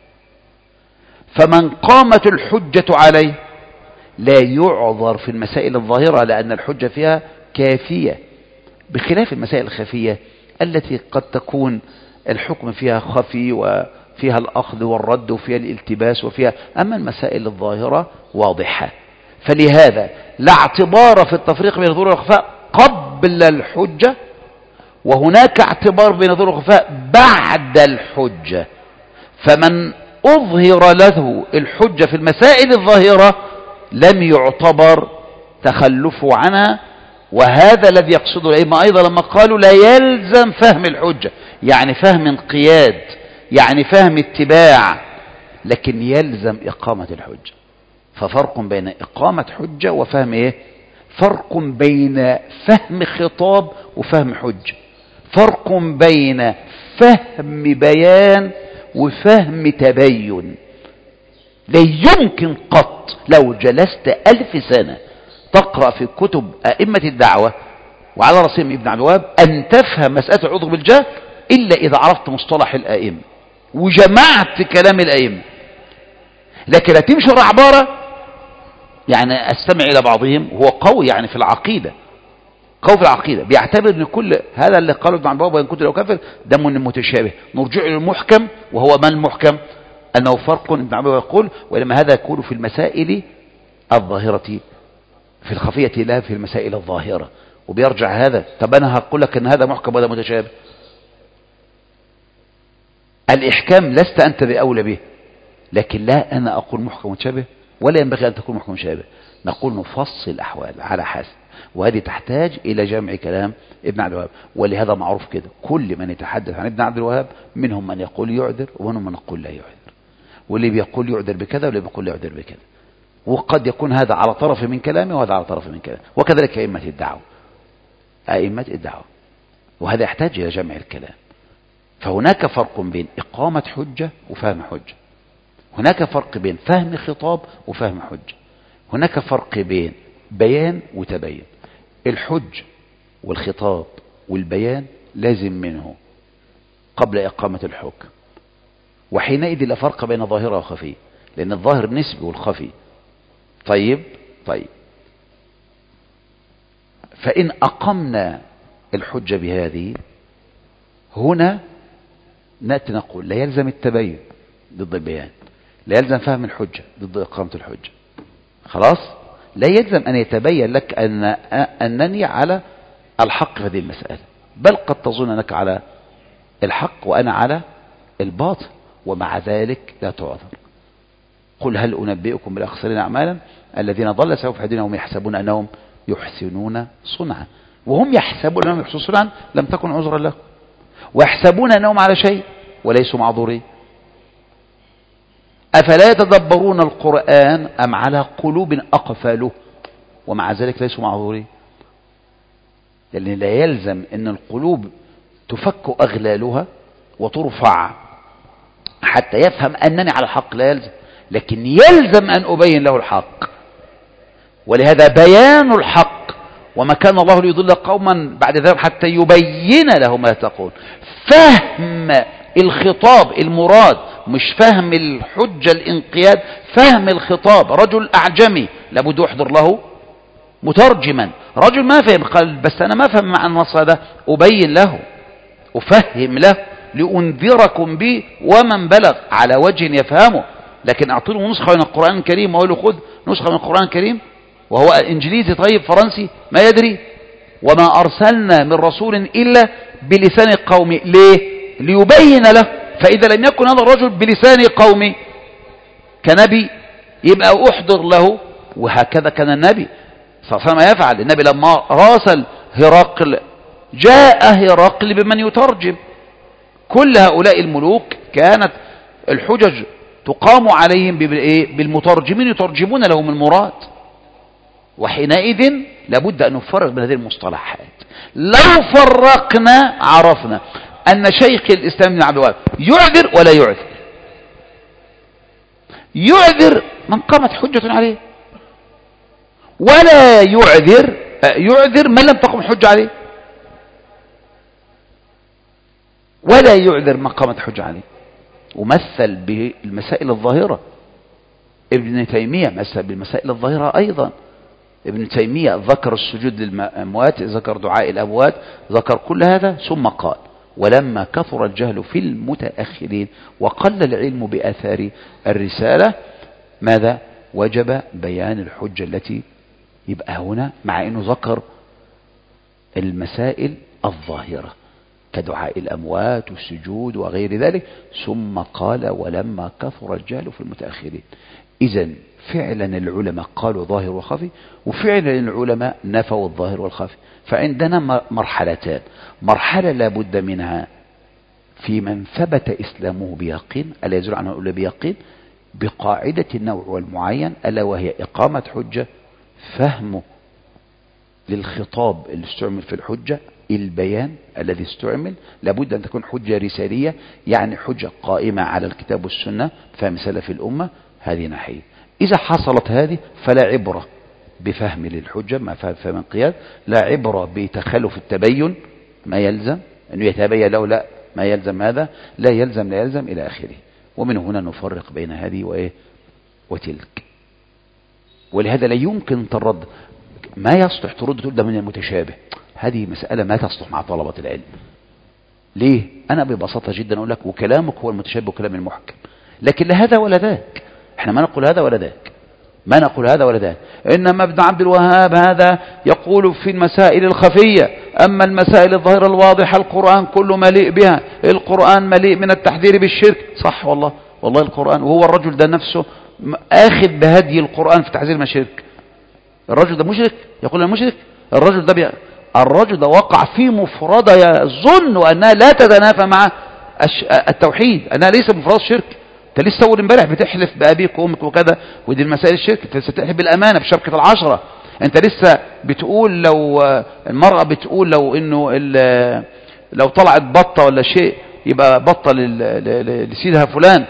فمن قامت الحجة عليه لا يعذر في المسائل الظاهرة لأن الحجة فيها كافية، بخلاف المسائل الخفية التي قد تكون الحكم فيها خفي وفيها الأخذ والرد وفيها الالتباس وفيها، أما المسائل الظاهرة واضحة. فلهذا لا اعتبار في التفريق بين الظهور والخفاء قبل الحجة، وهناك اعتبار بين الظهور والخفاء بعد الحجة. فمن أظهر له الحجة في المسائل الظاهرة لم يعتبر تخلفه عنها. وهذا الذي يقصده الأئمة أيضا لما قالوا لا يلزم فهم الحجة، يعني فهم انقياد، يعني فهم اتباع، لكن يلزم إقامة الحجة. ففرق بين إقامة حجة وفهم إيه؟ فرق بين فهم خطاب وفهم حجة، فرق بين فهم بيان وفهم تبين. لا يمكن قط لو جلست ألف سنة تقرأ في كتب أئمة الدعوة وعلى رأسهم ابن عبد الوهاب أن تفهم مسألة العذر بالجهل إلا إذا عرفت مصطلح الأئمة وجمعت كلام الأئمة. لكن لا تمشي العبارة، يعني أستمع إلى بعضهم وهو قوي يعني في العقيدة، قوي في العقيدة، بيعتبر أن كل هذا اللي قاله ابن عبد الوهاب وإن كنت لو كافر ده من متشابه، نرجع للمحكم. وهو من المحكم؟ أنه فرق. ابن عبد الوهاب يقول ولما هذا يكون في المسائل الظاهرة في الخفية لا في المسائل الظاهرة. وبيرجع هذا. طب أنا هقول لك أن هذا محكم وهذا متشابه. الإحكام لست أنت بأولى به، لكن لا أنا أقول محكم متشابه ولا ينبغي أن تكون محكم متشابه. نقول نفصل الأحوال على حسب، وهذه تحتاج إلى جمع كلام ابن عبد الوهاب. ولهذا معروف كده، كل من يتحدث عن ابن عبد الوهاب منهم من يقول يعذر ومنهم من يقول لا يعذر، واللي بيقول يعذر بكذا واللي بيقول لا يعذر بكذا، وقد يكون هذا على طرف من كلامه وهذا على طرف من كلامه. وكذلك أئمة الدعوة أئمة الدعوة وهذا يحتاج إلى جمع الكلام. فهناك فرق بين إقامة حجة وفهم حجة، هناك فرق بين فهم خطاب وفهم حجة، هناك فرق بين بيان وتبين. الحج والخطاب والبيان لازم منه قبل إقامة الحكم، وحينئذ لا فرق بين ظاهرة وخفي، لأن الظاهر نسبي والخفي. طيب طيب فإن أقمنا الحجة بهذه هنا نأتي نقول لا يلزم التبين ضد البيان، لا يلزم فهم الحجة ضد إقامة الحجة. خلاص، لا يلزم أن يتبين لك أن أنني على الحق في هذه المسألة، بل قد تظن أنك على الحق وأنا على الباطل، ومع ذلك لا تعذر. قل هل أنبئكم بالأخسرين أعمالا الذين ضل سعيهم في الحياة الدنيا وهم يحسبون أنهم يحسنون صنعا. وهم يحسبون أنهم يحسنون صنعا لم تكن عذرا لهم، ويحسبون أنهم على شيء وليسوا معذورين. أفلا يتدبرون القرآن أم على قلوب أقفاله ومع ذلك ليسوا معذورين. لأن لا يلزم أن القلوب تفك أغلالها وترفع حتى يفهم أنني على الحق، لا يلزم، لكن يلزم أن أبين له الحق. ولهذا بيان الحق، وما كان الله ليضل قوما بعد ذلك حتى يبين له ما يتقون. فهم الخطاب المراد، مش فهم الحجة الانقياد، فهم الخطاب. رجل أعجمي لابد يحضر له مترجما، رجل ما فهم قال بس أنا ما فهم معنى النص هذا، أبين له أفهم له لأنذركم به ومن بلغ على وجه يفهمه. لكن أعطيه نسخة من القرآن الكريم وأقول له خذ نسخة من القرآن الكريم وهو إنجليزي طيب فرنسي ما يدري. وما أرسلنا من رسول إلا بلسان قومه، ليه؟ ليبين له. فإذا لم يكن هذا الرجل بلسان قومه كنبي يبقى أحضر له. وهكذا كان النبي صلى الله عليه وسلم يفعل. النبي لما راسل هرقل جاء هرقل بمن يترجم. كل هؤلاء الملوك كانت الحجج تقام عليهم بالمترجمين يترجمون لهم المراد. وحينئذ لابد أن نفرق بين هذه المصطلحات. لو فرقنا عرفنا أن شيخ الإسلام بن عبد الوهاب يعذر ولا يعذر. يعذر من قامت حجة عليه، ولا يعذر يعذر من لم تقم حجة عليه، ولا يعذر من قامت حجة عليه. ومثل بالمسائل الظاهرة. ابن تيمية مثل بالمسائل الظاهرة أيضا. ابن تيمية ذكر السجود للأموات، ذكر دعاء الأموات، ذكر كل هذا، ثم قال ولما كثر الجهل في المتأخرين وقل العلم بآثار الرسالة ماذا؟ وجب بيان الحجة التي يبقى هنا، مع أنه ذكر المسائل الظاهرة كدعاء الأموات والسجود وغير ذلك، ثم قال ولما كثر الجهل في المتأخرين. إذن فعلا العلماء قالوا ظاهر وخفي، وفعلا العلماء نفوا الظاهر والخفي. فعندنا مرحلتان: مرحلة لا بد منها في من ثبت إسلامه بيقين، ألا يزول عنه إلا بيقين، بقاعدة النوع والمعين، ألا وهي إقامة حجة، فهمه للخطاب اللي استعمل في الحجة، البيان الذي استعمل لابد أن تكون حجة رسالية، يعني حجة قائمة على الكتاب والسنة فهم سلف الأمة. هذه ناحية. إذا حصلت هذه فلا عبرة بفهم للحجة ما فهم فهم انقياد، لا عبرة بتخلف التبين ما يلزم أنه يتبين له، لا ما يلزم هذا، لا يلزم لا يلزم إلى آخره. ومن هنا نفرق بين هذه وإيه وتلك. ولهذا لا يمكن ترد، ما يصلح ترد تقول ده من المتشابه. هذه مسألة ما تصلح مع طلبة العلم. ليه؟ أنا ببساطة جدا أقول لك وكلامك هو المتشابه وكلام المحكم، لكن لا هذا ولا ذاك. احنا ما نقول هذا ولا ذاك، ما نقول هذا ولا ذاك. إنما ابن عبد الوهاب هذا يقول في المسائل الخفية، أما المسائل الظاهرة الواضحة القرآن كله مليء بها، القرآن مليء من التحذير بالشرك. صح والله، والله القرآن، وهو الرجل ده نفسه آخذ بهدي القرآن في تحذير من الشرك. الرجل ده مشرك، يقول المشرك الرجل ده بي... الرجل ده وقع في مفردة يظن أنها لا تتنافى مع التوحيد، أنها ليس مفردة الشرك. انت لسه اول امبارح بتحلف بابيك وامك وكذا، ودي المسائل الشرك. انت لسه بتحلف بالامانه بشبكه العشره. انت لسه بتقول لو المراه بتقول لو انه لو طلعت بطه ولا شيء يبقى بطه لسيدها فلان.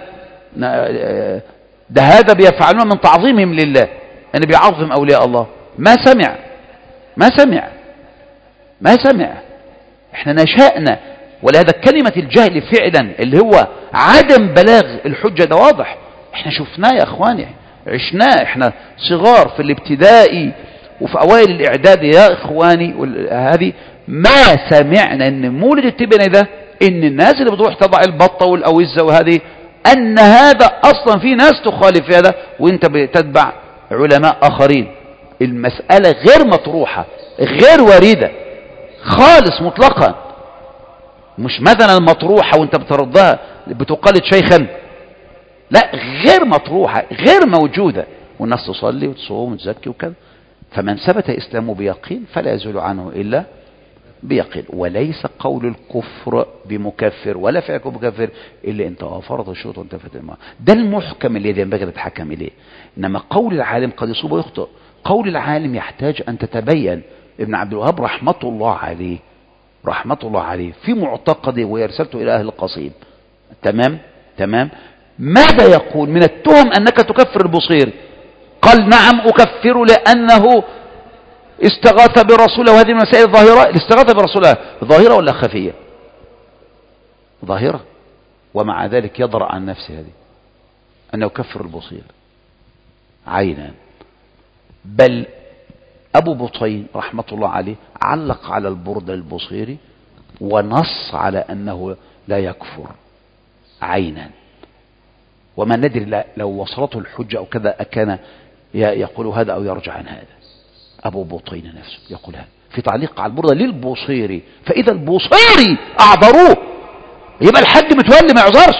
ده هذا بيفعلون من تعظيمهم لله، ان يعني بيعظم اولياء الله. ما سمع ما سمع ما سمع. احنا نشأنا، ولهذا كلمة الجهل فعلا اللي هو عدم بلاغ الحجة ده واضح. احنا شفناه يا اخواني، عشناه، احنا صغار في الابتدائي وفي اوائل الاعداد يا اخواني. هذه ما سمعنا ان مولد التبني ده، ان الناس اللي بتروح تضع البطة والاوزة وهذه، ان هذا اصلا في ناس تخالف في هذا وانت بتتبع علماء اخرين. المسألة غير مطروحة، غير واردة خالص مطلقا. مش مثلا مطروحة وانت بتردها بتقلد شيخا، لا، غير مطروحة، غير موجودة. والناس تصلي وتصوم وتزكي وكذا. فمن ثبت إسلامه بيقين فلا يزول عنه إلا بيقين. وليس قول الكفر بمكفر ولا فعل بمكفر إلا انت وفرض الشروط وانتفت الماء. ده المحكم اللي ينبغي تتحكم إليه. إنما قول العالم قد يصيب ويخطئ. قول العالم يحتاج أن تتبين. ابن عبد الوهاب رحمة الله عليه رحمة الله عليه في معتقده ويرسلته إلى أهل القصيم، تمام تمام ماذا يقول من التهم أنك تكفر البصيري؟ قال نعم أكفر لأنه استغاث برسوله. وهذه المسائل الظاهرة. الاستغاثة برسوله ظاهرة ولا خفية؟ ظاهرة. ومع ذلك يضرع عن نفسه هذه أنه يكفر البصيري عينا. بل أبو بطين رحمة الله عليه علق على البردة البصيري ونص على أنه لا يكفر عينا. وما ندري لو وصلته الحجة أو كذا أكان يقول هذا أو يرجع عن هذا. أبو بطين نفسه يقول هذا في تعليق على البردة للبصيري. فإذا البصيري أعذروه يبقى الحد متولي ما يعذرش.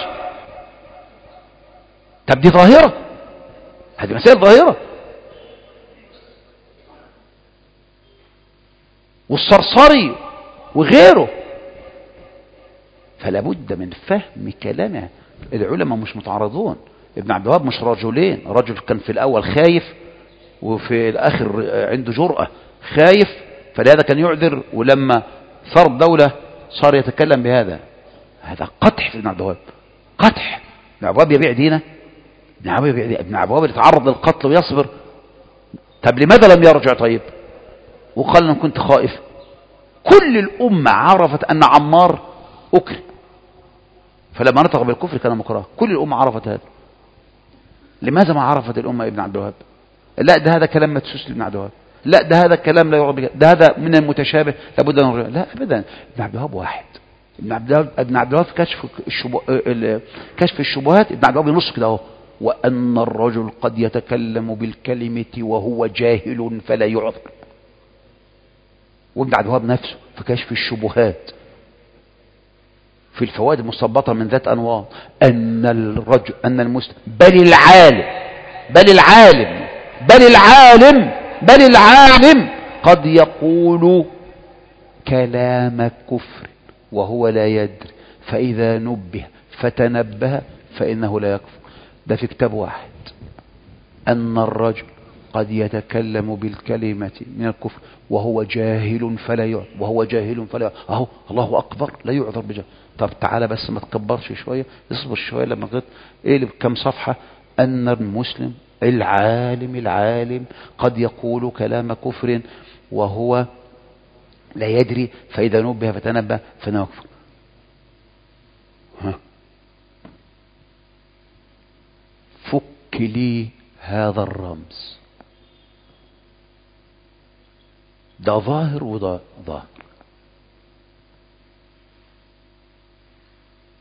طب دي ظاهرة، هذه مسائل ظاهرة. والصرصري وغيره. فلا بد من فهم كلامه. العلماء مش متعارضون. ابن عبد الوهاب مش رجلين، رجل كان في الأول خايف وفي الآخر عنده جرأة. خايف فلهذا كان يعذر، ولما صار الدولة صار يتكلم بهذا. هذا قدح في ابن عبد الوهاب، قدح. ابن عبد الوهاب يبيع دينه؟ ابن عبد الوهاب يبيع ابن عبد الوهاب يتعرض للقتل ويصبر. طب لماذا لم يرجع طيب وقال أنا كنت خائف؟ كل الأمة عرفت أن عمار أكره، فلما نطق بالكفر كان مكره. كل الأمة عرفت هذا. لماذا ما عرفت الأمة ابن عبد الوهاب؟ لا، ده هذا كلام مدسوس لابن عبد الوهاب. لا، ده هذا كلام لا يعرف، ده هذا من المتشابه لابد أن نرجع. لا أبدا، ابن عبد الوهاب واحد. ابن عبد الوهاب ابن عبد الوهاب كشف الشبه... كشف الشبهات. ابن عبد الوهاب ينص كده اهو: وأن الرجل قد يتكلم بالكلمة وهو جاهل فلا يعذر. وابن عبد الوهاب نفسه في كشف الشبهات في الفوائد المستنبطة من ذات أنواط أن الرجل أن المسلم بل العالم بل العالم بل العالم بل العالم قد يقول كلام كفر وهو لا يدري، فإذا نبه فتنبه فإنه لا يكفر. ده في كتاب واحد. أن الرجل قد يتكلم بالكلمة من الكفر وهو جاهل فلا يعذر، وهو جاهل فلا يعذر. أهو الله أكبر، لا يعذر بجهل. طب تعالى بس ما تكبرش شوية، اصبر شوية. لما قلت اقلب كم صفحة. أن المسلم العالم العالم قد يقول كلام كفر وهو لا يدري، فإذا نبه فتنبه فإنه يكفر. ها. فك لي هذا الرمز. ده ظاهر وده ظاهر.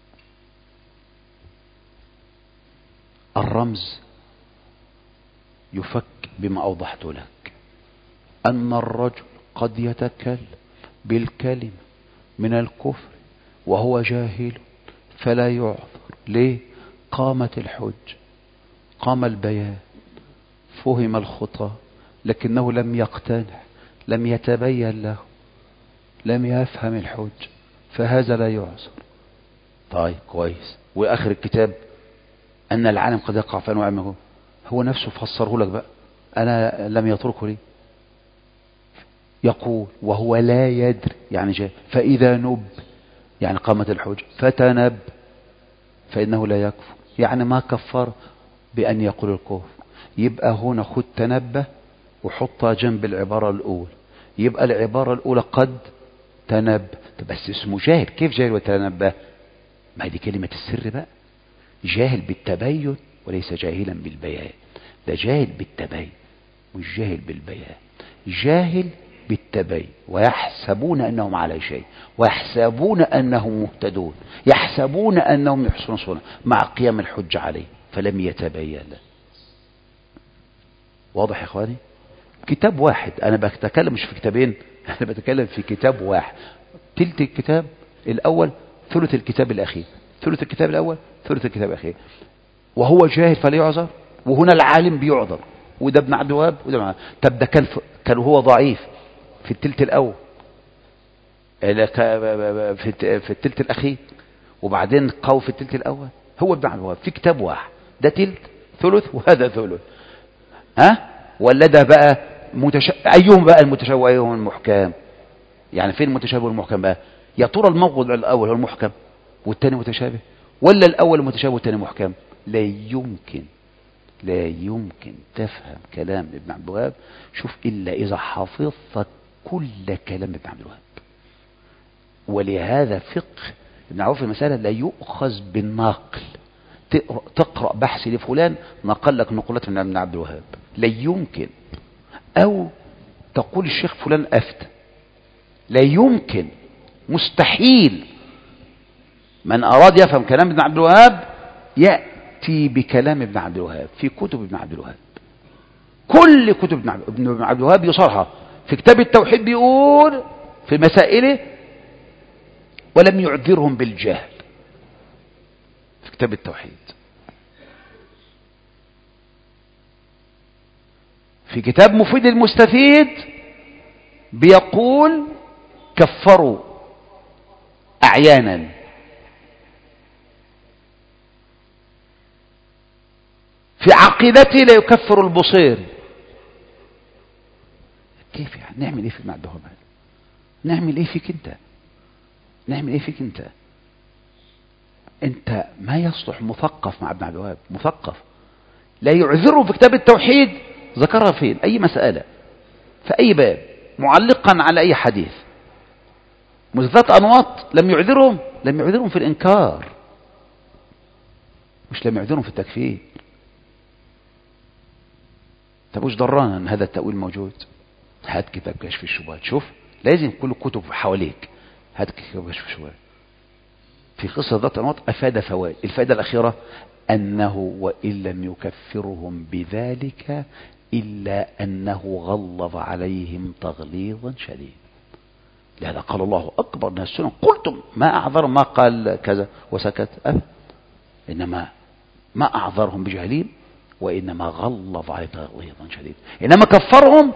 الرمز يفك بما أوضحت لك، أن الرجل قد يتكلم بالكلمة من الكفر وهو جاهل فلا يعذر. ليه؟ قامت الحج، قام البيان، فهم الخطاب، لكنه لم يقتنع، لم يتبين له، لم يفهم الحج، فهذا لا يعذر. طيب كويس. وآخر الكتاب أن العالم قد يقع في أنواع ما هو هو نفسه فسره لك بقى، أنا لم يتركه لي. يقول وهو لا يدري يعني جاء، فإذا نب يعني قامت الحج، فتنب فإنه لا يكفر، يعني ما كفر بأن يقول الكفر. يبقى هنا خد تنبه وحطها جنب العبارة الأولى، يبقى العبارة الأولى قد تنبه. بس اسمه جاهل، كيف جاهل وتنبه؟ ما دي كلمة السر بقى، جاهل بالتبين وليس جاهلا بالبيان، ده جاهل بالتبين مش جاهل بالبيان. جاهل بالتبين ويحسبون أنهم على شيء، ويحسبون أنهم مهتدون، يحسبون أنهم يحسنون صنعا مع قيام الحج عليه فلم يتبين له. واضح يا إخواني؟ كتاب واحد، أنا بتكلم مش في كتابين، أنا بتكلم في كتاب واحد، تلت الكتاب الأول ثلث الكتاب الأخير، ثلث الكتاب الأول ثلث الكتاب الأخير. وهو جاهل فلا يعذر، وهنا العالم بيعذر، وده ابن عبد الوهاب وده ابن عبد الوهاب. طب ده كان كان هو ضعيف في التلت الأول، في في التلت الأخير، وبعدين قوي في التلت الأول. هو ابن عبد الوهاب في كتاب واحد، ده تلت ثلث وهذا ثلث. ها ولا ده بقى متش... أيهم بقى المتشابه وأيهم المحكم؟ يعني فين المتشابه والمحكم بقى؟ يا ترى الموضوع الأول هو المحكم والثاني متشابه، ولا الأول متشابه والثاني محكم؟ لا يمكن لا يمكن تفهم كلام ابن عبد الوهاب شوف إلا إذا حفظت كل كلام ابن عبد الوهاب. ولهذا فقه ابن عوف في المسألة لا يؤخذ بالنقل، تقرأ بحث لفلان نقل لك نقلات من ابن عبد الوهاب، لا يمكن. أو تقول الشيخ فلان أفتى، لا يمكن، مستحيل. من أراد يفهم كلام ابن عبد الوهاب يأتي بكلام ابن عبد الوهاب في كتب ابن عبد الوهاب، كل كتب ابن عبد الوهاب يصرها. في كتاب التوحيد بيقول في مسائله ولم يعذرهم بالجهل، في كتاب التوحيد. في كتاب مفيد المستفيد بيقول كفروا أعيانا. في عقيدته لا يكفر البصير. كيف يعني؟ نعمل ايه في ابن عبد الوهاب؟ نعمل ايه فيك انت؟ نعمل ايه فيك انت؟ انت ما يصلح مثقف مع ابن عبد الوهاب، مثقف لا يعذره في كتاب التوحيد. ذكرها فين؟ اي مسألة في اي باب معلقا على اي حديث. مثبت انواط لم يعذرهم، لم يعذرهم في الانكار، مش لم يعذرهم في التكفير. طب وش ضرانا ان هذا التأويل موجود؟ هات كتاب كشف الشبهات، شوف لازم كل الكتب حواليك، هات كتاب كشف الشبهات في قصة ذات الأنواط أفاد فوائد. الفائدة الأخيرة أنه وإن لم يكفرهم بذلك إلا أنه غلظ عليهم تغليظا شديدا. لهذا قال الله أكبر من السنة قلتم ما أعذر ما قال كذا وسكت أبدا، إنما ما أعذرهم بجهلين وإنما غلظ عليهم تغليظا شديدا. إنما كفرهم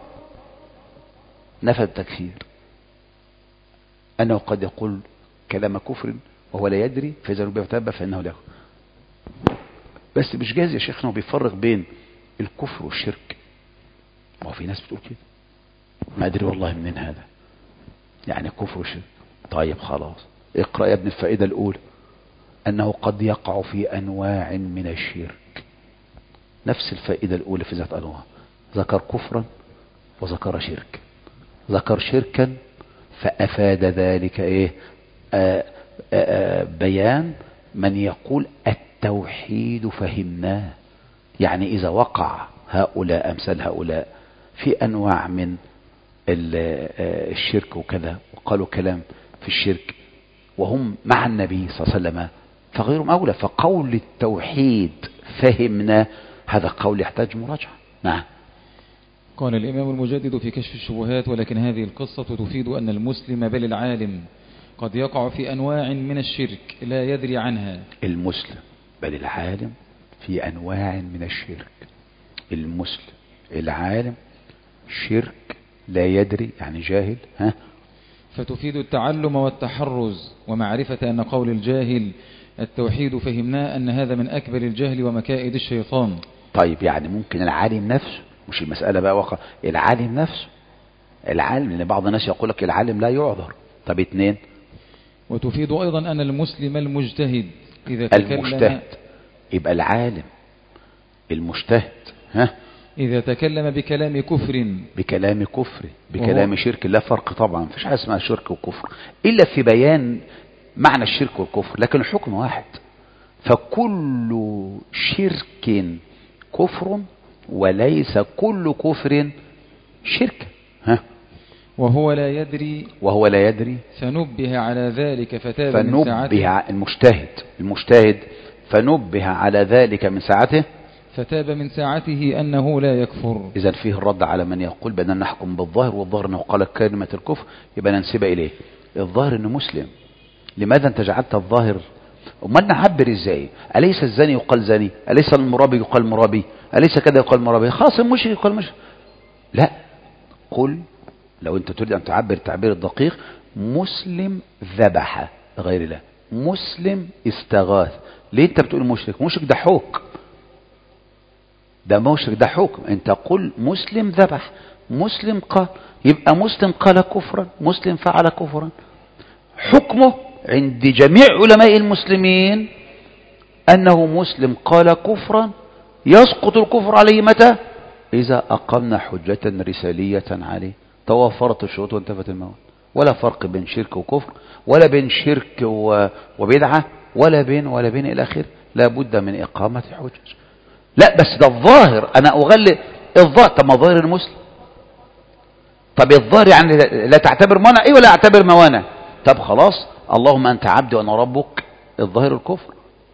نفى التكفير، أنه قد يقول كلام كفر وهو لا يدري فإذا نبه وتاب فإنه له. بس مش جايز يا شيخنا بيفرق بين الكفر والشرك. ما في ناس بتقول كده، ما أدري والله منين هذا، يعني كفر وشرك. طيب خلاص اقرأ يا ابن الفائدة الأولى أنه قد يقع في أنواع من الشرك. نفس الفائدة الأولى في ذات أنواع، ذكر كفرا وذكر شرك. ذكر شركا فأفاد ذلك إيه؟ آآ آآ بيان من يقول التوحيد فهمناه. يعني إذا وقع هؤلاء أمثال هؤلاء في أنواع من الشرك وكذا وقالوا كلام في الشرك وهم مع النبي صلى الله عليه وسلم فغيرهم أولى. فقول التوحيد فهمنا هذا قول يحتاج مراجعة، نعم. قال الإمام المجدد في كشف الشبهات: ولكن هذه القصة تفيد أن المسلم بل العالم قد يقع في أنواع من الشرك لا يدري عنها. المسلم بل العالم في أنواع من الشرك. المسلم العالم شرك لا يدري، يعني جاهل. ها فتفيد التعلم والتحرز ومعرفة أن قول الجاهل التوحيد فهمناه أن هذا من أكبر الجهل ومكائد الشيطان. طيب يعني ممكن العالم نفسه، مش المسألة بقى وقع العالم نفسه، العالم، لأن بعض الناس يقول لك العالم لا يعذر. طب اتنين، وتفيد أيضا أن المسلم المجتهد إذا تكلم المجتهد يبقى العالم المجتهد ها إذا تكلم بكلام كفر بكلام كفر بكلام وهو... شرك، لا فرق طبعا، مفيش حاجة اسمها شرك وكفر إلا في بيان معنى الشرك والكفر، لكن الحكم واحد. فكل شرك كفر وليس كل كفر شرك. ها وهو لا يدري وهو لا يدري فنبه على ذلك فتاب فنبه من ساعته المجتهد المجتهد فنبه على ذلك من ساعته فتاب من ساعته أنه لا يكفر. إذا فيه الرد على من يقول بأننا نحكم بالظاهر، والظاهر أنه قال كلمة الكفر يبقى ننسب إليه. الظاهر أنه مسلم، لماذا أنت جعلت الظاهر؟ وما نعبر إزاي؟ أليس الزاني يقال زاني؟ أليس المرابي يقال مرابي؟ أليس كذا يقال مرابي؟ خاص المشرك يقال مشرك. لا، قل لو أنت تريد أن تعبر التعبير الدقيق: مسلم ذبح غير الله، مسلم استغاث. ليه أنت بتقول مشرك؟ مشرك ده حكم، ده مشرك ده حكم. أنت قل مسلم ذبح، مسلم قال، يبقى مسلم قال كفرا، مسلم فعل كفرا. حكمه عند جميع علماء المسلمين أنه مسلم قال كفرا يسقط الكفر عليه متى؟ إذا أقمنا حجة رسالية عليه، توفرت الشروط وانتفت المواد. ولا فرق بين شرك وكفر، ولا بين شرك وبدعة، ولا بين ولا بين إلى آخره. لا بد من إقامة حجج. لا بس ده الظاهر، أنا أغلق الظاهر. طب ما ظاهر المسلم، طب الظاهر يعني لا تعتبر موانع؟ إيه ولا أعتبر موانع؟ طب خلاص، اللهم أنت عبدي وأنا ربك، الظاهر الكفر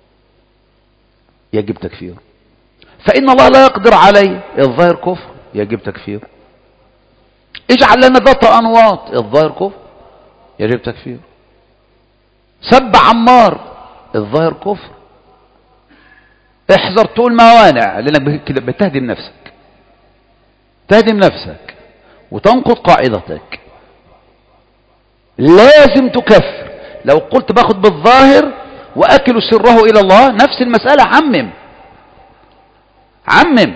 يجب تكفير. فإن الله لا يقدر عليه، الظاهر كفر يجب تكفير. اجعل لنا ذات أنواط، الظاهر كفر يجب تكفير. سب عمار، الظاهر كفر. احذر تقول موانع، لأنك كده بتهدم نفسك، تهدم نفسك وتنقض قاعدتك. لازم تكفر. لو قلت باخد بالظاهر وأكل سره إلى الله، نفس المسألة، عمم عمم.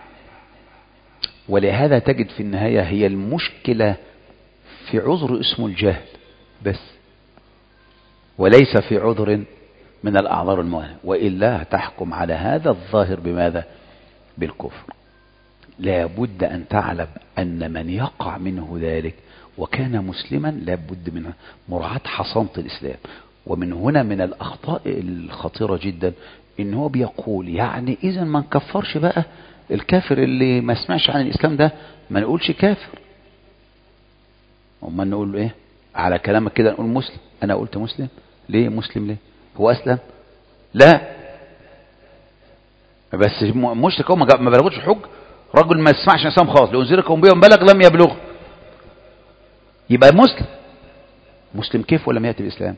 ولهذا تجد في النهاية هي المشكلة في عذر اسمه الجهل بس، وليس في عذر من الأعذار الموانع، وإلا تحكم على هذا الظاهر بماذا؟ بالكفر. لا بد أن تعلم أن من يقع منه ذلك وكان مسلما لا بد من مراعاة حصانة الإسلام. ومن هنا من الأخطاء الخطيرة جدا إن هو بيقول يعني إذا ما نكفرش بقى الكافر اللي ما سمعش عن الإسلام ده، ما نقولش كافر. وما نقول له إيه على كلامك كده؟ نقول مسلم. أنا قلت مسلم ليه؟ مسلم ليه؟ هو أسلم؟ لا، بس مشرك هو ما بلغوش حج. رجل ما يسمعش عن الإسلام خالص، لأنذركم به بلغ لم يبلغ، يبقى مسلم. مسلم كيف ولم يأتي الإسلام؟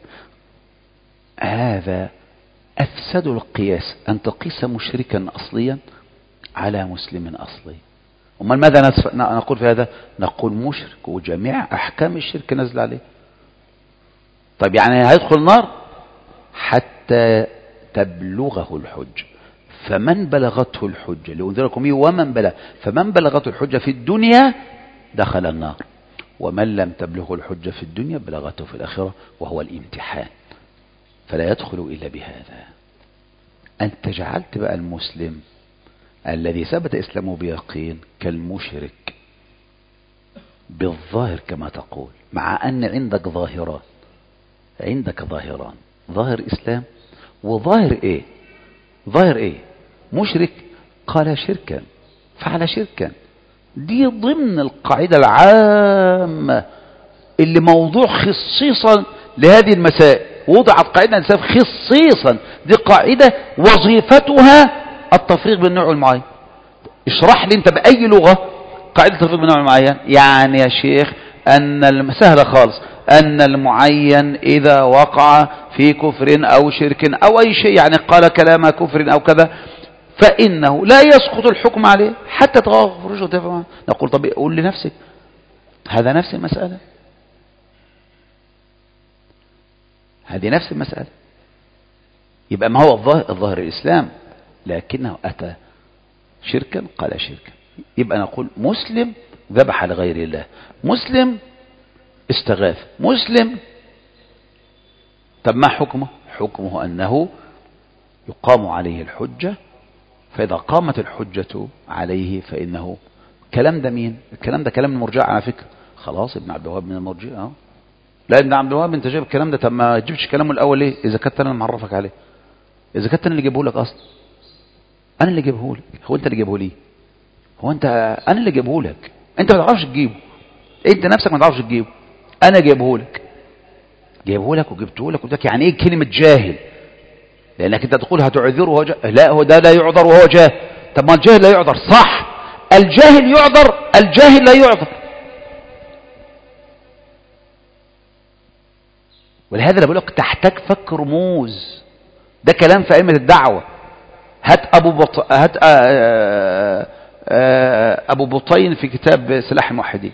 هذا أفسد القياس، أن تقيس مشركا أصليا على مسلم أصلي. وما ماذا نقول في هذا؟ نقول مشرك وجميع أحكام الشرك نزل عليه. طيب يعني هيدخل النار حتى تبلغه الحج. فمن بلغته الحجة لأنذركم به ومن بلغ، فمن بلغته الحجة في الدنيا دخل النار، ومن لم تبلغه الحجة في الدنيا بلغته في الآخرة، وهو الامتحان. فلا يدخل إلا بهذا. أنت جعلت بقى المسلم الذي ثبت إسلامه بيقين كالمشرك بالظاهر كما تقول، مع أن عندك ظاهران، عندك ظاهران، ظاهر إسلام وظاهر إيه؟ ظاهر إيه؟ مشرك قال شركا فعل شركا. دي ضمن القاعدة العامة اللي موضوع خصيصا لهذه المسائل، وضعت قاعدة الإسلام خصيصا. دي قاعدة وظيفتها التفريق بين النوع والمعين. اشرح لي انت بأي لغة قاعدة التفريق بين نوع معين. يعني يا شيخ أن سهلة خالص، أن المعين إذا وقع في كفر أو شرك أو أي شيء، يعني قال كلام كفر أو كذا، فإنه لا يسقط الحكم عليه حتى تغفر رجل. نقول طب قول لنفسك، هذا نفس المسألة، هذه نفس المسألة. يبقى ما هو الظاهر؟ الظاهر الإسلام، لكنه أتى شركا قال شركا. يبقى نقول مسلم ذبح لغير الله، مسلم استغاث، مسلم. طب ما حكمه؟ حكمه أنه يقام عليه الحجة، فإذا قامت الحجة عليه فإنه كلام ده مين؟ الكلام ده كلام المرجع على فكرة. خلاص ابن عبد الوهاب من المرجع. اه لا ابن عبد الوهاب انت جايب الكلام ده، طب ما تجيبش كلامه الاول ليه اذا كنت انا معرفك عليه؟ اذا كنت انا اللي جايبه لك اصلا، انا اللي جايبه لك. هو انت اللي جايبه لي؟ هو انت انا اللي جايبه لك، انت ما تعرفش تجيبه، انت نفسك ما تعرفش تجيبه، انا جايبه لك، جايبه لك وجبته لك. وده يعني ايه كلمه جاهل؟ لانك انت تقول هتعذره وهو جاهل. لا هو ده لا يعذر وهو جاهل. طب ما الجاهل لا يعذر، صح، الجاهل يعذر، الجاهل لا يعذر. ولهذا انا بقول لك تحتاج فك رموز. ده كلام في ائمه الدعوه. هات ابو بط... هات آآ آآ ابو بطين في كتاب سلاح الموحدين،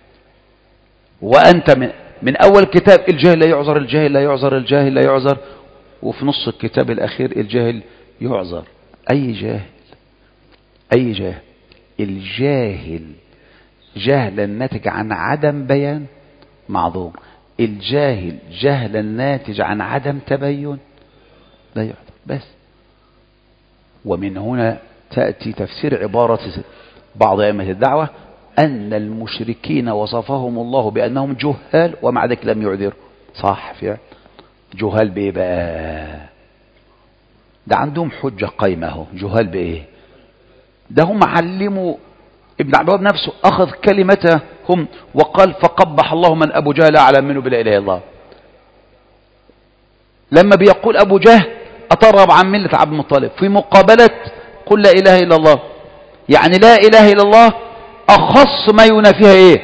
وانت من من اول كتاب الجاهل لا يعذر، الجاهل لا يعذر، الجاهل لا يعذر، وفي نص الكتاب الاخير الجاهل يعذر. اي جاهل؟ اي جاهل؟ الجاهل جهلا ناتج عن عدم بيان معذور، الجاهل جهلا ناتج عن عدم تبين لا يعذر بس. ومن هنا تأتي تفسير عبارة بعض أئمة الدعوة أن المشركين وصفهم الله بأنهم جهال ومع ذلك لم يعذروا. صح فعلا، جهال بإيه بقى؟ ده عندهم حجة قايمة اهو. جهال بإيه؟ ده هم علموا. ابن عبد الوهاب نفسه أخذ كلمتهم وقال فقبح الله من أبو جهل أعلم منه بلا إله إلا الله. لما بيقول أبو جهل أترغب عن ملة عبد المطلب في مقابلة قل لا إله إلا الله، يعني لا إله إلا الله أخص ما ينافيها إيه؟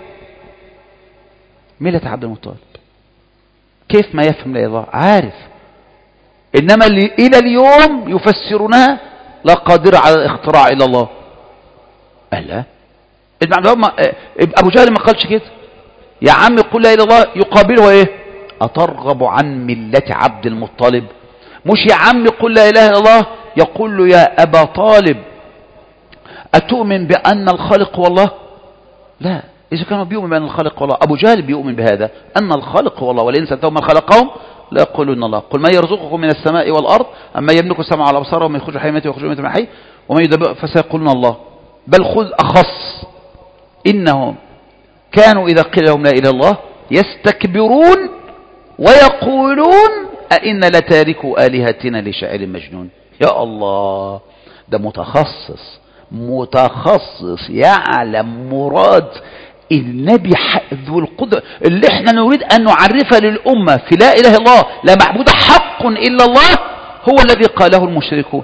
ملة عبد المطلب. كيف ما يفهم لا إله إلا الله؟ عارف. إنما اللي إلى اليوم يفسرونها لا قادر على الاختراع إلا الله. ألا ابن عبد الوهاب أبو جهل ما قالش كده. يا عم قل لا إله إلا الله يقابله إيه؟ أترغب عن ملة عبد المطلب. مش يا عم قل لا إله إلا الله يقول له يا أبا طالب أتؤمن بأن الخالق هو الله؟ لا، إذا كانوا بيؤمن بأن الخالق هو الله. أبو جهل بيؤمن بهذا أن الخالق هو الله، ولئن سألتهم من خلقهم لا يقولون الله. قل من يرزقكم من السماء والأرض أما يملك السمع والأبصار ومن يخرج حي ميت ويخرج ميت من حي ومن يدبر فسيقولون الله. بل خذ أخص، إنهم كانوا إذا قيل لهم لا إله إلا الله يستكبرون ويقولون أئن لتاركوا آلهتنا لشاعر مجنون. يا الله، ده متخصص متخصص يعلم مراد النبي ذو القدرة اللي احنا نريد أن نعرفها للأمة في لا إله إلا الله لا معبود حق إلا الله، هو الذي قاله المشركون.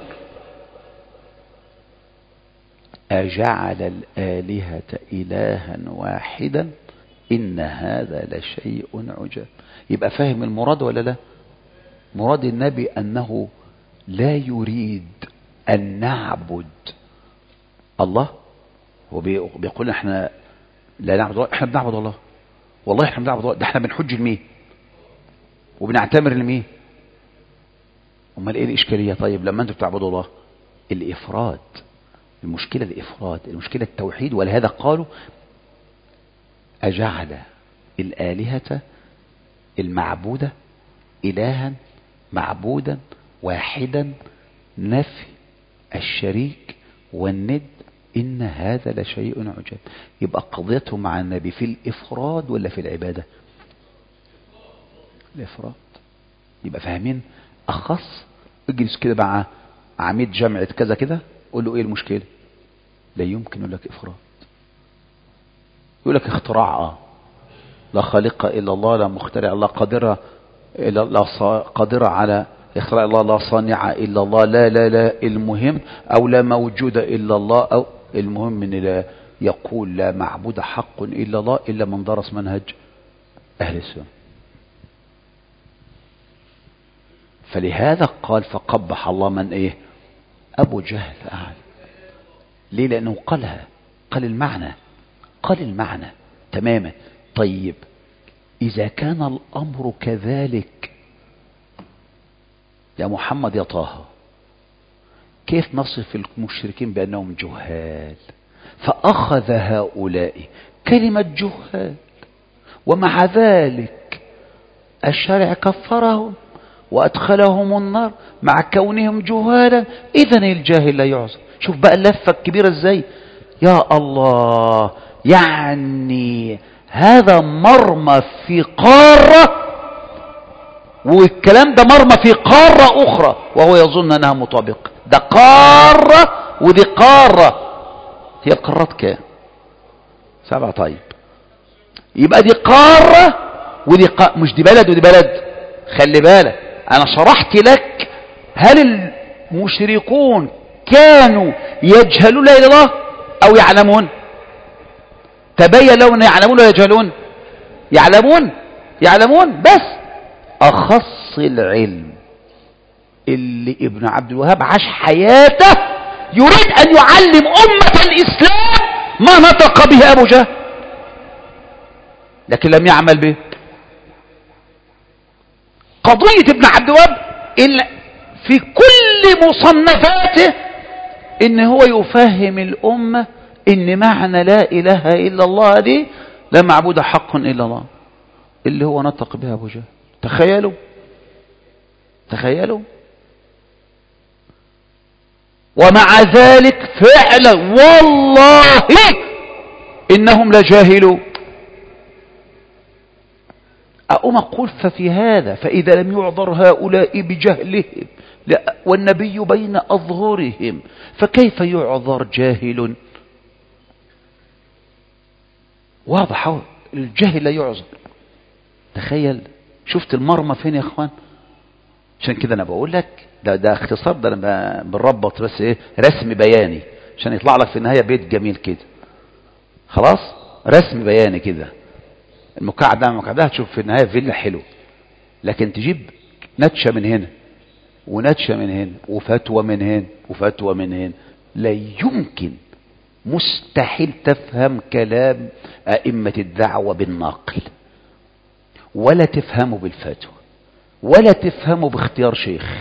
أجعل الآلهة إلها واحدا إن هذا لشيء عجاب. يبقى فاهم المراد ولا لا؟ مراد النبي أنه لا يريد أن نعبد الله. هو بيقول احنا لا نعبد الله، احنا بنعبد الله. والله احنا بنعبد الله، ده احنا بنحج لمين وبنعتمر لمين؟ امال ايه الاشكاليه؟ طيب لما انتم بتعبدوا الله الافراد، المشكله الافراد، المشكله التوحيد. ولهذا قالوا اجعل الالهه المعبوده الها معبودا واحدا نفي الشريك والند إن هذا لشيء عجاب. يبقى قضيته مع النبي في الإفراد ولا في العبادة؟ الإفراد. يبقى فاهمين أخص. اجلس كده مع عميد جامعة كذا كده قول له إيه المشكلة؟ لا يمكن يقول لك إفراد، يقول لك اختراع. آه لا خالق إلا الله، لا مخترع، لا قادرة إلا لا قادرة على يخلق الله لا صانع إلا الله، لا لا لا المهم، أو لا موجود إلا الله، أو المهم أن لا يقول لا معبود حق إلا الله إلا من درس منهج أهل السنة. فلهذا قال فقبح الله من إيه؟ أبو جهل. أعلم ليه؟ لأنه قالها، قال المعنى، قال المعنى تماما. طيب إذا كان الأمر كذلك يا محمد يا طه، كيف نصف المشركين بأنهم جهال؟ فأخذ هؤلاء كلمة جهال، ومع ذلك الشارع كفرهم وأدخلهم النار مع كونهم جهالا. إذن الجاهل لا يعذر. شوف بقى اللفة الكبيرة ازاي. يا الله، يعني هذا مرمى في قارة، والكلام ده مرمى في قارة أخرى وهو يظن أنها مطابقة. ده قارة ودي قارة. هي القارات كام؟ سبعة. طيب يبقى دي قارة ودي قارة، مش دي بلد ودي بلد. خلي بالك أنا شرحت لك هل المشركون كانوا يجهلون لا إله إلا الله أو يعلمون؟ تبين لهم يعلمون ولا يجهلون؟ يعلمون، يعلمون. بس أخص العلم اللي ابن عبد الوهاب عاش حياته يريد أن يعلم أمة الإسلام ما نطق به أبو جهل، لكن لم يعمل به. قضية ابن عبد الوهاب في كل مصنفاته إن هو يفهم الأمة إن معنى لا إله إلا الله دي لا معبود حق إلا الله، اللي هو نطق بها أبو جهل. تخيلوا، تخيلوا. ومع ذلك فعلا والله إنهم لجاهلون. أقوم أقول ففي هذا فإذا لم يعذر هؤلاء بجهلهم والنبي بين أظهرهم فكيف يعذر جاهل؟ واضح، الجاهل لا يعذر. تخيل، شفت المرمى فين يا اخوان؟ عشان كده انا بقول لك ده ده اختصار، ده انا بنربط بس ايه رسم بياني عشان يطلع لك في النهايه بيت جميل كده. خلاص، رسم بياني كده. المكعب ده المكعب ده هتشوف في النهايه فيلا حلو، لكن تجيب نتشه من هنا ونتشه من هنا وفتوى من هنا وفتوى من هنا، لا يمكن، مستحيل تفهم كلام أئمة الدعوة بالناقل، ولا تفهمه بالفتوى، ولا تفهمه باختيار شيخ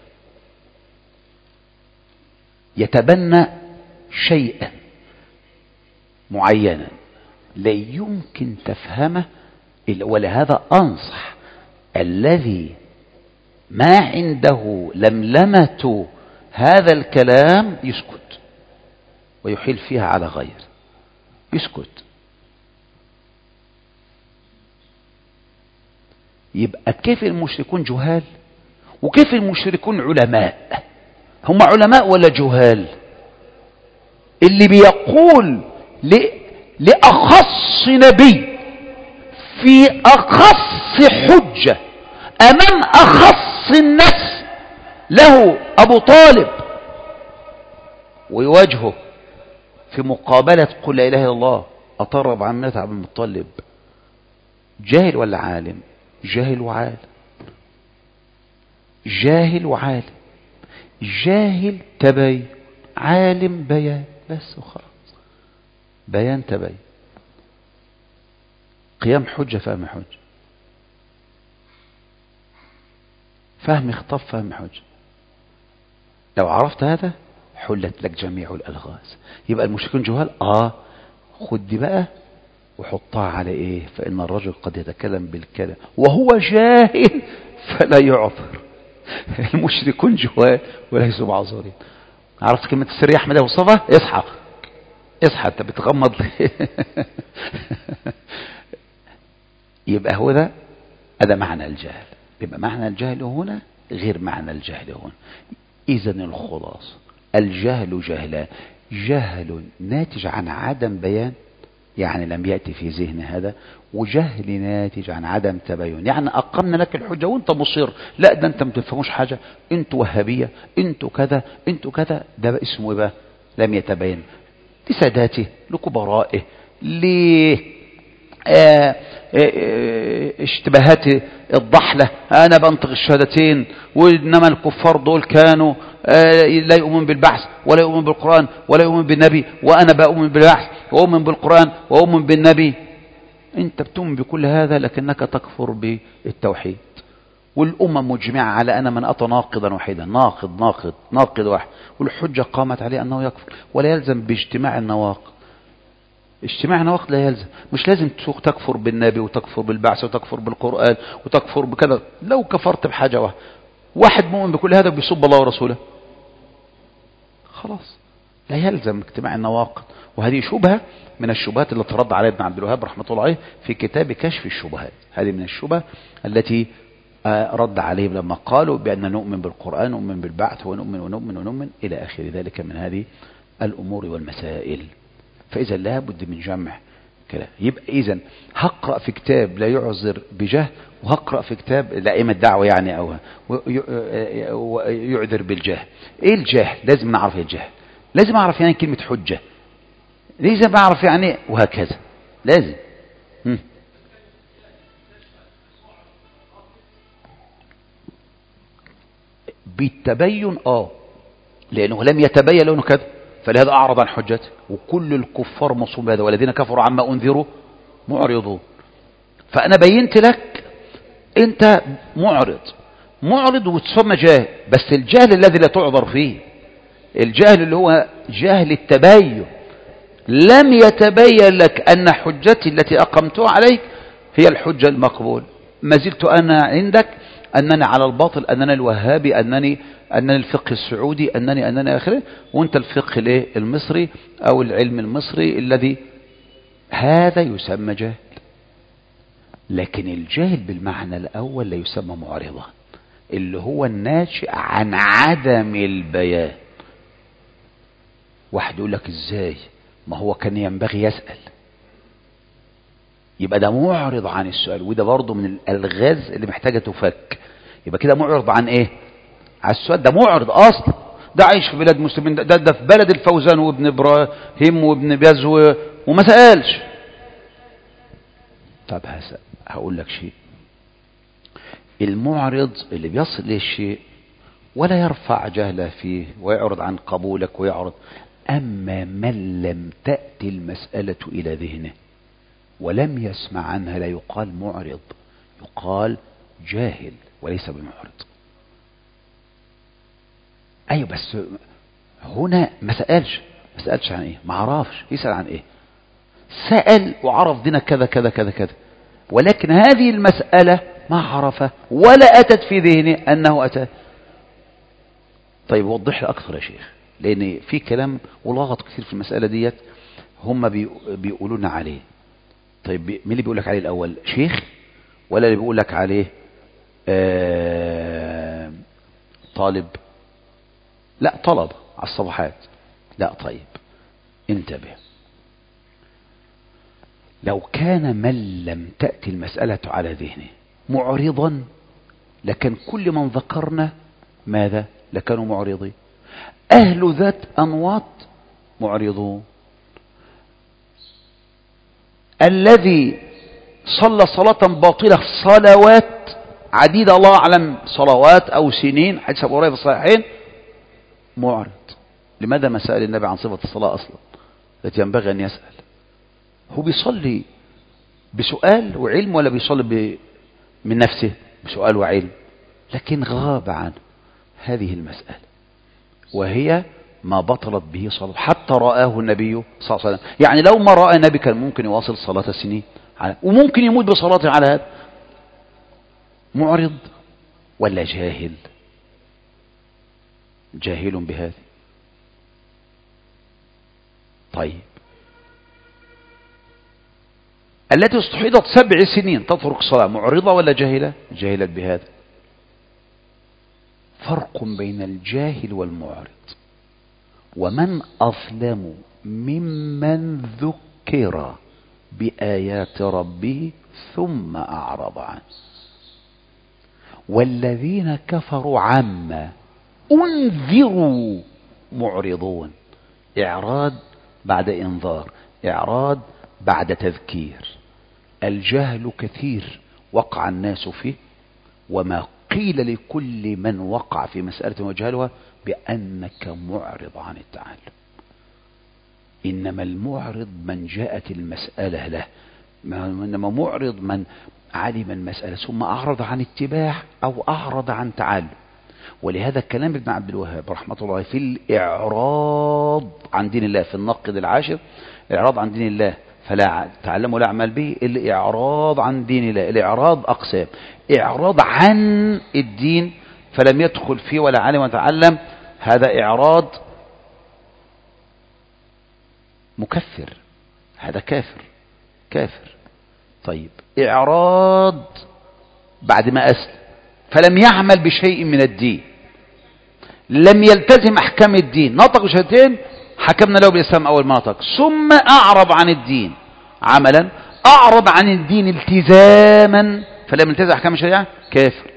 يتبنى شيئا معينا، لا يمكن تفهمه. ولهذا أنصح الذي ما عنده لملمة هذا الكلام يسكت ويحيل فيها على غير، يسكت. يبقى كيف المشركون جهال وكيف المشركون علماء؟ هم علماء ولا جهال؟ اللي بيقول لأخص نبي في أخص حجة أمام أخص الناس له أبو طالب ويواجهه في مقابلة قل لا إله إلا الله أطرب عن ملة عبد المطلب، جاهل ولا عالم؟ جاهل وعالم، جاهل وعالم. جاهل تبين، عالم بيان، بس وخلاص. بيان تبين، قيام حجة فهم حجة، فهم خطاب فهم حجة. لو عرفت هذا حلت لك جميع الألغاز. يبقى المشركون جهال، آه خد دي بقى وحطها على إيه؟ فإن الرجل قد يتكلم بالكلام وهو جاهل فلا يعذر. المشركون جهال وليسوا معذورين. عرفت كلمة السر يا أحمد يا مصطفى؟ اصحى اصحى، أنت بتغمض ليه؟ يبقى هو ده هذا معنى الجهل. يبقى معنى الجهل هنا غير معنى الجهل هنا. إذن الخلاص الجهل جهلان: جهل ناتج عن عدم بيان، يعني لم يأتي في ذهن هذا، وجهل ناتج عن عدم تبين، يعني أقمنا لك الحجة وانت مصير لا ده انت ما تفهموش حاجة، انتوا وهابية، انتوا كذا، انتوا كذا. ده بقى اسمه ايه بقى؟ لم يتبين لساداته، لكبرائه، ل آه آه اشتباهات الضحلة. انا بنطق الشهادتين، وانما الكفار دول كانوا آه لا يؤمن بالبعث ولا يؤمن بالقرآن ولا يؤمن بالنبي، وانا بؤمن بالبعث واؤمن بالقرآن واؤمن بالنبي. انت بتؤمن بكل هذا لكنك تكفر بالتوحيد. والأمة مجمعة على أن من أتى ناقضا وحيدا، ناقض ناقض ناقض واحد، والحجة قامت عليه أنه يكفر، ولا يلزم باجتماع النواقض. اجتماع النواقض لا يلزم، مش لازم تكفر بالنبي وتكفر بالبعث وتكفر بالقرآن وتكفر بكذا. لو كفرت بحاجة واحد، واحد مؤمن بكل هذا بيصب الله ورسوله، خلاص لا يلزم اجتماع النواقض. وهذه شبهة من الشبهات التي ترد على ابن عبد الوهاب رحمة الله عليه في كتاب كشف الشبهات. هذه من الشبهة التي رد عليه لما قالوا بأن نؤمن بالقرآن ونؤمن بالبعث ونؤمن ونؤمن ونؤمن إلى آخر ذلك من هذه الأمور والمسائل. فإذا لا بد من جمع كلام. يبقى إذن هقرأ في كتاب لا يعذر بجهل، وهقرأ في كتاب لائمة الدعوة يعني أو يعذر بالجهل. إيه الجهل؟ لازم نعرف الجهل، لازم أعرف يعني كلمة حجة، لازم أعرف يعني وهكذا لازم. م. بالتبين اه لأنه لم يتبين لأنه كذا، فلهذا أعرض عن حجته. وكل الكفار مصوم بهذا، والذين كفروا عما أنذروا معرضون. فأنا بينت لك أنت معرض معرض وتسمى جاهل، بس الجهل الذي لا تعذر فيه، الجهل اللي هو جهل التبين. لم يتبين لك أن حجتي التي أقمتها عليك هي الحجة المقبول، ما زلت أنا عندك أنني على الباطل، أنني الوهابي، أنني أنني الفقه السعودي، أنني أنني آخره، وأنت الفقه الايه المصري أو العلم المصري الذي هذا يسمى جاهل. لكن الجاهل بالمعنى الأول لا يسمى معرضا، اللي هو الناشئ عن عدم البيان. واحد يقول لك إزاي؟ ما هو كان ينبغي يسأل، يبقى ده معرض عن السؤال. وده برضه من الألغاز اللي محتاجة تفك. يبقى كده معرض عن ايه؟ على السؤال. ده معرض اصلا، ده عايش في بلاد مسلمين، ده, ده في بلد الفوزان وابن ابراهيم وابن باز وما سألش. طب هسأل، هقول لك شيء. المعرض اللي بيصل للشيء ولا يرفع جهله فيه ويعرض عن قبولك ويعرض. أما من لم تأتي المسألة إلى ذهنه ولم يسمع عنها لا يقال معرض، يقال جاهل وليس بمعرض. أيوة بس هنا ما سألش، ما سألش عن إيه؟ ما عرفش يسأل عن إيه؟ سأل وعرف دينك كذا كذا كذا كذا، ولكن هذه المسألة ما عرفها ولا أتت في ذهنه أنه أتى. طيب وضح لي أكثر يا شيخ، لأن في كلام ولغط كثير في المسألة ديت هم بيقولون عليه. طيب مين اللي بيقول لك عليه الأول؟ شيخ ولا اللي بيقول لك عليه آه طالب؟ لا طلب على الصفحات. لا طيب انتبه، لو كان من لم تأتي المسألة على ذهنه معرضا لكن كل من ذكرنا ماذا؟ لكانوا معرضين. أهل ذات أنواط معرضون. الذي صلى صلاة باطلة صلوات عديدة الله أعلم صلوات أو سنين، حديث أبو هريرة في الصحيحين، معرض. لماذا ما سأل النبي عن صفة الصلاة أصلا التي ينبغي أن يسأل؟ هو بيصلي بسؤال وعلم ولا بيصلي ب... من نفسه بسؤال وعلم؟ لكن غاب عنه هذه المسألة، وهي ما بطلت به صلاة حتى رآه النبي صلى الله عليه وسلم. يعني لو ما رأى النبي كان ممكن يواصل صلاة السنين على... وممكن يموت بصلاته على هذا. معرض ولا جاهل؟ جاهل بهذا. طيب التي استحيضت سبع سنين تترك الصلاة معرضة ولا جاهلة؟ جاهلت بهذا. فرق بين الجاهل والمعرض. ومن أظلم ممن ذكر بآيات ربه ثم أعرض عنه. والذين كفروا عما أنذروا معرضون. إعراض بعد إنذار، إعراض بعد تذكير. الجهل كثير وقع الناس فيه، وما قيل لكل من وقع في مسألة وجهلها بأنك معرض عن التعلم. إنما المعرض من جاءت المسألة له، إنما معرض من علم المسألة ثم أعرض عن اتباع أو أعرض عن تعلم. ولهذا كلام ابن عبد الوهاب رحمة الله في الإعراض عن دين الله في النقد العاشر، إعراض عن دين الله فلا تعلم ولا أعمل به، الإعراض عن دين الله. الإعراض أقسام: إعراض عن الدين فلم يدخل فيه ولا علم وتعلم، هذا إعراض مكفر، هذا كافر كافر. طيب إعراض بعد ما أسلم فلم يعمل بشيء من الدين، لم يلتزم أحكام الدين، نطق شهادتين حكمنا له بالإسلام أول ما نطق، ثم أعرض عن الدين عملا، أعرض عن الدين التزاما فلم يلتزم أحكام الشريعة، كافر.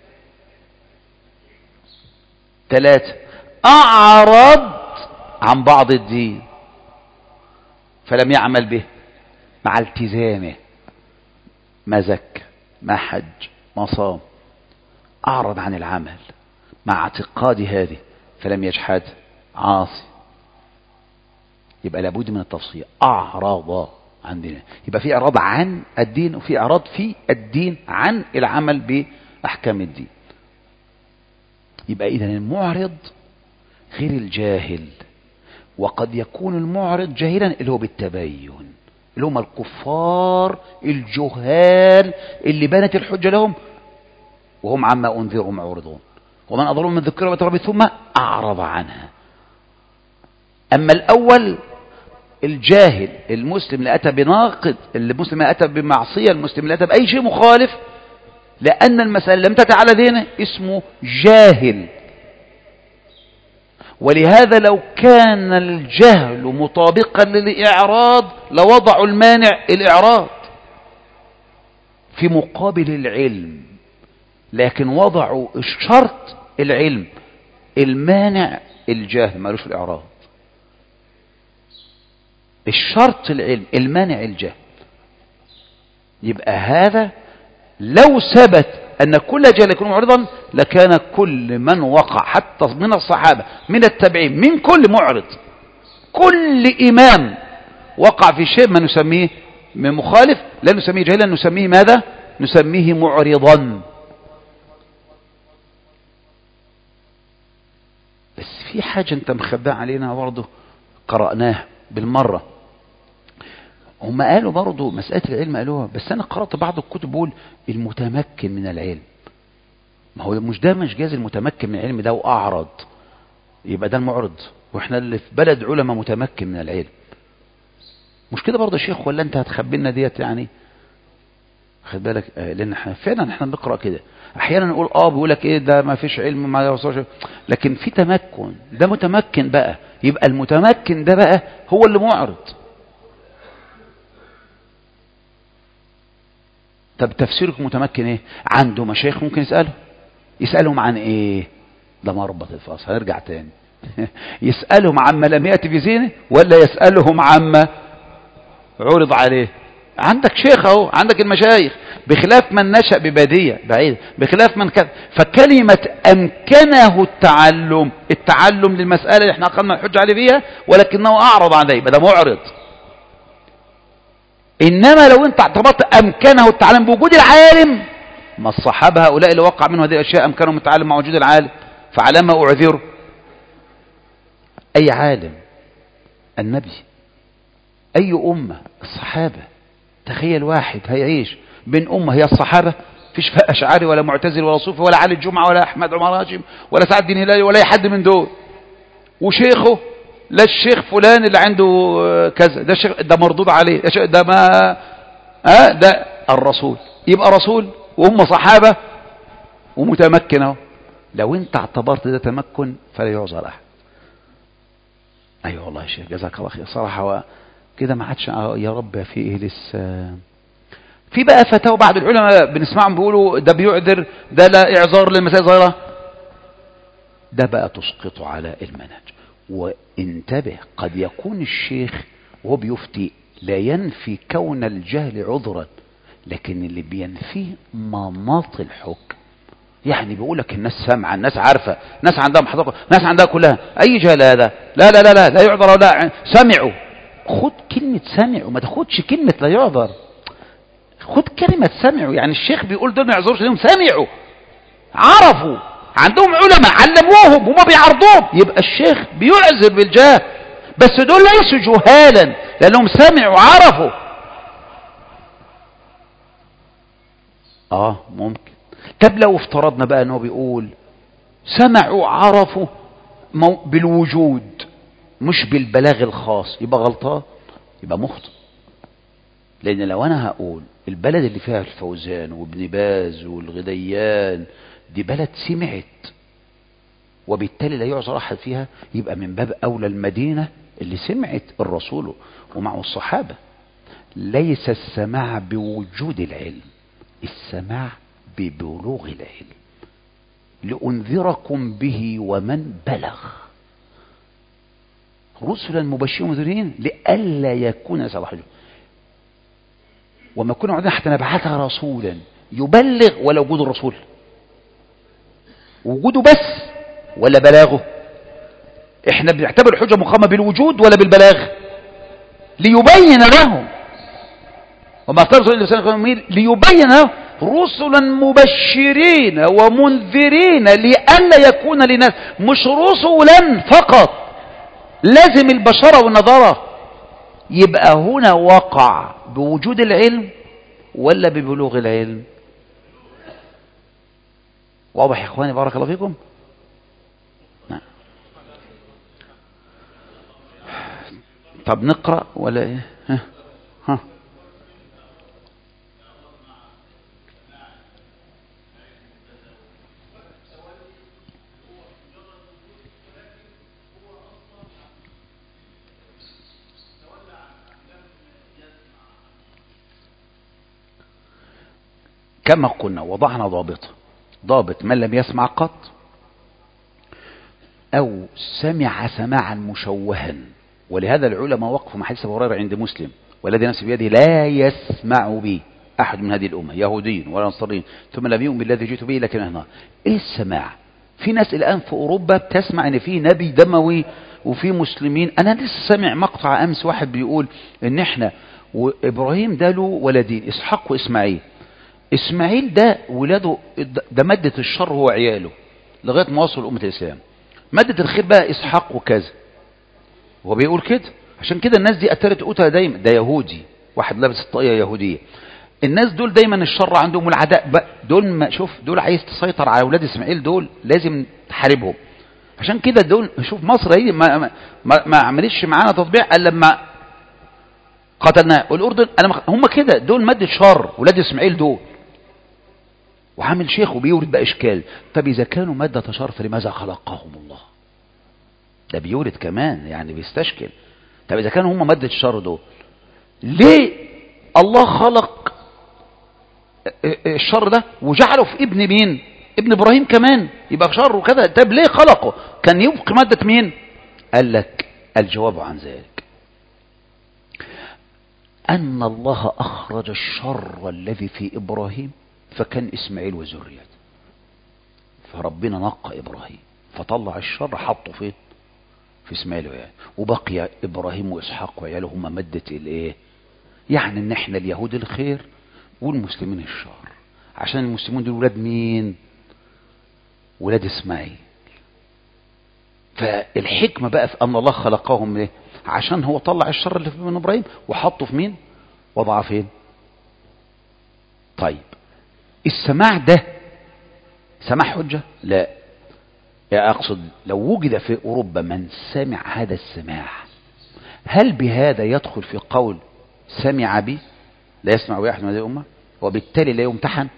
ثلاثة: أعرض عن بعض الدين فلم يعمل به مع التزامه، ما زكى ما حج ما صام، أعرض عن العمل مع اعتقاد هذه فلم يجحد، عاصي. يبقى لابد من التفصيل. أعرض عن دينه، يبقى في إعراض عن الدين وفي إعراض في الدين عن العمل بأحكام الدين. يبقى إذن المعرض غير الجاهل. وقد يكون المعرض جاهلا اللي هو بالتبين، اللي هم الكفار الجهال اللي بانت الحجة لهم وهم عما أنذروا معرضون. ومن أضل من ذكر ربه ثم أعرض عنها. أما الأول الجاهل، المسلم اللي أتى بناقض، المسلم اللي أتى بمعصية، المسلم اللي أتى بأي شيء مخالف، لأن المسألة لم تتع على دينه اسمه جاهل. ولهذا لو كان الجهل مطابقا للإعراض لوضعوا المانع الإعراض في مقابل العلم، لكن وضعوا الشرط العلم، المانع الجهل، مالوش الإعراض. الشرط العلم، المانع الجهل. يبقى هذا لو ثبت أن كل جهل يكون معرضا لكان كل من وقع حتى من الصحابة من التابعين من كل معرض، كل إمام وقع في شيء ما نسميه من مخالف لا نسميه جاهلا، نسميه ماذا؟ نسميه معرضا. بس في حاجة انت مخبأ علينا برضه قرأناها بالمرة. هم قالوا برضه مسألة العلم قالوها، بس أنا قرأت بعض الكتب بقول المتمكن من العلم. ما هو مش ده مش جاز المتمكن من العلم ده وأعرض يبقى ده المعرض، وإحنا اللي في بلد علماء متمكن من العلم. مش كده برضه يا شيخ ولا أنت هتخبي لنا ديت يعني؟ خد بالك آه، لأن احنا فعلا احنا بنقرأ كده أحيانا نقول اه بيقول لك ايه ده ما فيش علم ما يوصلش، لكن في تمكن، ده متمكن بقى، يبقى المتمكن ده بقى هو اللي معرض. طب تفسيرك متمكن ايه؟ عنده مشايخ ممكن يسأله، يسألهم عن ايه؟ ده مربط الفاصل هيرجع تاني يسألهم عما لم يأتي في ذهنه ولا يسألهم عما عرض عليه؟ عندك شيخ اهو، عندك المشايخ، بخلاف من نشأ ببادية بعيد، بخلاف من كذا. فكلمة أمكنه التعلم، التعلم للمسألة اللي احنا أقلنا الحج عليه فيها ولكنه أعرض عن ذلك، ده معرض. إنما لو أنت اعتبرت أمكنه التعلم بوجود العالم، ما الصحابة هؤلاء اللي وقع منه هذه الأشياء أمكنهم التعلم مع وجود العالم، فعلى ما أعذره؟ أي عالم، النبي، أي أمة، الصحابة. تخيل واحد هيعيش بين أمة هي الصحابة، فيش فيها أشعري ولا معتزل ولا صوفي ولا علي الجمعة ولا أحمد عمر هاشم ولا سعد الدين هلالي ولا أي حد من دول، وشيخه لا الشيخ فلان اللي عنده كذا، ده شيخ ده مردود عليه، ده, ده ما آه ده الرسول، يبقى رسول وهم صحابة ومتمكنة. لو انت اعتبرت ده تمكن فلا يعذر أحد. أيوة والله يا شيخ جزاك الله خير صراحة. كده ما عادش يا رب في ايه لسه. في بقى فتاوى بعض العلماء بنسمعهم بيقولوا ده بيعذر، ده لا اعذار للمسائل ظاهره، ده بقى تسقطه على المنهج. وانتبه، قد يكون الشيخ وهو بيفتي لا ينفي كون الجهل عذرا، لكن اللي بينفيه مناط الحكم. يعني بيقول لك الناس سامعه، الناس عارفه، الناس عندها محضره، الناس عندها كلها، اي جهل هذا؟ لا لا لا لا لا يعذر ولا سمعوا. خد كلمه سمعوا، ما تاخدش كلمه لا يعذر، خد كلمه سمعوا. يعني الشيخ بيقول دول ما يعذروش لهم، سمعوا، عرفوا، عندهم علماء علموهم وما بيعرضوهم، يبقى الشيخ بيعذر بالجهل، بس دول ليسوا جهالا لانهم سمعوا عرفوا. اه ممكن. طب لو افترضنا بقى انه بيقول سمعوا عرفوا بالوجود مش بالبلاغ الخاص، يبقى غلطان، يبقى مخطئ. لان لو انا هقول البلد اللي فيها الفوزان وابن باز والغديان دي بلد سمعت وبالتالي لا يعذر احد فيها، يبقى من باب اولى المدينه اللي سمعت الرسول ومعه الصحابه. ليس السماع بوجود العلم، السماع ببلوغ العلم. لأنذركم به ومن بلغ رسلا مبشرين ومنذرين لئلا يكون صلاح. وما كنا عندنا حتى نبعث رسولا يبلغ، ولا وجود الرسول وجوده بس ولا بلاغه؟ احنا بنعتبر الحجة مقامة بالوجود ولا بالبلاغ؟ ليبين لهم، وما اختار ليبين لهم رسلا مبشرين ومنذرين لئلا يكون للناس. مش رسلا فقط، لازم البشرة والنظرة. يبقى هنا وقع بوجود العلم ولا ببلوغ العلم؟ واضح يا اخواني؟ بارك الله فيكم. نعم. طب نقرأ ولا ايه؟ ها ها كما قلنا وضعنا ضابطه، ضابط من لم يسمع قط أو سمع سماعا مشوها. ولهذا العلماء وقفوا مع حديث أبي هريرة عند مسلم والذي نفسي بيده لا يسمع بي أحد من هذه الأمة يهودي ولا نصرين ثم لم يؤمن بالذي جئت به لكن هنا. إيه السماع؟ في ناس الآن في أوروبا بتسمع إن في نبي دموي وفي مسلمين. أنا لسه سامع مقطع أمس واحد بيقول إن إحنا وإبراهيم ده له ولدين إسحاق وإسماعيل. إسماعيل ده ولاده ده مادة الشر هو عياله لغاية ما وصل أمة الإسلام. مادة الخير بقى إسحاق وكذا، هو بيقول كده. عشان كده الناس دي أترت قوتها دايما، ده يهودي واحد لابس الطاقية يهودية. الناس دول دايما الشر عندهم والعداء بقى. دول ما شوف دول عايز تسيطر على أولاد إسماعيل، دول لازم تحاربهم. عشان كده دول شوف مصر هي ما, ما, ما, ما عملتش معانا تطبيع إلا لما قتلنا الأردن. أنا هم كده دول مادة شر ولاد إسماعيل دول. وعامل شيخ وبيورد بقى إشكال، طب إذا كانوا مادة شر فلماذا خلقهم الله؟ ده بيورد كمان يعني بيستشكل. طب إذا كانوا هم مادة الشر دول ليه الله خلق الشر ده وجعله في ابن مين؟ ابن إبراهيم كمان يبقى شر وكذا. طب ليه خلقه؟ كان يبقى مادة مين؟ قال لك الجواب عن ذلك أن الله أخرج الشر الذي في إبراهيم فكان إسماعيل وذريته، فربنا نقى إبراهيم فطلع الشر حطه فين؟ في إسماعيل وعياله، وبقي إبراهيم وإسحاق وعياله هم مادة الإيه؟ يعني إن إحنا اليهود الخير والمسلمين الشر. عشان المسلمين دول ولاد مين؟ ولاد إسماعيل. فالحكمة بقى في أن الله خلقهم ليه؟ عشان هو طلع الشر اللي في من إبراهيم وحطه في مين؟ وضعه فين؟ طيب السماع ده سماع حجة؟ لا، أقصد لو وجد في أوروبا من سمع هذا السماع، هل بهذا يدخل في قول سمع بي لا يسمع بي أحد من هذه الأمة وبالتالي لا يمتحن؟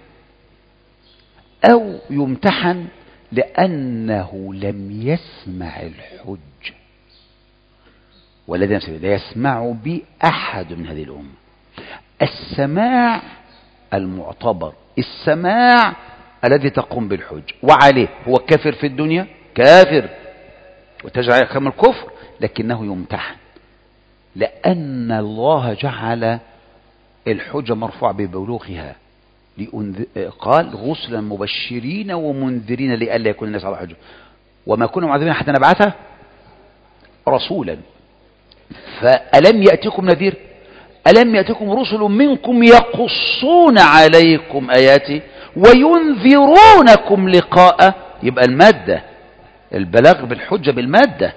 أو يمتحن لأنه لم يسمع الحجة والذي نفسه لا يسمع بي أحد من هذه الأمة. السماع المعتبر، السماع الذي تقوم بالحج، وعليه هو كافر في الدنيا، كافر وتجعل يحكم الكفر، لكنه يمتحن، لأن الله جعل الحجة مرفوع ببلوغها، قال رسلا مبشرين ومنذرين لئلا يكون الناس على حجة، وما كنا معذبين حتى نبعثه رسولا. فألم يأتكم نذير؟ ألم يأتكم رسل منكم يقصون عليكم آياتي وينذرونكم لقاء، يبقى المادة البلاغ بالحجة بالمادة.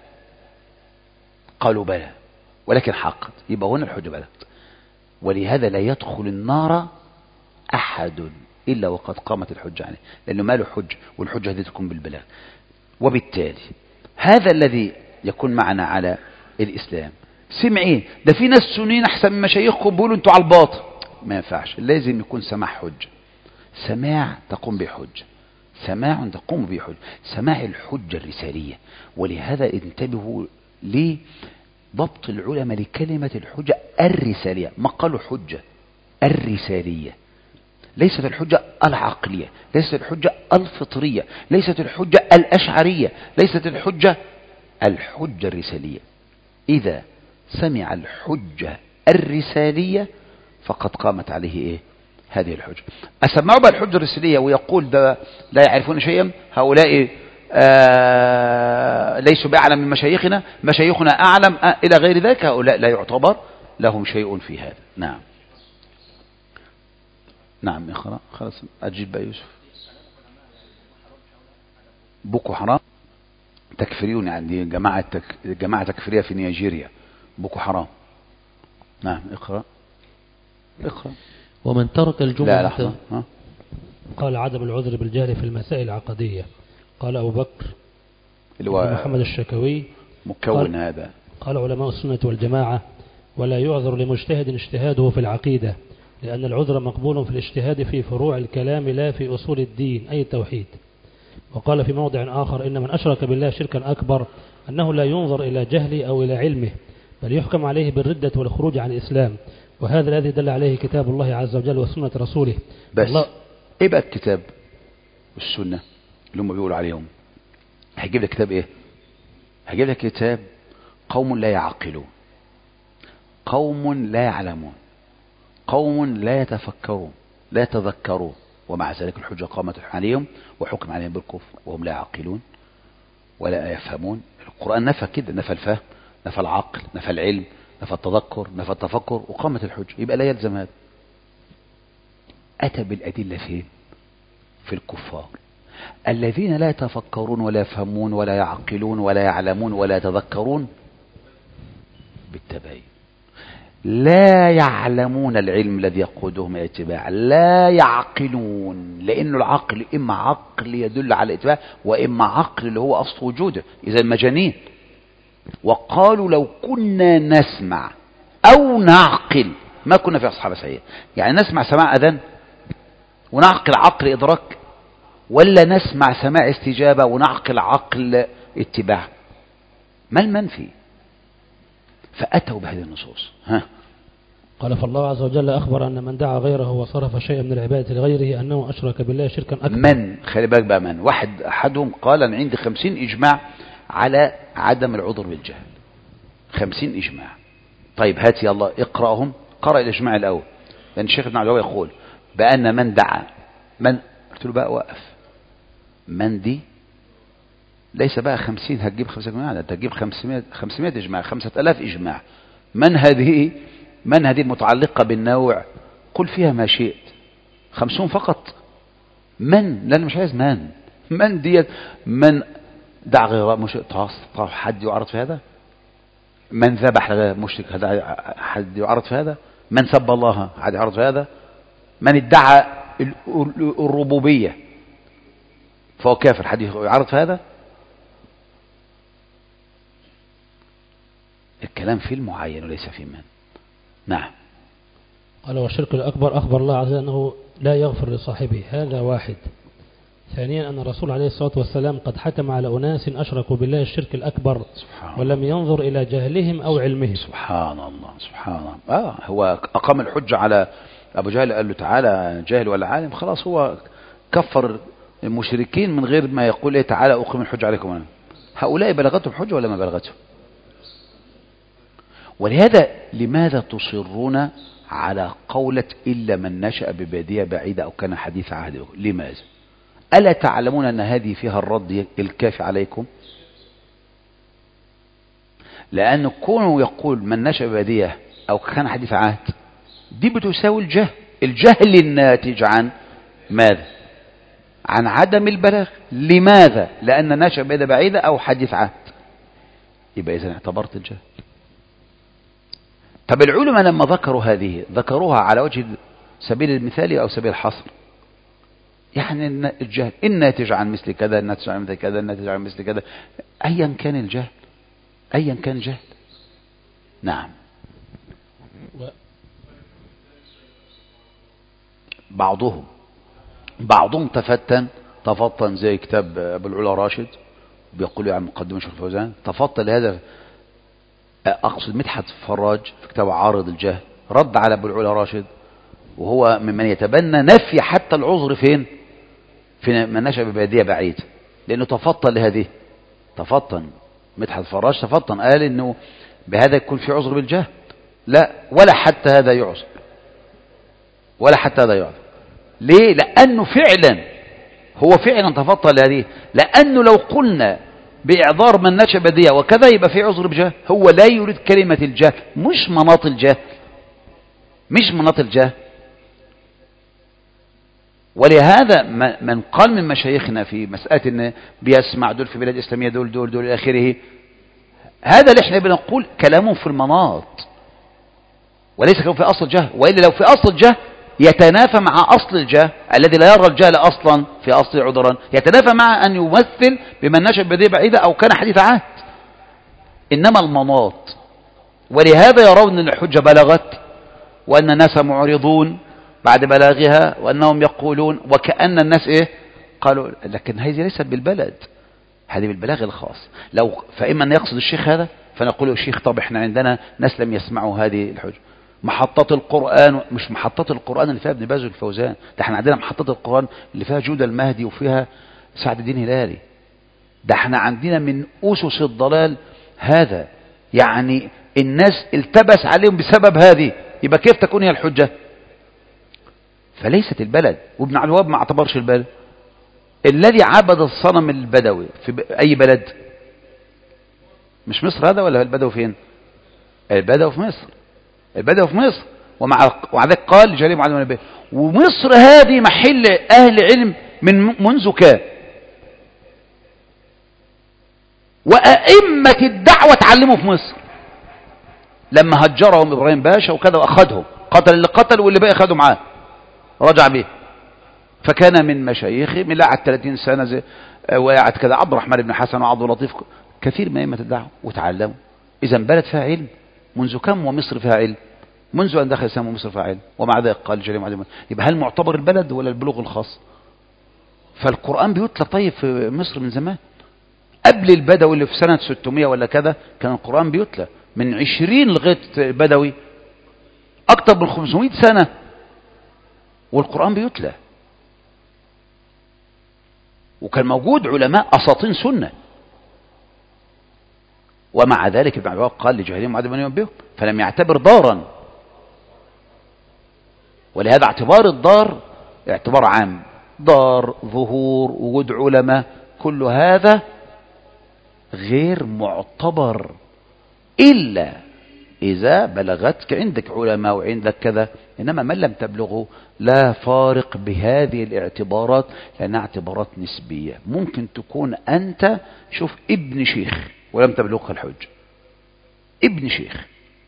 قالوا بلى ولكن حقت، يبقى هنا الحجة بلغت. ولهذا لا يدخل النار أحد إلا وقد قامت الحجة عليه، لأنه ما له حجة، والحجة هذه تكون بالبلاغ. وبالتالي هذا الذي يكون معنا على الإسلام سمعين، ده في ناس سنين أحسن من مشايخكم بيقولوا أنتوا على الباطل، ما ينفعش، لازم يكون سماع حجة، سماع تقوم بحجة، سماع تقوم بحجة، سماع الحجة الرسالية. ولهذا انتبهوا لضبط العلماء لكلمة الحجة الرسالية، ما قالوا حجة الرسالية، ليست الحجة العقلية، ليست الحجة الفطرية، ليست الحجة الأشعرية، ليست الحجة الحجة الرسالية. إذا سمع الحجة الرسالية فقد قامت عليه إيه؟ هذه الحجة. أسمعوا بقى الحجة الرسالية ويقول ده لا يعرفون شيئا، هؤلاء آه ليسوا بأعلم من مشايخنا، مشايخنا أعلم آه إلى غير ذلك، هؤلاء لا يعتبر لهم شيء في هذا. نعم نعم اقرأ خلاص. أجيب بقى يوسف. بوكو حرام تكفريون، يعني جماعة تك... جماعة تكفيرية في نيجيريا، بوكو حرام. نعم اقرأ اقرأ. ومن ترك الجمعة. لا لحظة. ها؟ قال عدم العذر بالجهل في المسائل العقدية. قال أبو بكر اللي هو محمد الشكوي مكون قال هذا. قال علماء السنة والجماعة: ولا يعذر لمجتهد اجتهاده في العقيدة، لأن العذر مقبول في الاجتهاد في فروع الكلام لا في أصول الدين أي التوحيد. وقال في موضع آخر: إن من أشرك بالله شركا أكبر أنه لا ينظر إلى جهله أو إلى علمه، بل يحكم عليه بالردة والخروج عن الإسلام، وهذا الذي دل عليه كتاب الله عز وجل وسنة رسوله. بس الله إيه بقى الكتاب والسنة اللي هم بيقولوا عليهم؟ هيجيب لك كتاب إيه؟ هيجيب لك كتاب قوم لا يعقلون، قوم لا يعلمون، قوم لا يتفكرون لا يتذكرون، ومع ذلك الحجة قامت عليهم وحكم عليهم بالكفر وهم لا يعقلون ولا يفهمون. القرآن نفى كده، نفى الفهم، نفى العقل، نفى العلم، نفى التذكر، نفى التفكر، وقامت الحجة. يبقى لا يلزم هذا. أتى بالأدلة فين؟ في الكفار الذين لا يتفكرون ولا يفهمون ولا يعقلون ولا يعلمون ولا يتذكرون بالتباين، لا يعلمون العلم الذي يقودهم الى الاتباع، لا يعقلون، لأن العقل إما عقل يدل على الاتباع وإما عقل اللي هو أصل وجوده، إذا مجانين. وقالوا لو كنا نسمع أو نعقل ما كنا في أصحاب السعير. يعني نسمع سماع أذان ونعقل عقل إدراك، ولا نسمع سماع استجابة ونعقل عقل اتباع؟ ما المنفي؟ فأتوا بهذه النصوص. ها؟ قال: فالله عز وجل أخبر أن من دعا غيره وصرف شيئا من العبادة لغيره أنه أشرك بالله شركا أكبر. من خلي بالك بقى، من واحد أحدهم قال أنا عندي خمسين إجماع على عدم العذر بالجهل، خمسين إجماع. طيب هات يا الله اقرأهم. قرأ الإجماع الأول، لأن الشيخ ابن عبد يقول بأن من دعا من، قلت له بقى وقف، من دي ليس بقى خمسين هتجيب خمسة إجماع، أنت تجيب خمسمائة خمسمائة إجماع، خمسة آلاف إجماع. من هذه؟ من هذه المتعلقة بالنوع؟ قل فيها ما شئت، خمسون فقط. من؟ لأن مش عايز من من دي من دع غير مشرك، طب حد يعرض في هذا؟ من ذبح غير مشرك هذا حد يعرض في هذا؟ من سب الله حد يعرض في هذا؟ من ادعى الربوبية فهو كافر حد يعرض في هذا؟ الكلام في المعين وليس في من. نعم. قال: والشرك الأكبر أخبر الله عز وجل أنه لا يغفر لصاحبه، هذا واحد. ثانيا أن الرسول عليه الصلاة والسلام قد حكم على أناس أشركوا بالله الشرك الأكبر ولم ينظر إلى جهلهم أو علمهم. سبحان الله سبحان الله. آه هو أقام الحجة على أبو جهل، قال له تعالى جاهل ولا عالم، خلاص هو كفر المشركين من غير ما يقول إيه تعالى أقيم الحجة عليكم أنا. هؤلاء بلغتهم حجة ولا ما بلغتهم؟ ولهذا لماذا تصرون على قولة إلا من نشأ ببادية بعيدة أو كان حديث عهد؟ لماذا؟ ألا تعلمون أن هذه فيها الرد الكافي عليكم؟ لأن كونه يقول من نشأ ببادية أو كان حديث عهد دي بتساوي الجهل. الجهل الناتج عن ماذا؟ عن عدم البلاغ. لماذا؟ لأن نشأ ببادية بعيدة أو حديث عهد. يبقى إذن اعتبرت الجهل. طب العلماء لما ذكروا هذه ذكروها على وجه سبيل المثال أو سبيل الحصر؟ يعني الجهل الناتج عن مثل كذا، الناتج عن مثل كذا، الناتج عن مثل كذا، أيا كان الجهل، أيا كان الجهل. نعم. بعضهم بعضهم تفتن تفطن زي كتاب أبو العلا راشد بيقول عن مقدمة شيخ الفوزان، تفطن لهذا. أقصد مدحت فراج في كتاب عارض الجهل رد على أبو العلا راشد، وهو ممن يتبنى نفي حتى العذر فين؟ في من نشأ ببادية بعيد، لأنه تفطن لهذه. تفطن مدحت فراج تفطن قال إنه بهذا يكون في عذر بالجهل. لا، ولا حتى هذا يعذر، ولا حتى هذا يعذر. ليه؟ لأنه فعلا هو فعلا تفطن لهذه. لأنه لو قلنا بإعذار من نشأ ببادية وكذا يبقى في عذر بجهل. هو لا يريد كلمة الجهل، مش مناط الجهل، مش مناط الجهل. ولهذا من قال من مشايخنا في مسألة ان بيسمع دول في بلاد إسلامية دول دول دول إلى آخره، هذا اللي احنا بنقول كلامهم في المناط وليس كلامهم في أصل الجهل. وإلا لو في أصل الجهل يتنافى مع أصل الجهل الذي لا يرى الجهل أصلا في أصل عذرا، يتنافى مع أن يمثل بمن نشأ ببادية بعيدة أو كان حديث عهد. إنما المناط. ولهذا يرون أن الحجة بلغت وأن الناس معرضون بعد بلاغها وأنهم يقولون وكأن الناس إيه قالوا، لكن هذه ليست بالبلد، هذه بالبلاغ الخاص. لو فإما أن يقصد الشيخ هذا فنقول له الشيخ طب إحنا عندنا ناس لم يسمعوا هذه الحجة. محطات القرآن مش محطات القرآن اللي فيها ابن باز والفوزان، ده احنا عندنا محطات القرآن اللي فيها جودة المهدي وفيها سعد الدين هلالي. ده احنا عندنا من أسس الضلال هذا، يعني الناس التبس عليهم بسبب هذه، يبقى كيف تكون هي الحجة؟ فليست البلد. وابن عبد الوهاب ما اعتبرش البلد. الذي عبد الصنم البدوي في أي بلد؟ مش مصر هذا ولا البدوي فين؟ البدوي في مصر، البدوي في مصر. ومع ومع ذلك قال جريم معلم النبي ومصر هذه محل أهل علم من منذ كان، وأئمة الدعوة تعلموا في مصر. لما هجرهم إبراهيم باشا وكذا وأخذهم، قتل اللي قتل واللي بقى أخذوا معاه رجع به. فكان من مشايخه من قعد ثلاثين سنة زي وقعد كذا عبد الرحمن بن حسن وعبد اللطيف، كثير من أئمة الدعوة وتعلموا. إذا بلد فيها علم منذ كم؟ ومصر فيها علم منذ أن دخل الإسلام ومصر فيها علم. ومع ذلك قال جريم عدم. يبقى هل معتبر البلد ولا البلوغ الخاص؟ فالقرآن بيتلى طيب في مصر من زمان قبل البدوي اللي في سنة ستمائة ولا كذا، كان القرآن بيتلى من عشرين لغاية بدوي أكثر من خمسمائة سنة والقرآن بيتلى. وكان موجود علماء أساطين سنة، ومع ذلك ابن عبد قال لجاهلين معدم أن ينبهوا، فلم يعتبر دارا. ولهذا اعتبار الدار اعتبار عام، دار، ظهور، وجود علماء، كل هذا غير معتبر إلا إذا بلغتك عندك علماء وعندك كذا. إنما من لم تبلغه لا فارق بهذه الاعتبارات، لأنها اعتبارات نسبية. ممكن تكون أنت شوف ابن شيخ ولم تبلغك الحج، ابن شيخ.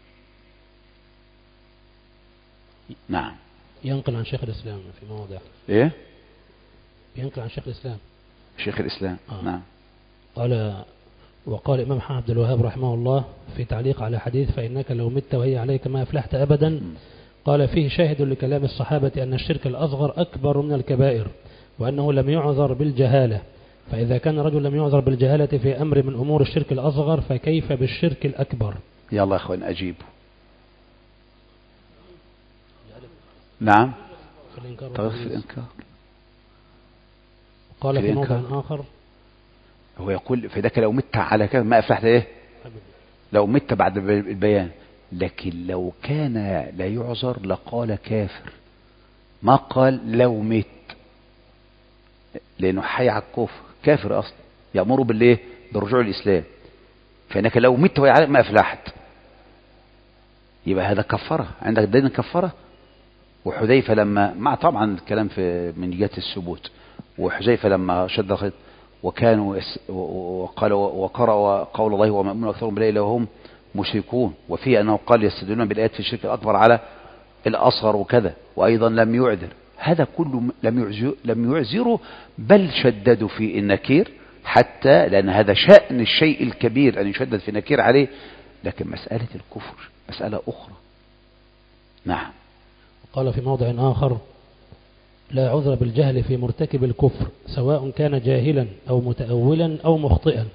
نعم. ينقل عن شيخ الإسلام في مواضع. إيه؟ ينقل عن شيخ الإسلام. شيخ الإسلام. آه. نعم. قال وقال الإمام محمد عبد الوهاب رحمه الله في تعليق على حديث فإنك لو مت وهي عليك ما أفلحت أبدا، قال فيه شاهد لكلام الصحابة أن الشرك الأصغر أكبر من الكبائر، وأنه لم يعذر بالجهالة. فإذا كان رجل لم يعذر بالجهالة في أمر من أمور الشرك الأصغر فكيف بالشرك الأكبر؟ يلا يا أخوان أجيبوا. نعم طريق في الإنكار. قال في, في موضع آخر هو يقول فإذاك لو مت على كذا ما أفلحت إيه لو مت بعد البيان، لكن لو كان لا يعذر لقال كافر، ما قال لو مت، لأنه حي على الكفر كافر أصلا يأمر بالإيه بالرجوع الإسلام، فإنك لو مت ويعلم ما أفلحت، يبقى هذا كفرة عندك دين كفرة. وحذيفة لما مع طبعا الكلام في من جهة الثبوت، وحذيفة لما شد الخيط وكانوا وقال وقرأ قول الله وما يؤمن أكثرهم بالله إلا وهم مشركون، وفيه أنه قال يستدلون بالآيات في الشرك الأكبر على الأصغر وكذا، وأيضا لم يعذر، هذا كله لم يعذر لم يعذره بل شددوا في النكير، حتى لأن هذا شأن الشيء الكبير أن يشدد في النكير عليه، لكن مسألة الكفر مسألة أخرى. نعم. قال في موضع آخر لا عذر بالجهل في مرتكب الكفر سواء كان جاهلا أو متأولا أو مخطئا.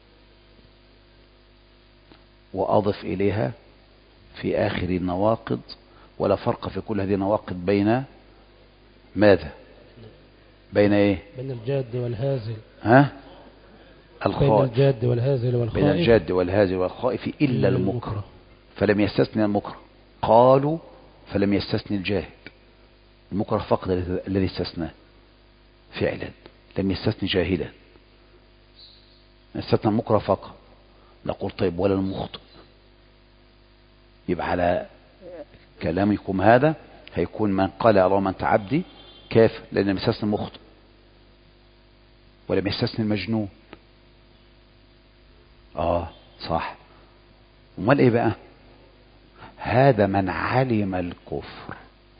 وأضف إليها في آخر النواقض ولا فرق في كل هذه النواقض بين ماذا؟ بين إيه؟ بين الجاد والهازل. ها؟ الخائف. بين الجاد والهازل والخائف. بين الجاد والهازل والخائف إلا المكره، فلم يستثني المكره. قالوا فلم يستثني الجاهل، المكره فقط الذي استثناه فعلا، لم يستثني جاهلا، استثنى المكره فقط. نقول طيب ولا المخطئ؟ يبقى على كلامكم هذا هيكون من قال اللهم انت عبدي كافر، لأن لم يستثني المخطئ ولم يستثني المجنون. اه صح. امال ايه بقى؟ هذا من علم الكفر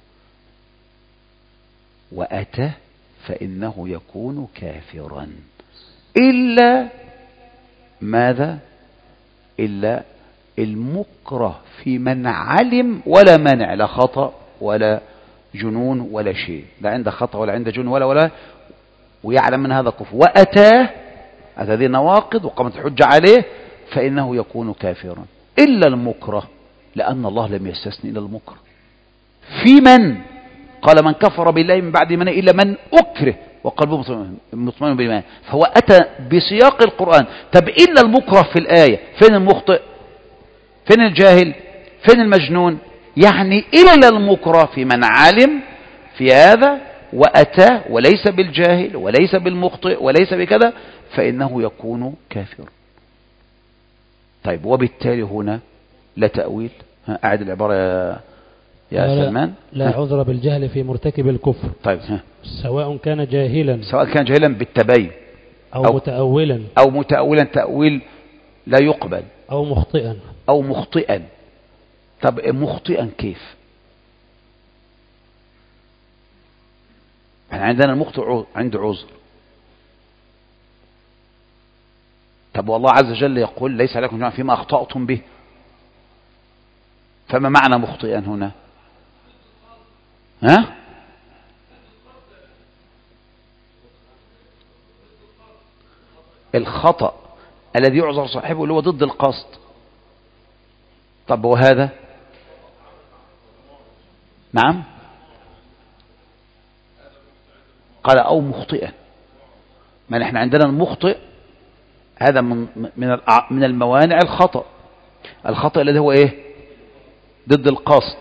وأتى فإنه يكون كافرا، إلا ماذا؟ إلا المكره في من علم ولا مانع، لا خطأ ولا جنون ولا شيء، لا عنده خطأ ولا عنده جنون ولا ولا ويعلم من هذا كفر وأتى هذه نواقض وقامت الحجة عليه فإنه يكون كافرا، إلا المكره، لأن الله لم يستثني إلا المكره. في من قال من كفر بالله من بعد من إلا من أكره وقلبه مطمئن بالإيمان، فهو أتى بسياق القرآن. طب إلا المكره في الآية، فين المخطئ؟ فين الجاهل؟ فين المجنون؟ يعني إلا المكره في من علم في هذا وأتى وليس بالجاهل وليس بالمخطئ وليس بكذا فإنه يكون كافر. طيب وبالتالي هنا لا تأويل. أعد العبارة يا يا سلمان. لا عذر بالجهل في مرتكب الكفر. طيب ها. سواء كان جاهلا سواء كان جاهلا بالتبين أو, أو متأولا أو متأولا تأويل لا يقبل أو مخطئا أو مخطئا. طب مخطئا كيف؟ احنا عندنا المخطئ عنده عذر. طب والله عز وجل يقول ليس عليكم جناح فيما أخطأتم به، فما معنى مخطئا هنا؟ ها؟ الخطأ الذي يعذر صاحبه اللي هو ضد القصد. طب وهذا؟ نعم قال أو مخطئا. ما نحن عندنا المخطئ هذا من من من الموانع الخطأ. الخطأ الذي هو ايه؟ ضد القصد،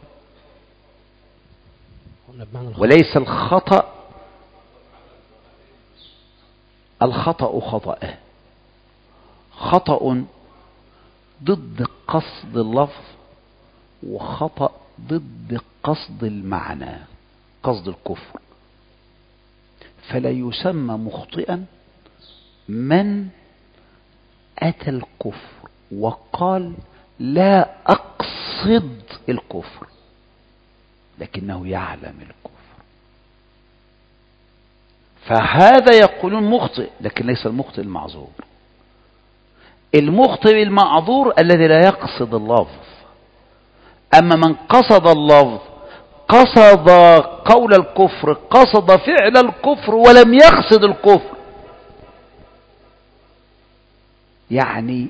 وليس الخطأ الخطأ خطأ خطأ ضد قصد اللفظ وخطأ ضد قصد المعنى، قصد الكفر. فلا يسمى مخطئا من أتى الكفر وقال لا أقصد الكفر لكنه يعلم الكفر، فهذا يقولون مخطئ لكن ليس المخطئ المعذور. المخطئ المعذور الذي لا يقصد اللفظ. أما من قصد اللفظ قصد قول الكفر، قصد فعل الكفر ولم يقصد الكفر. يعني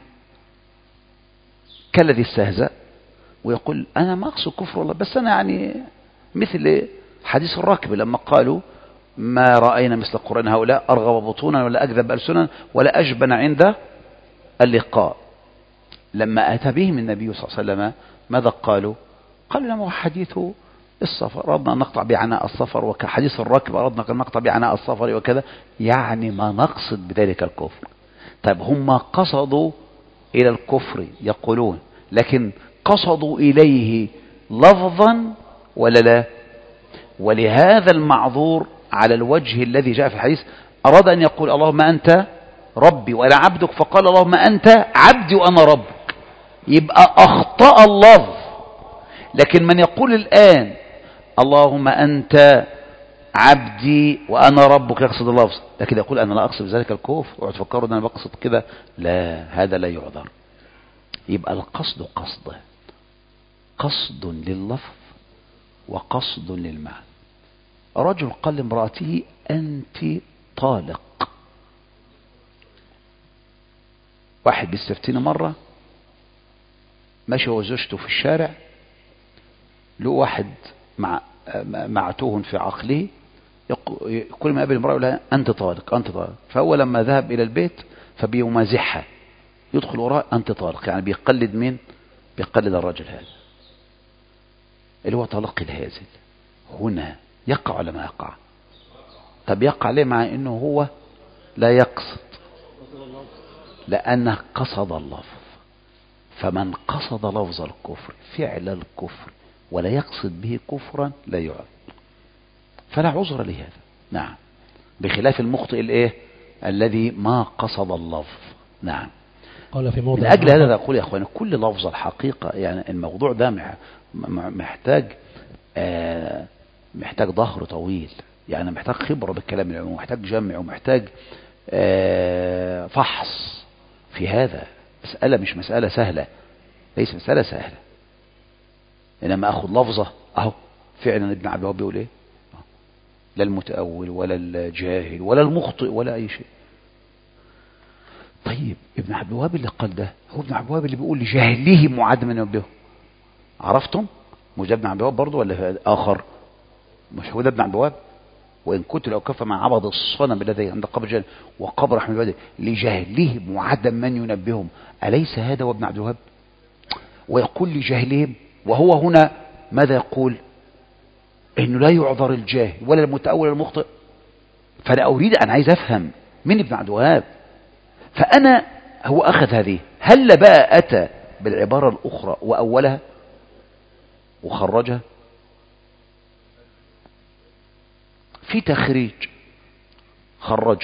كالذي استهزأ ويقول أنا ما أقصد كفر والله، بس أنا يعني مثل حديث الركب لما قالوا ما رأينا مثل قرآن هؤلاء أرغب بطونا ولا أكذب ألسنا ولا أجبن عند اللقاء. لما أتى بهم النبي صلى الله عليه وسلم ماذا قالوا؟ قالوا لما حديث السفر أردنا أن نقطع بعناء السفر، وكحديث الركب أردنا أن نقطع بعناء السفر وكذا، يعني ما نقصد بذلك الكفر. طيب هم قصدوا إلى الكفر يقولون، لكن قصدوا إليه لفظا ولا لا؟ ولهذا المعذور على الوجه الذي جاء في الحديث أراد أن يقول اللهم أنت ربي وأنا عبدك، فقال اللهم أنت عبدي وأنا ربك، يبقى أخطأ اللفظ. لكن من يقول الآن اللهم أنت عبدي وأنا ربك يقصد اللفظ، لكن يقول أنا لا أقصد ذلك الكفر، وتفكروا أن أنا بقصد كده، لا، هذا لا يعذر. يبقى القصد قصد قصد لللفظ وقصد للمعنى. رجل قال لامرأته أنت طالق. واحد بيستفتيني مرة ماشي هو وزوجته في الشارع، له واحد مع معتوه في عقله، كل ما يقابل امرأة يقول لها أنت طالق أنت طالق. فهو لما ذهب إلى البيت فبيمازحها، يدخل وراء أنت طالق، يعني بيقلد مين؟ بيقلد الرجل هذا اللي هو طلاق الهازل. هنا يقع ولا ما يقع؟ طب يقع ليه مع انه هو لا يقصد؟ لأنه قصد اللفظ. فمن قصد لفظ الكفر فعل الكفر ولا يقصد به كفرا لا يعذر، فلا عذر لهذا. نعم، بخلاف المخطئ الايه الذي ما قصد اللفظ. نعم. قال في موضع من أجل هذا أقول يا أخواني كل لفظ الحقيقة، يعني الموضوع ده محتاج آه محتاج ظهر طويل، يعني محتاج خبرة بالكلام العلمي، ومحتاج جمع، ومحتاج آه فحص في هذا. مسألة مش مسألة سهلة، ليس مسألة سهلة. إنما أخذ لفظة أهو فعلا ابن عبد الوهاب بيقول إيه، لا المتأول ولا الجاهل ولا المخطئ ولا أي شيء. طيب ابن عبد الوهاب اللي قال ده هو ابن عبد الوهاب اللي بيقول لجاهله معاد من ينبهه. عرفتم؟ مش ده ابن عبد الوهاب برضه ولا آخر؟ مش هو ده ابن عبد الوهاب. وإن كنت لو كفى مع عبد الصنم الذي عند قبر جهل وقبر أحمد بدر لجهله معاد من ينبههم، أليس هذا هو ابن عبد الوهاب؟ ويقول لجهلهم، وهو هنا ماذا يقول؟ إنه لا يعذر الجاهل ولا المتأول ولا المخطئ. فأنا أريد أن عايز أفهم من ابن عبد الوهاب. فأنا هو أخذ هذه، هل بقى أتى بالعبارة الأخرى وأولها وخرجها؟ في تخريج خرجه،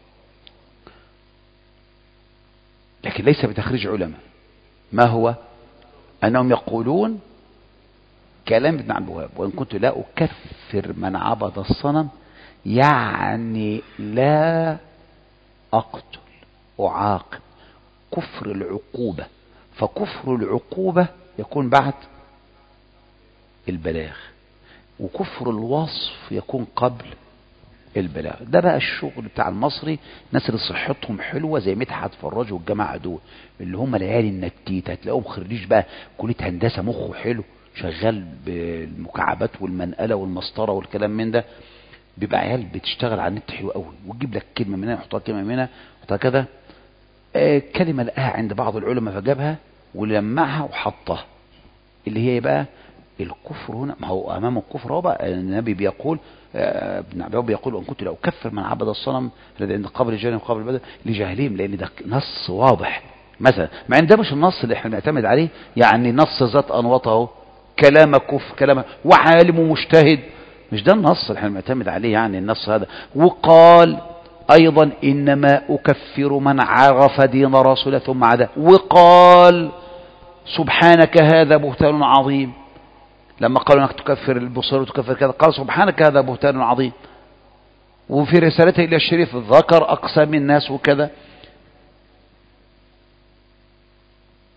لكن ليس بتخريج علماء. ما هو؟ أنهم يقولون كلام ابن عبد الوهاب وإن كنت لا أكفر من عبد الصنم، يعني لا أقتل أعاقب، كفر العقوبة. فكفر العقوبة يكون بعد البلاغ، وكفر الوصف يكون قبل البلاغ. ده بقى الشغل بتاع المصري، الناس اللي صحتهم حلوة زي مدحت فراج والجماعة دول اللي هم العيال النتيتة، هتلاقيهم خريج بقى كلية هندسة مخه حلو شغال بالمكعبات والمنقلة والمسطرة والكلام من ده، بيبقى عيال بتشتغل على النت حلو قوي، وتجيب لك كلمة من هنا يحطها كلمة من هنا يحطها كده. آه كلمة لقاها عند بعض العلماء فجابها ولمعها وحطها، اللي هي بقى الكفر. هنا ما هو امام الكفر هو بقى النبي بيقول آه ابن عبد الوهاب بيقول ان كنت لو كفر من عبد الصنم الذي عند قبر الجن وقبر البدر لجاهلهم، لان ده نص واضح مثلا، مع ان ده مش النص اللي احنا بنعتمد عليه، يعني نص ذات انواطه كلام كفر كلام وعالم ومجتهد، مش ده النص اللي احنا بنعتمد عليه، يعني النص هذا. وقال ايضا انما اكفر من عرف دين رسوله ثم عدا، وقال سبحانك هذا بهتان عظيم، لما قالوا انك تكفر البصير وتكفر كذا قال سبحانك هذا بهتان عظيم. وفي رسالته الى الشريف ذكر اقسام الناس وكذا.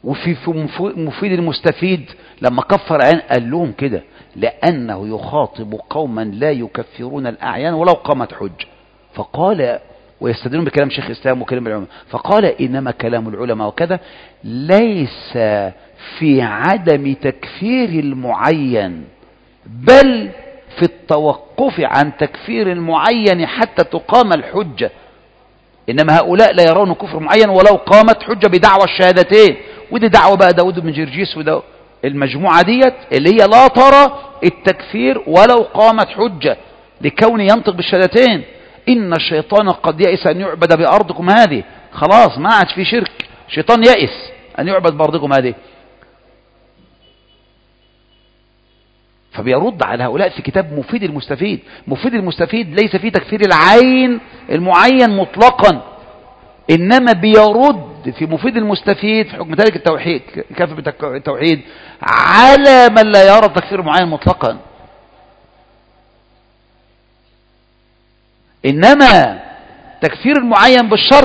وفي في مفيد المستفيد لما كفر الأعيان قال لهم كده لأنه يخاطب قوما لا يكفرون الأعيان ولو قامت حج. فقال ويستدلون بكلام شيخ الإسلام وكلام العلماء، فقال إنما كلام العلماء وكذا ليس في عدم تكفير المعين بل في التوقف عن تكفير المعين حتى تقام الحجة. إنما هؤلاء لا يرون كفر معين ولو قامت حجة بدعوى الشهادتين، ودي دعوة بقى داود بن جرجيس وده المجموعة ديت اللي هي لا ترى التكفير ولو قامت حجة لكون ينطق بالشهادتين. إن الشيطان قد يئس أن يعبد بأرضكم هذه، خلاص ما عاد في شرك، شيطان يئس أن يعبد بأرضكم هذه. فبيرد على هؤلاء في كتاب مفيد المستفيد. مفيد المستفيد ليس فيه تكفير العين المعين مطلقا، إنما بيرد في مفيد المستفيد في حكم تارك التوحيد كافر بالتوحيد على من لا يرى تكفير معين مطلقا. إنما تكفير المعين بالشرط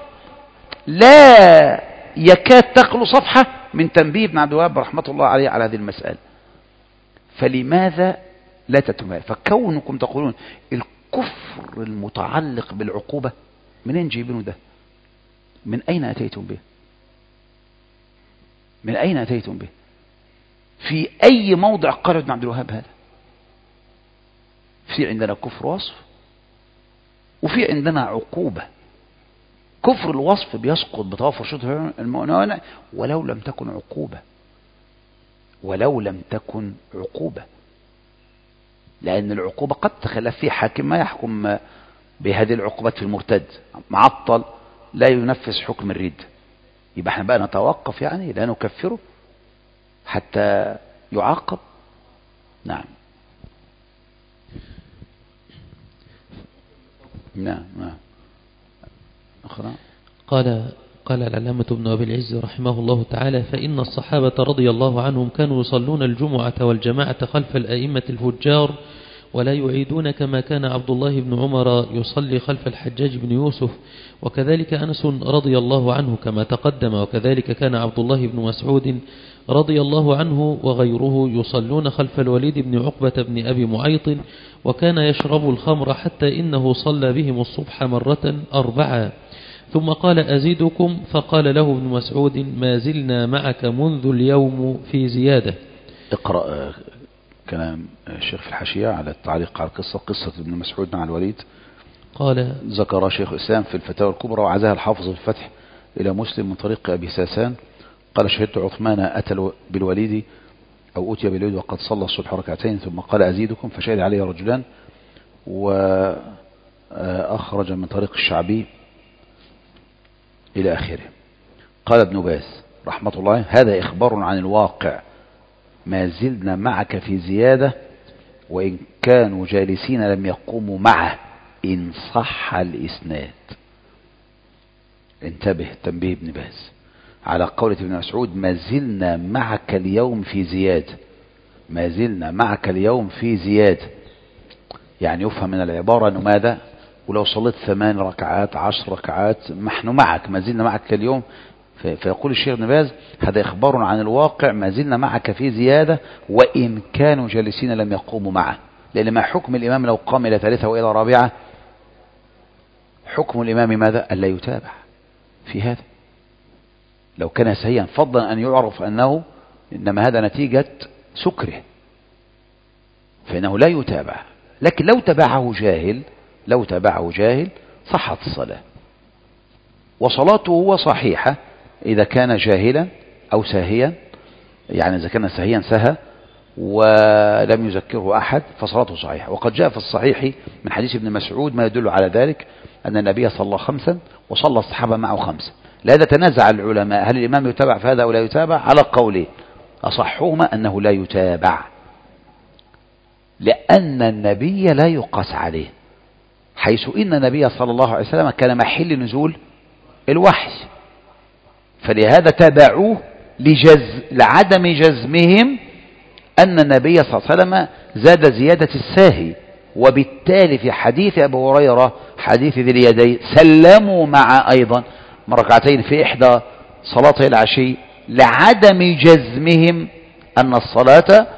لا يكاد تخلو صفحة من تنبيه ابن عبد الوهاب رحمة الله عليه على هذه المسألة. فلماذا لا تتمال؟ فكونكم تقولون الكفر المتعلق بالعقوبة منين جايبينه ده؟ من أين أتيتم به؟ من أين أتيتم به؟ في أي موضع قال ابن عبد الوهاب هذا؟ في عندنا كفر وصف وفي عندنا عقوبة. كفر الوصف بيسقط بتوافر شروط المؤمنين ولو لم تكن عقوبة، ولو لم تكن عقوبة، لأن العقوبة قد تخلف فيه حاكم ما يحكم بهذه العقوبات في المرتد معطل لا ينفذ حكم الرد، يبقى احنا بقى نتوقف يعني لا نكفره حتى يعاقب. نعم نعم نعم أخرى. قال قال العلامة ابن أبي العز رحمه الله تعالى: فإن الصحابة رضي الله عنهم كانوا يصلون الجمعة والجماعة خلف الأئمة الفجار ولا يعيدون، كما كان عبد الله بن عمر يصلي خلف الحجاج بن يوسف، وكذلك أنس رضي الله عنه كما تقدم، وكذلك كان عبد الله بن مسعود رضي الله عنه وغيره يصلون خلف الوليد بن عقبة بن أبي معيط، وكان يشرب الخمر حتى إنه صلى بهم الصبح مرة أربعة، ثم قال: أزيدكم؟ فقال له ابن مسعود: ما زلنا معك منذ اليوم في زيادة. اقرأ كلام الشيخ في الحاشية على التعليق على القصة، قصة ابن مسعود مع الوليد. قال: ذكر شيخ الإسلام في الفتاوى الكبرى وعزاها الحافظ في الفتح إلى مسلم من طريق أبي ساسان قال: شهدت عثمان أتى بالوليد أو أتي بالوليد وقد صلى الصبح ركعتين، ثم قال: أزيدكم؟ فشهد عليه رجلان. وأخرج من طريق الشعبي إلى آخره. قال ابن باز رحمة الله: هذا إخبار عن الواقع، ما زلنا معك في زيادة وإن كانوا جالسين لم يقوموا معه إن صح الإسناد. انتبه تنبيه ابن باز على قولة ابن مسعود: ما زلنا معك اليوم في زيادة. ما زلنا معك اليوم في زيادة يعني يفهم من العبارة أنه ماذا؟ ولو صليت ثمان ركعات عشر ركعات ما نحن معك، ما زلنا معك اليوم. فيقول الشيخ ابن باز: هذا إخبار عن الواقع، ما زلنا معك في زيادة وإن كانوا جالسين لم يقوموا معه. لأن ما حكم الإمام لو قام إلى ثالثة وإلى رابعة؟ حكم الإمام ماذا؟ ألا يتابع في هذا لو كان سهيا، فضلا أن يعرف أنه إنما هذا نتيجة سكره فإنه لا يتابع. لكن لو تبعه جاهل لو تبعه جاهل صحت الصلاة وصلاته هو صحيحة إذا كان جاهلا أو ساهيا، يعني إذا كان ساهيا سهى ولم يذكره أحد فصلاته صحيحة. وقد جاء في الصحيح من حديث ابن مسعود ما يدل على ذلك، أن النبي صلى خمسا وصلى الصحابة معه خمسا. لهذا تنازع العلماء هل الإمام يتابع في هذا أو لا يتابع؟ على قولين، أصحهما أنه لا يتابع، لأن النبي لا يقاس عليه، حيث إن النبي صلى الله عليه وسلم كان محل نزول الوحي، فلهذا تابعوه لجز لعدم جزمهم أن النبي صلى الله عليه وسلم زاد زيادة الساهي. وبالتالي في حديث أبو هريرة حديث ذي اليدين سلموا مع أيضا ركعتين في إحدى صلاتي العشي لعدم جزمهم أن الصلاة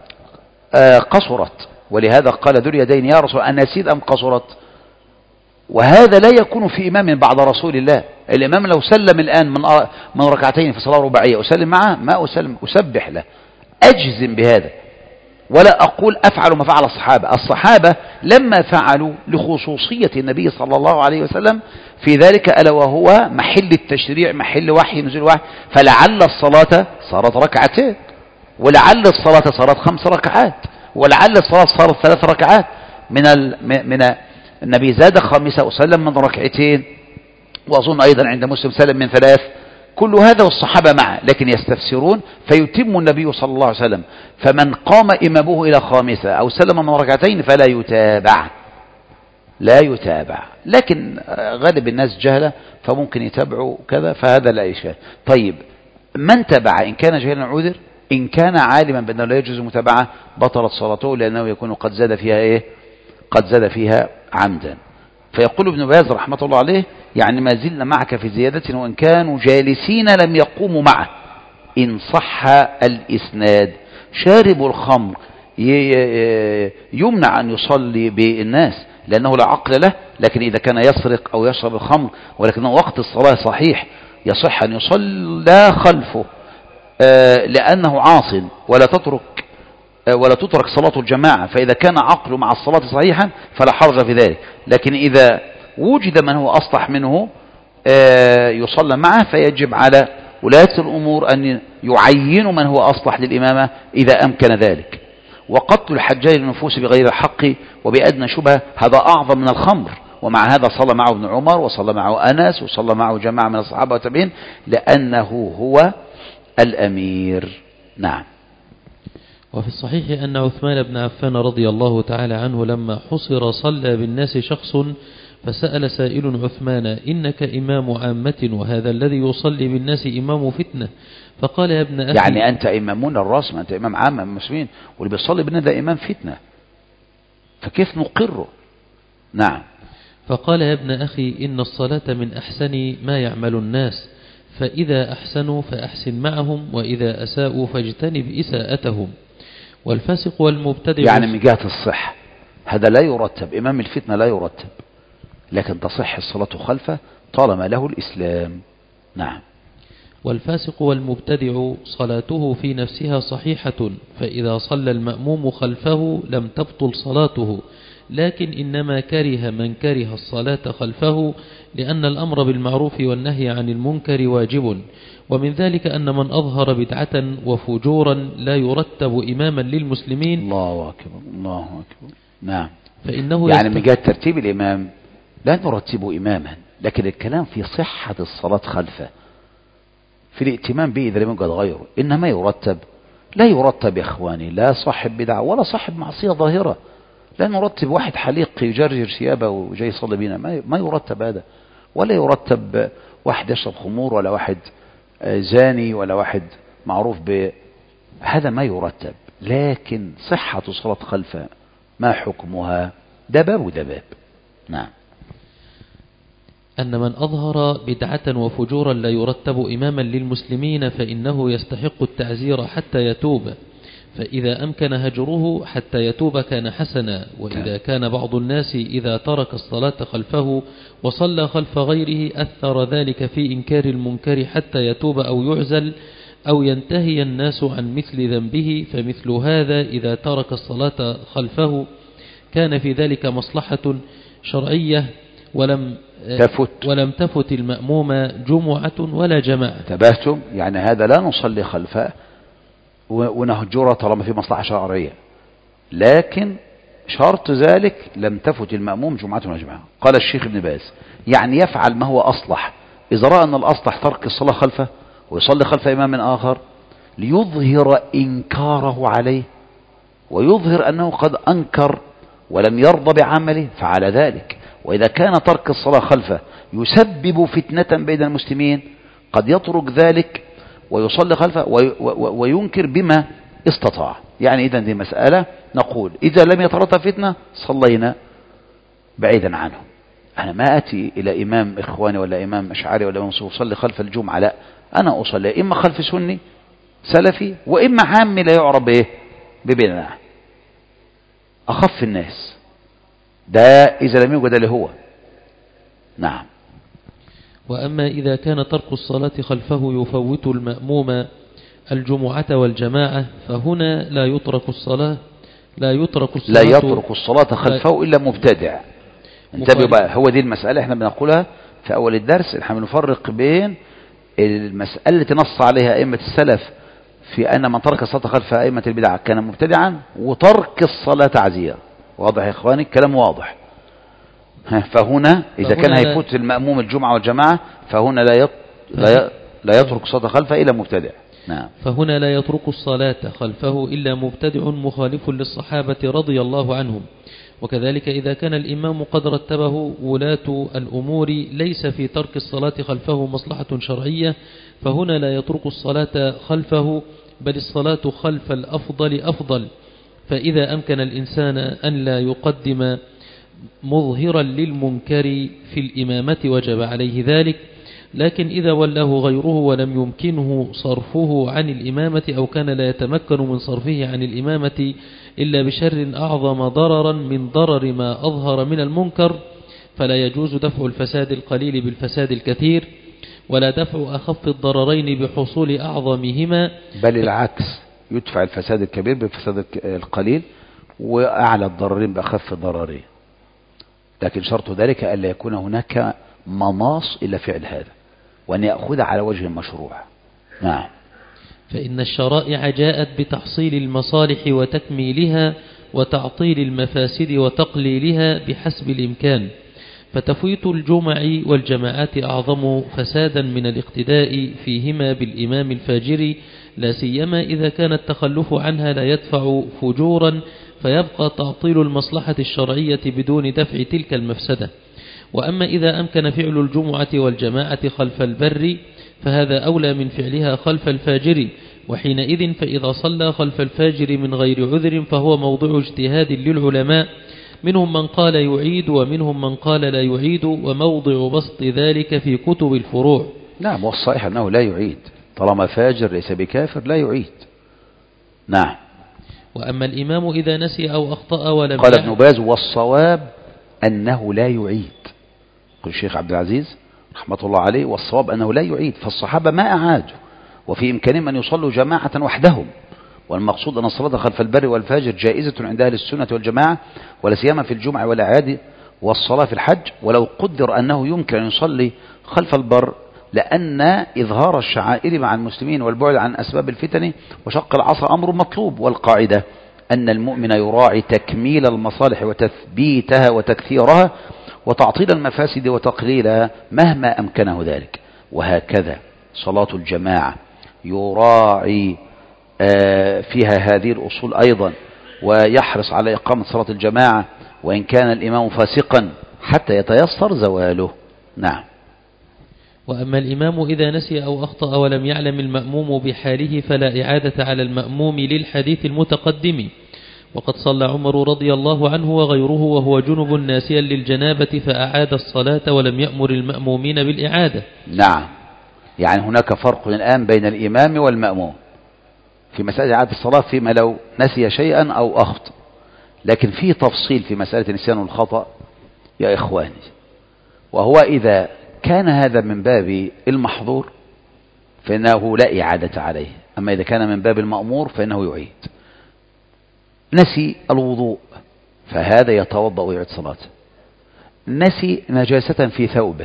قصرت. ولهذا قال ذو اليدين يا رسول أن نسيت أم قصرت؟ وهذا لا يكون في إمام بعد رسول الله. الإمام لو سلم الآن من من ركعتين في صلاة رباعية أسلم معه؟ ما أسلم، أسبح له، أجزم بهذا، ولا أقول أفعل ما فعل الصحابة. الصحابة لما فعلوا لخصوصية النبي صلى الله عليه وسلم في ذلك، ألا وهو محل التشريع، محل وحي، نزول وحي، فلعل الصلاة صارت ركعتين، ولعل الصلاة صارت خمس ركعات، ولعل الصلاة صارت ثلاث ركعات. من ال... من النبي زاد خامسة وسلم من ركعتين، وأظن أيضا عند مسلم سلم من ثلاث. كل هذا والصحابة معه، لكن يستفسرون فيتم النبي صلى الله عليه وسلم. فمن قام إمامه إلى خامسة أو سلم من ركعتين فلا يتابع، لا يتابع. لكن غالب الناس جهلة فممكن يتابعوا كذا، فهذا لا إشكال. طيب من تبع إن كان جاهلا عذر، إن كان عالما بأنه لا يجوز المتابعة بطلت صلاته، لأنه يكون قد زاد فيها إيه؟ قد زاد فيها عمدا. فيقول ابن باز رحمة الله عليه يعني ما زلنا معك في زيادة وإن كانوا جالسين لم يقوموا معه إن صح الإسناد. شارب الخمر يمنع أن يصلي بالناس لأنه لا عقل له، لكن إذا كان يسرق أو يشرب الخمر ولكنه وقت الصلاة صحيح يصح أن يصلى خلفه لأنه عاص، ولا تترك ولا تترك صلاة الجماعة. فإذا كان عقله مع الصلاة صحيحا فلا حرج في ذلك. لكن إذا وجد من هو أصلح منه يصلى معه، فيجب على ولاة الأمور أن يعينوا من هو أصلح للإمامة إذا أمكن ذلك. وقتل الحجاج للنفوس بغير الحق وبأدنى شبهة هذا أعظم من الخمر. ومع هذا صلى معه ابن عمر وصلى معه أنس وصلى معه جماعة من الصحابة والتابعين لأنه هو الأمير. نعم. وفي الصحيح أن عثمان بن عفان رضي الله تعالى عنه لما حصر صلى بالناس شخص فسأل سائل عثمان إنك إمام عامة وهذا الذي يصلي بالناس إمام فتنة، فقال يا ابن أخي يعني أنت إمامون الرسم، أنت إمام عامة المسلمين، واللي بيصلي بالناس ده إمام فتنة، فكيف نقره؟ نعم. فقال يا ابن أخي إن الصلاة من أحسن ما يعمل الناس، فإذا أحسنوا فأحسن معهم وإذا أساءوا فاجتنب إساءتهم. والفاسق والمبتدع يعني من جهة الصحة هذا لا يرتب، إمام الفتنة لا يرتب، لكن تصح الصلاة خلفه طالما له الإسلام. نعم. والفاسق والمبتدع صلاته في نفسها صحيحة، فإذا صلى المأموم خلفه لم تبطل صلاته، لكن إنما كره من كره الصلاة خلفه لأن الأمر بالمعروف والنهي عن المنكر واجب. ومن ذلك أن من أظهر بدعة وفجورا لا يرتب إماما للمسلمين. الله أكبر الله أكبر. نعم. فإنه يعني من جهة ترتيب الإمام لا نرتبه إماما، لكن الكلام في صحة الصلاة خلفه، في الائتمام به إذا لم يوجد غيره. إنما يرتب لا يرتب يا إخواني لا صاحب بدعة ولا صاحب معصية ظاهرة. لا نرتب واحد حليق يجرجر ثيابه وجاي يصلي بينا، ما يرتب هذا. ولا يرتب واحد يشرب خمور ولا واحد زاني ولا واحد معروف ب هذا ما يرتب. لكن صحة صلاة خلفه ما حكمها؟ ده باب وده باب. نعم. أن من أظهر بدعة وفجورا لا يرتب إماما للمسلمين فإنه يستحق التعزير حتى يتوب، فإذا أمكن هجره حتى يتوب كان حسنا. وإذا كان بعض الناس إذا ترك الصلاة خلفه وصلى خلف غيره أثر ذلك في إنكار المنكر حتى يتوب أو يعزل أو ينتهي الناس عن مثل ذنبه، فمثل هذا إذا ترك الصلاة خلفه كان في ذلك مصلحة شرعية ولم تفت, ولم تفت المأموم جمعة ولا جماعة. تبهتم يعني هذا لا نصلي خلفه ونهجره طالما في مصلحة شرعية، لكن شرط ذلك لم تفت المأموم جمعة ولا جماعة. قال الشيخ ابن باز يعني يفعل ما هو أصلح إذا رأى أن الأصلح ترك الصلاة خلفه ويصلي خلف إمام آخر ليظهر إنكاره عليه ويظهر أنه قد أنكر ولم يرضى بعمله فعلى ذلك. وإذا كان ترك الصلاة خلفه يسبب فتنة بين المسلمين قد يترك ذلك ويصلي خلفه وينكر بما استطاع. يعني إذن دي مسألة نقول إذا لم يترتب فتنة صلينا بعيدا عنه. أنا ما أتي إلى إمام إخواني ولا إمام أشعري ولا إمام صلي خلف الجمعة، لا، أنا أصلي إما خلف سني سلفي وإما عامي لا يعرف إيه ببدعة، أخف الناس ده إذا لم يوجد اللي هو. نعم. وأما إذا كان ترك الصلاة خلفه يفوت المأموم الجمعة والجماعة فهنا لا يترك الصلاة لا يترك الصلاة لا يترك الصلاة خلفه إلا مبتدع. انتبهوا بقى، هو دي المسألة احنا بنقولها في أول الدرس. احنا بنفرق بين المسألة التي نص عليها أئمة السلف في أن من ترك الصلاة خلف أئمة البدع كان مبتدعا، وترك الصلاة تعزيرا. واضح يا إخواني؟ الكلام واضح. فهنا إذا كان هيفوت المأموم الجمعة والجماعة فهنا لا لا يترك الصلاة خلفه إلا مبتدع. نعم. فهنا لا يترك الصلاة خلفه إلا مبتدع مخالف للصحابة رضي الله عنهم. وكذلك إذا كان الإمام قد رتبه ولاة الأمور ليس في ترك الصلاة خلفه مصلحة شرعية فهنا لا يترك الصلاة خلفه، بل الصلاة خلف الأفضل أفضل. فإذا أمكن الإنسان أن لا يقدم مظهرا للمنكر في الإمامة وجب عليه ذلك، لكن إذا وله غيره ولم يمكنه صرفه عن الإمامة أو كان لا يتمكن من صرفه عن الإمامة إلا بشر أعظم ضررا من ضرر ما أظهر من المنكر فلا يجوز دفع الفساد القليل بالفساد الكثير، ولا دفع أخف الضررين بحصول أعظمهما، بل العكس، يدفع الفساد الكبير بالفساد القليل وأعلى الضررين بأخف الضررين. لكن شرط ذلك ألا يكون هناك مناص إلى فعل هذا، وأن يأخذ على وجه المشروع. نعم. فإن الشرائع جاءت بتحصيل المصالح وتكميلها وتعطيل المفاسد وتقليلها بحسب الإمكان، فتفويت الجمع والجماعات أعظم فسادا من الاقتداء فيهما بالإمام الفاجر، لا سيما إذا كان التخلف عنها لا يدفع فجورا فيبقى تعطيل المصلحة الشرعية بدون دفع تلك المفسدة. وأما إذا أمكن فعل الجمعة والجماعة خلف البر فهذا أولى من فعلها خلف الفاجر، وحينئذ فإذا صلى خلف الفاجر من غير عذر فهو موضع اجتهاد للعلماء، منهم من قال يعيد ومنهم من قال لا يعيد، وموضع بسط ذلك في كتب الفروع. نعم، والصحيح أنه لا يعيد طالما فاجر ليس بكافر لا يعيد. نعم. وأما الإمام إذا نسي أو أخطأ ولم قال ابن باز والصواب أنه لا يعيد. قال الشيخ عبد العزيز رحمة الله عليه والصواب أنه لا يعيد، فالصحابة ما أعادوا وفي إمكانهم أن يصلوا جماعة وحدهم، والمقصود أن الصلاة خلف البر والفاجر جائزة عند أهل السنة والجماعة، ولا سيما في الجمعة والأعياد والصلاة في الحج. ولو قدر أنه يمكن أن يصلي خلف البر لأن إظهار الشعائر مع المسلمين والبعد عن أسباب الفتن وشق العصا أمر مطلوب، والقاعدة أن المؤمن يراعي تكميل المصالح وتثبيتها وتكثيرها وتعطيل المفاسد وتقليلها مهما أمكنه ذلك. وهكذا صلاة الجماعة يراعي فيها هذه الأصول أيضا، ويحرص على إقامة صلاة الجماعة وإن كان الإمام فاسقا حتى يتيسر زواله. نعم. وأما الإمام إذا نسي أو أخطأ ولم يعلم المأموم بحاله فلا إعادة على المأموم للحديث المتقدم، وقد صلى عمر رضي الله عنه وغيره وهو جنب ناسيا للجنابة فأعاد الصلاة ولم يأمر المأمومين بالإعادة. نعم، يعني هناك فرق الآن بين الإمام والمأموم في مسألة إعادة الصلاة فيما لو نسي شيئا أو أخطأ، لكن في تفصيل في مسألة النسيان والخطأ يا إخواني، وهو إذا كان هذا من باب المحظور فإنه لا إعادة عليه، أما إذا كان من باب المأمور فإنه يعيد. نسي الوضوء فهذا يتوضأ ويعيد صلاته. نسي نجاسة في ثوبه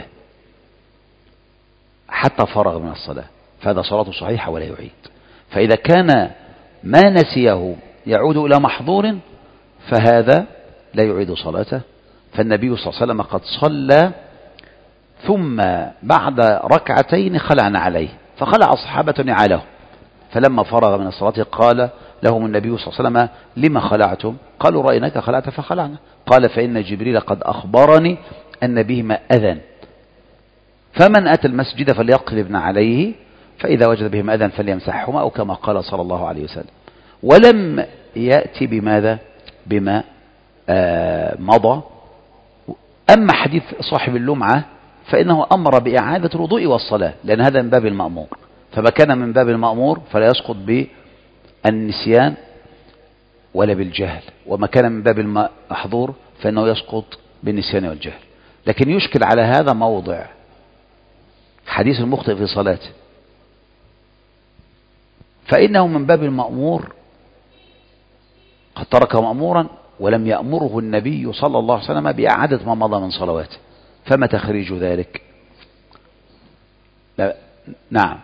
حتى فرغ من الصلاة فهذا صلاته صحيحة ولا يعيد. فإذا كان ما نسيه يعود إلى محظور فهذا لا يعيد صلاته. فالنبي صلى الله عليه وسلم قد صلى ثم بعد ركعتين خلعنا عليه فخلع الصحابة نعاله، فلما فرغ من الصلاة قال لهم النبي صلى الله عليه وسلم لما خلعتم؟ قالوا رأيناك خلعت فخلعنا. قال فإن جبريل قد أخبرني أن بهما أذى، فمن أتى المسجد فليقلبن عليه فإذا وجد بهما أذى فليمسحهما، أو كما قال صلى الله عليه وسلم. ولم يأتي بماذا؟ بما آه مضى. أما حديث صاحب اللمعة فإنه أمر بإعادة الوضوء والصلاة لأن هذا من باب المأمور، فما كان من باب المأمور فلا يسقط بالنسيان ولا بالجهل، وما كان من باب المحظور فإنه يسقط بالنسيان والجهل. لكن يشكل على هذا موضع حديث المخطئ في صلاته، فإنه من باب المأمور قد ترك مأمورا ولم يأمره النبي صلى الله عليه وسلم بإعادة ما مضى من صلواته، فما تخريج ذلك؟ لا. نعم.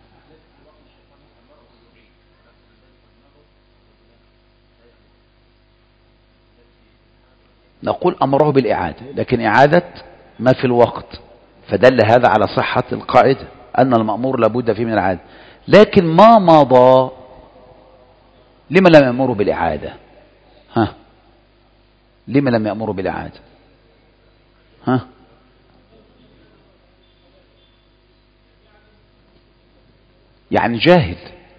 نقول أمره بالإعادة، لكن إعادة ما في الوقت، فدل هذا على صحة القاعدة أن المأمور لابد فيه من الإعادة. لكن ما مضى لما لم يأمره بالإعادة؟ ها لما لم يأمره بالإعادة؟ ها يعني جاهل.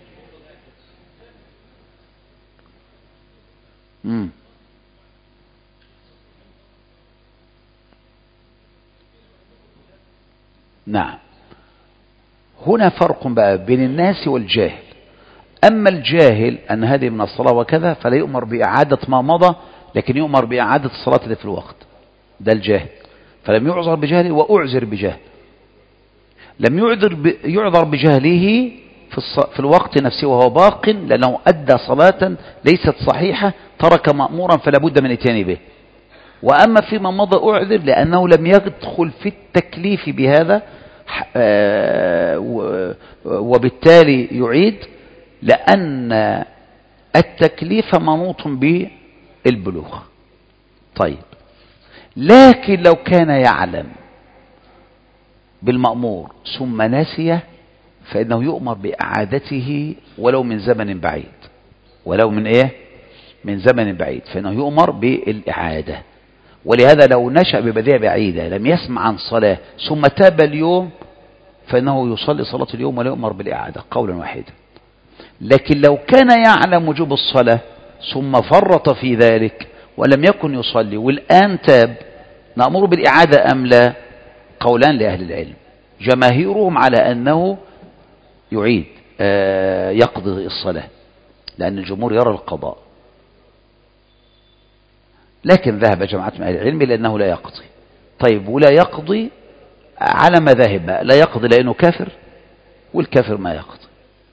مم. نعم. هنا فرق بقى بين الناس والجاهل. أما الجاهل أن هذه من الصلاة وكذا فلا يؤمر بإعادة ما مضى، لكن يؤمر بإعادة الصلاة اللي في الوقت. ده الجاهل، فلم يعذر بجهله وأعذر بجهل. لم يعذر ب... يعذر بجهله في, الص... في الوقت نفسه وهو باق، لأنه أدى صلاة ليست صحيحة ترك مأمورا فلا بد من اتيان به. وأما فيما مضى أعذر لأنه لم يدخل في التكليف بهذا، وبالتالي يعيد، لأن التكليف منوط بالبلوغ. طيب، لكن لو كان يعلم بالمأمور ثم نسي فإنه يؤمر بإعادته ولو من زمن بعيد، ولو من إيه؟ من زمن بعيد، فإنه يؤمر بالإعادة. ولهذا لو نشأ ببديهة بعيدة لم يسمع عن صلاة ثم تاب اليوم فإنه يصلي صلاة اليوم ولا يؤمر بالإعادة قولا واحدا. لكن لو كان يعلم وجوب الصلاة ثم فرط في ذلك ولم يكن يصلي والآن تاب، نأمر بالإعادة أم لا؟ قولان لأهل العلم، جماهيرهم على أنه يعيد آه يقضي الصلاة، لأن الجمهور يرى القضاء. لكن ذهب جماعة من أهل العلم لأنه لا يقضي. طيب، ولا يقضي على مذاهب بقى، لا يقضي لأنه كافر، والكافر ما يقضي.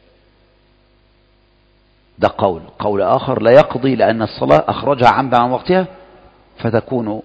ده قول. قول آخر لا يقضي لأن الصلاة أخرجها عمدا عن وقتها فتكون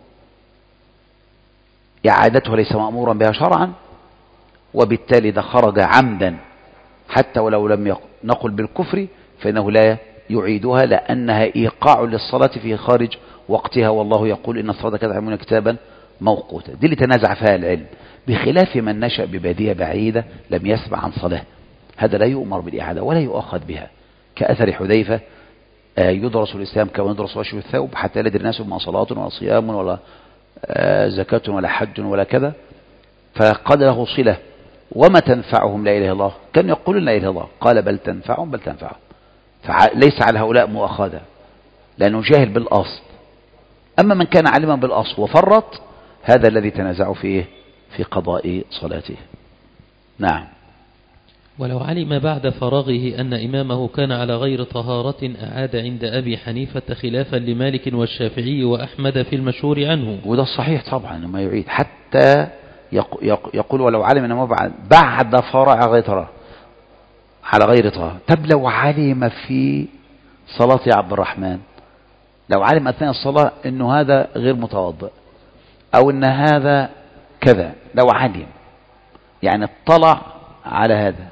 إعادتها ليس مأمورا بها شرعا، وبالتالي ده خرج عمدا حتى ولو لم نقل بالكفر فإنه لا يعيدها لأنها إيقاع للصلاة في خارج وقتها، والله يقول إن الصلاة كانت علينا كتابا موقوتا. دي اللي تنازع فيها العلم، بخلاف من نشأ ببادية بعيدة لم يسمع عن صلاة، هذا لا يؤمر بالإعادة ولا يؤخذ بها، كأثر حذيفة آه يدرس الإسلام كما يدرس وشي الثوب حتى لا يدري الناس ما صلاة ولا صيام ولا آه زكاة ولا حج ولا كذا، فقال له صلة وما تنفعهم لا إله إلا الله، كان يقول لا إله إلا الله، قال بل تنفعهم بل تنفعهم، فليس على هؤلاء مؤاخذة لأنه جاهل بالأصل. أما من كان علما بالأصل وفرط هذا الذي تنازعوا فيه في قضاء صلاته. نعم. ولو علم بعد فراغه أن إمامه كان على غير طهارة أعاد عند أبي حنيفة خلافا لمالك والشافعي وأحمد في المشهور عنه. وده الصحيح طبعا ما يعيد، حتى يقول ولو علم أنه بعد بعد فراغ غير طهارة على غير طهارة. طب لو علم في صلاة عبد الرحمن، لو علم أثناء الصلاة أنه هذا غير متوضئ أو أن هذا كذا، لو علم يعني اطلع على هذا،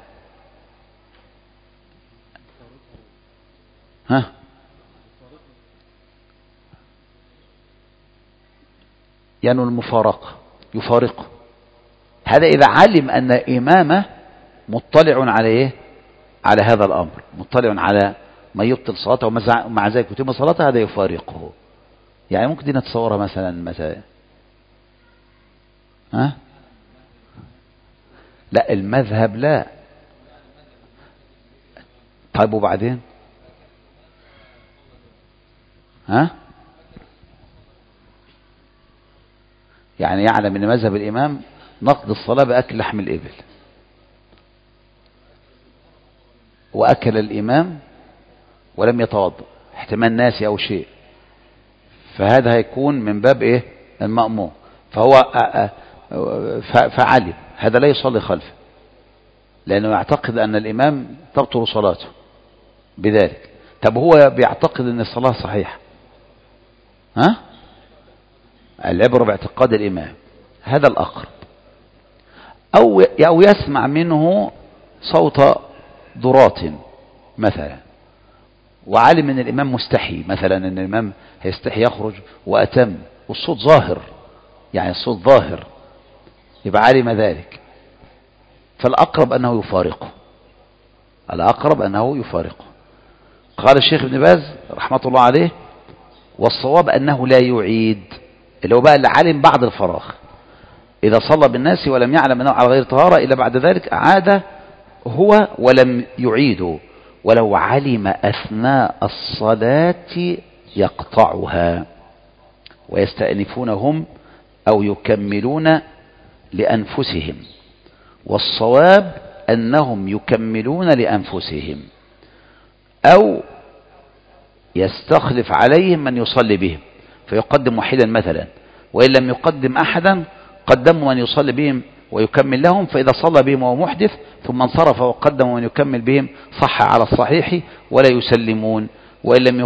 ها يعني المفارقة يفارقه، هذا إذا علم أن إمامه مطلع على إيه؟ على هذا الأمر، مطلع على ما يبطل صلاته ومع ذلك يتم صلاته، هذا يفارقه. يعني ممكن دي نتصورها مثلا مثلا ها لا المذهب لا. طيب وبعدين ها يعني يعلم ان مذهب الامام نقض الصلاة باكل لحم الابل، وأكل الإمام ولم يتوضأ، احتمال ناسي أو شيء، فهذا هيكون من باب إيه؟ المأموم، فهو فعلم هذا لا يصلي خلفه، لأنه يعتقد أن الإمام تبطل صلاته بذلك. طب هو بيعتقد أن الصلاة صحيحة، ها؟ العبرة باعتقاد الإمام، هذا الأقرب. أو أو يسمع منه صوت ضرات مثلا، وعلم أن الإمام مستحي، مثلا أن الإمام هيستحي يخرج وأتم والصوت ظاهر، يعني الصوت ظاهر، يبقى علم ذلك، فالأقرب أنه يفارقه، الأقرب أنه يفارقه. قال الشيخ ابن باز رحمة الله عليه: والصواب أنه لا يعيد، اللي هو بقى اللي علم بعد الفراغ، إذا صلى بالناس ولم يعلم أنه على غير طهارة إلا بعد ذلك أعاد هو ولم يعيده، ولو علم أثناء الصلاة يقطعها ويستأنفونهم أو يكملون لأنفسهم، والصواب أنهم يكملون لأنفسهم، أو يستخلف عليهم من يصلي بهم فيقدم وحيدا مثلا، وإن لم يقدم أحدا قدموا من يصلي بهم ويكمل لهم، فإذا صلى بهم وهو محدث ثم انصرف وقدم من يكمل بهم صح على الصحيح ولا يسلمون، وإن لم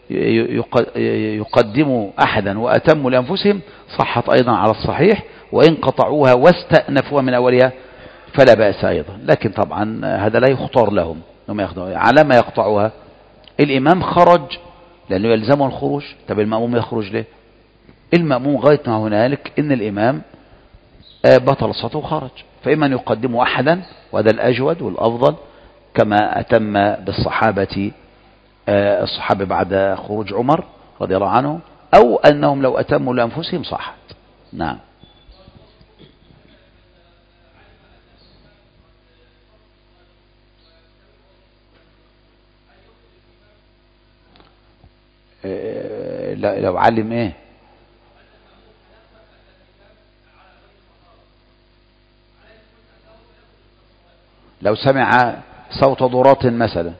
يقدموا أحدا وأتموا لأنفسهم صحت أيضا على الصحيح، وإن قطعوها واستأنفوها من أولها فلا بأس أيضا. لكن طبعا هذا لا يختار لهم على ما يقطعوها. الإمام خرج لأنه يلزمه الخروج، طب المأموم يخرج ليه؟ المأموم غاية ما هنالك إن الإمام بطل صلاته وخرج، فإما أن يقدموا أحدا وهذا الأجود والأفضل كما أتم بالصحابة الصحابة بعد خروج عمر رضي الله عنه، أو أنهم لو أتموا لأنفسهم صحت. نعم. لو علم ايه؟ لو سمع صوت ضرات مثلا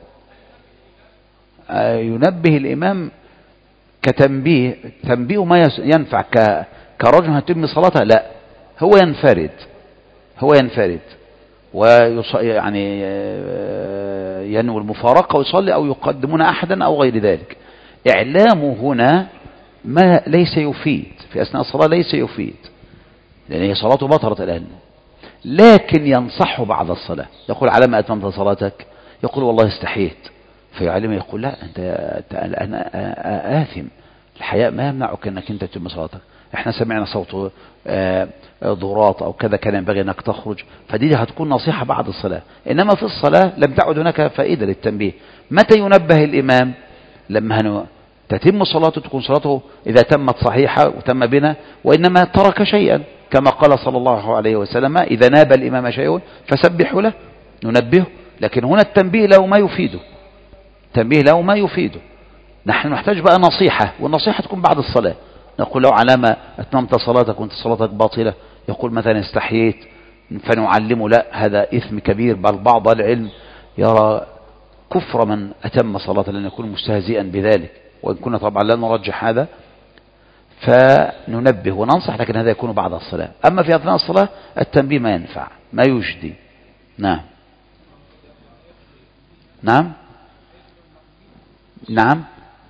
ينبه الإمام كتنبيه، تنبيه ما ينفع كرجل هتم صلاته، لا، هو ينفرد، هو ينفرد ويعني ينوي المفارقة ويصلي، أو يقدمون أحدا أو غير ذلك. إعلامه هنا ما ليس يفيد في أثناء الصلاة، ليس يفيد لأن هي صلاته بطلت الآن، لكن ينصحه بعد الصلاة، يقول على ما أتممت صلاتك؟ يقول والله استحيت، فيعلمه يقول لا أنت, أنت أنا آثم، الحياء ما يمنعك أنك أنت تتم صلاتك، احنا سمعنا صوت ضرات أو كذا كان ينبغي أنك تخرج، فدي هتكون نصيحة بعد الصلاة. إنما في الصلاة لم تعد هناك فائدة للتنبيه. متى ينبه الإمام؟ لما تتم صلاته، تكون صلاته إذا تمت صحيحة وتم بنا، وإنما ترك شيئا كما قال صلى الله عليه وسلم: إذا ناب الإمام شيء فسبحوا له، ننبهه. لكن هنا التنبيه له ما يفيده، تنبيه له ما يفيده. نحن نحتاج بقى نصيحة، والنصيحة تكون بعد الصلاة. نقول له على ما أتممت صلاتك وانت صلاتك باطلة، يقول مثلا استحييت، فنعلمه لا، هذا إثم كبير، بل بعض العلم يرى كفر من أتم صلاة لأن يكون مستهزئا بذلك، وإن كنا طبعا لا نرجح هذا، فننبه وننصح، لكن هذا يكون بعد الصلاة. أما في أثناء الصلاة التنبيه ما ينفع، ما يجدي. نعم نعم نعم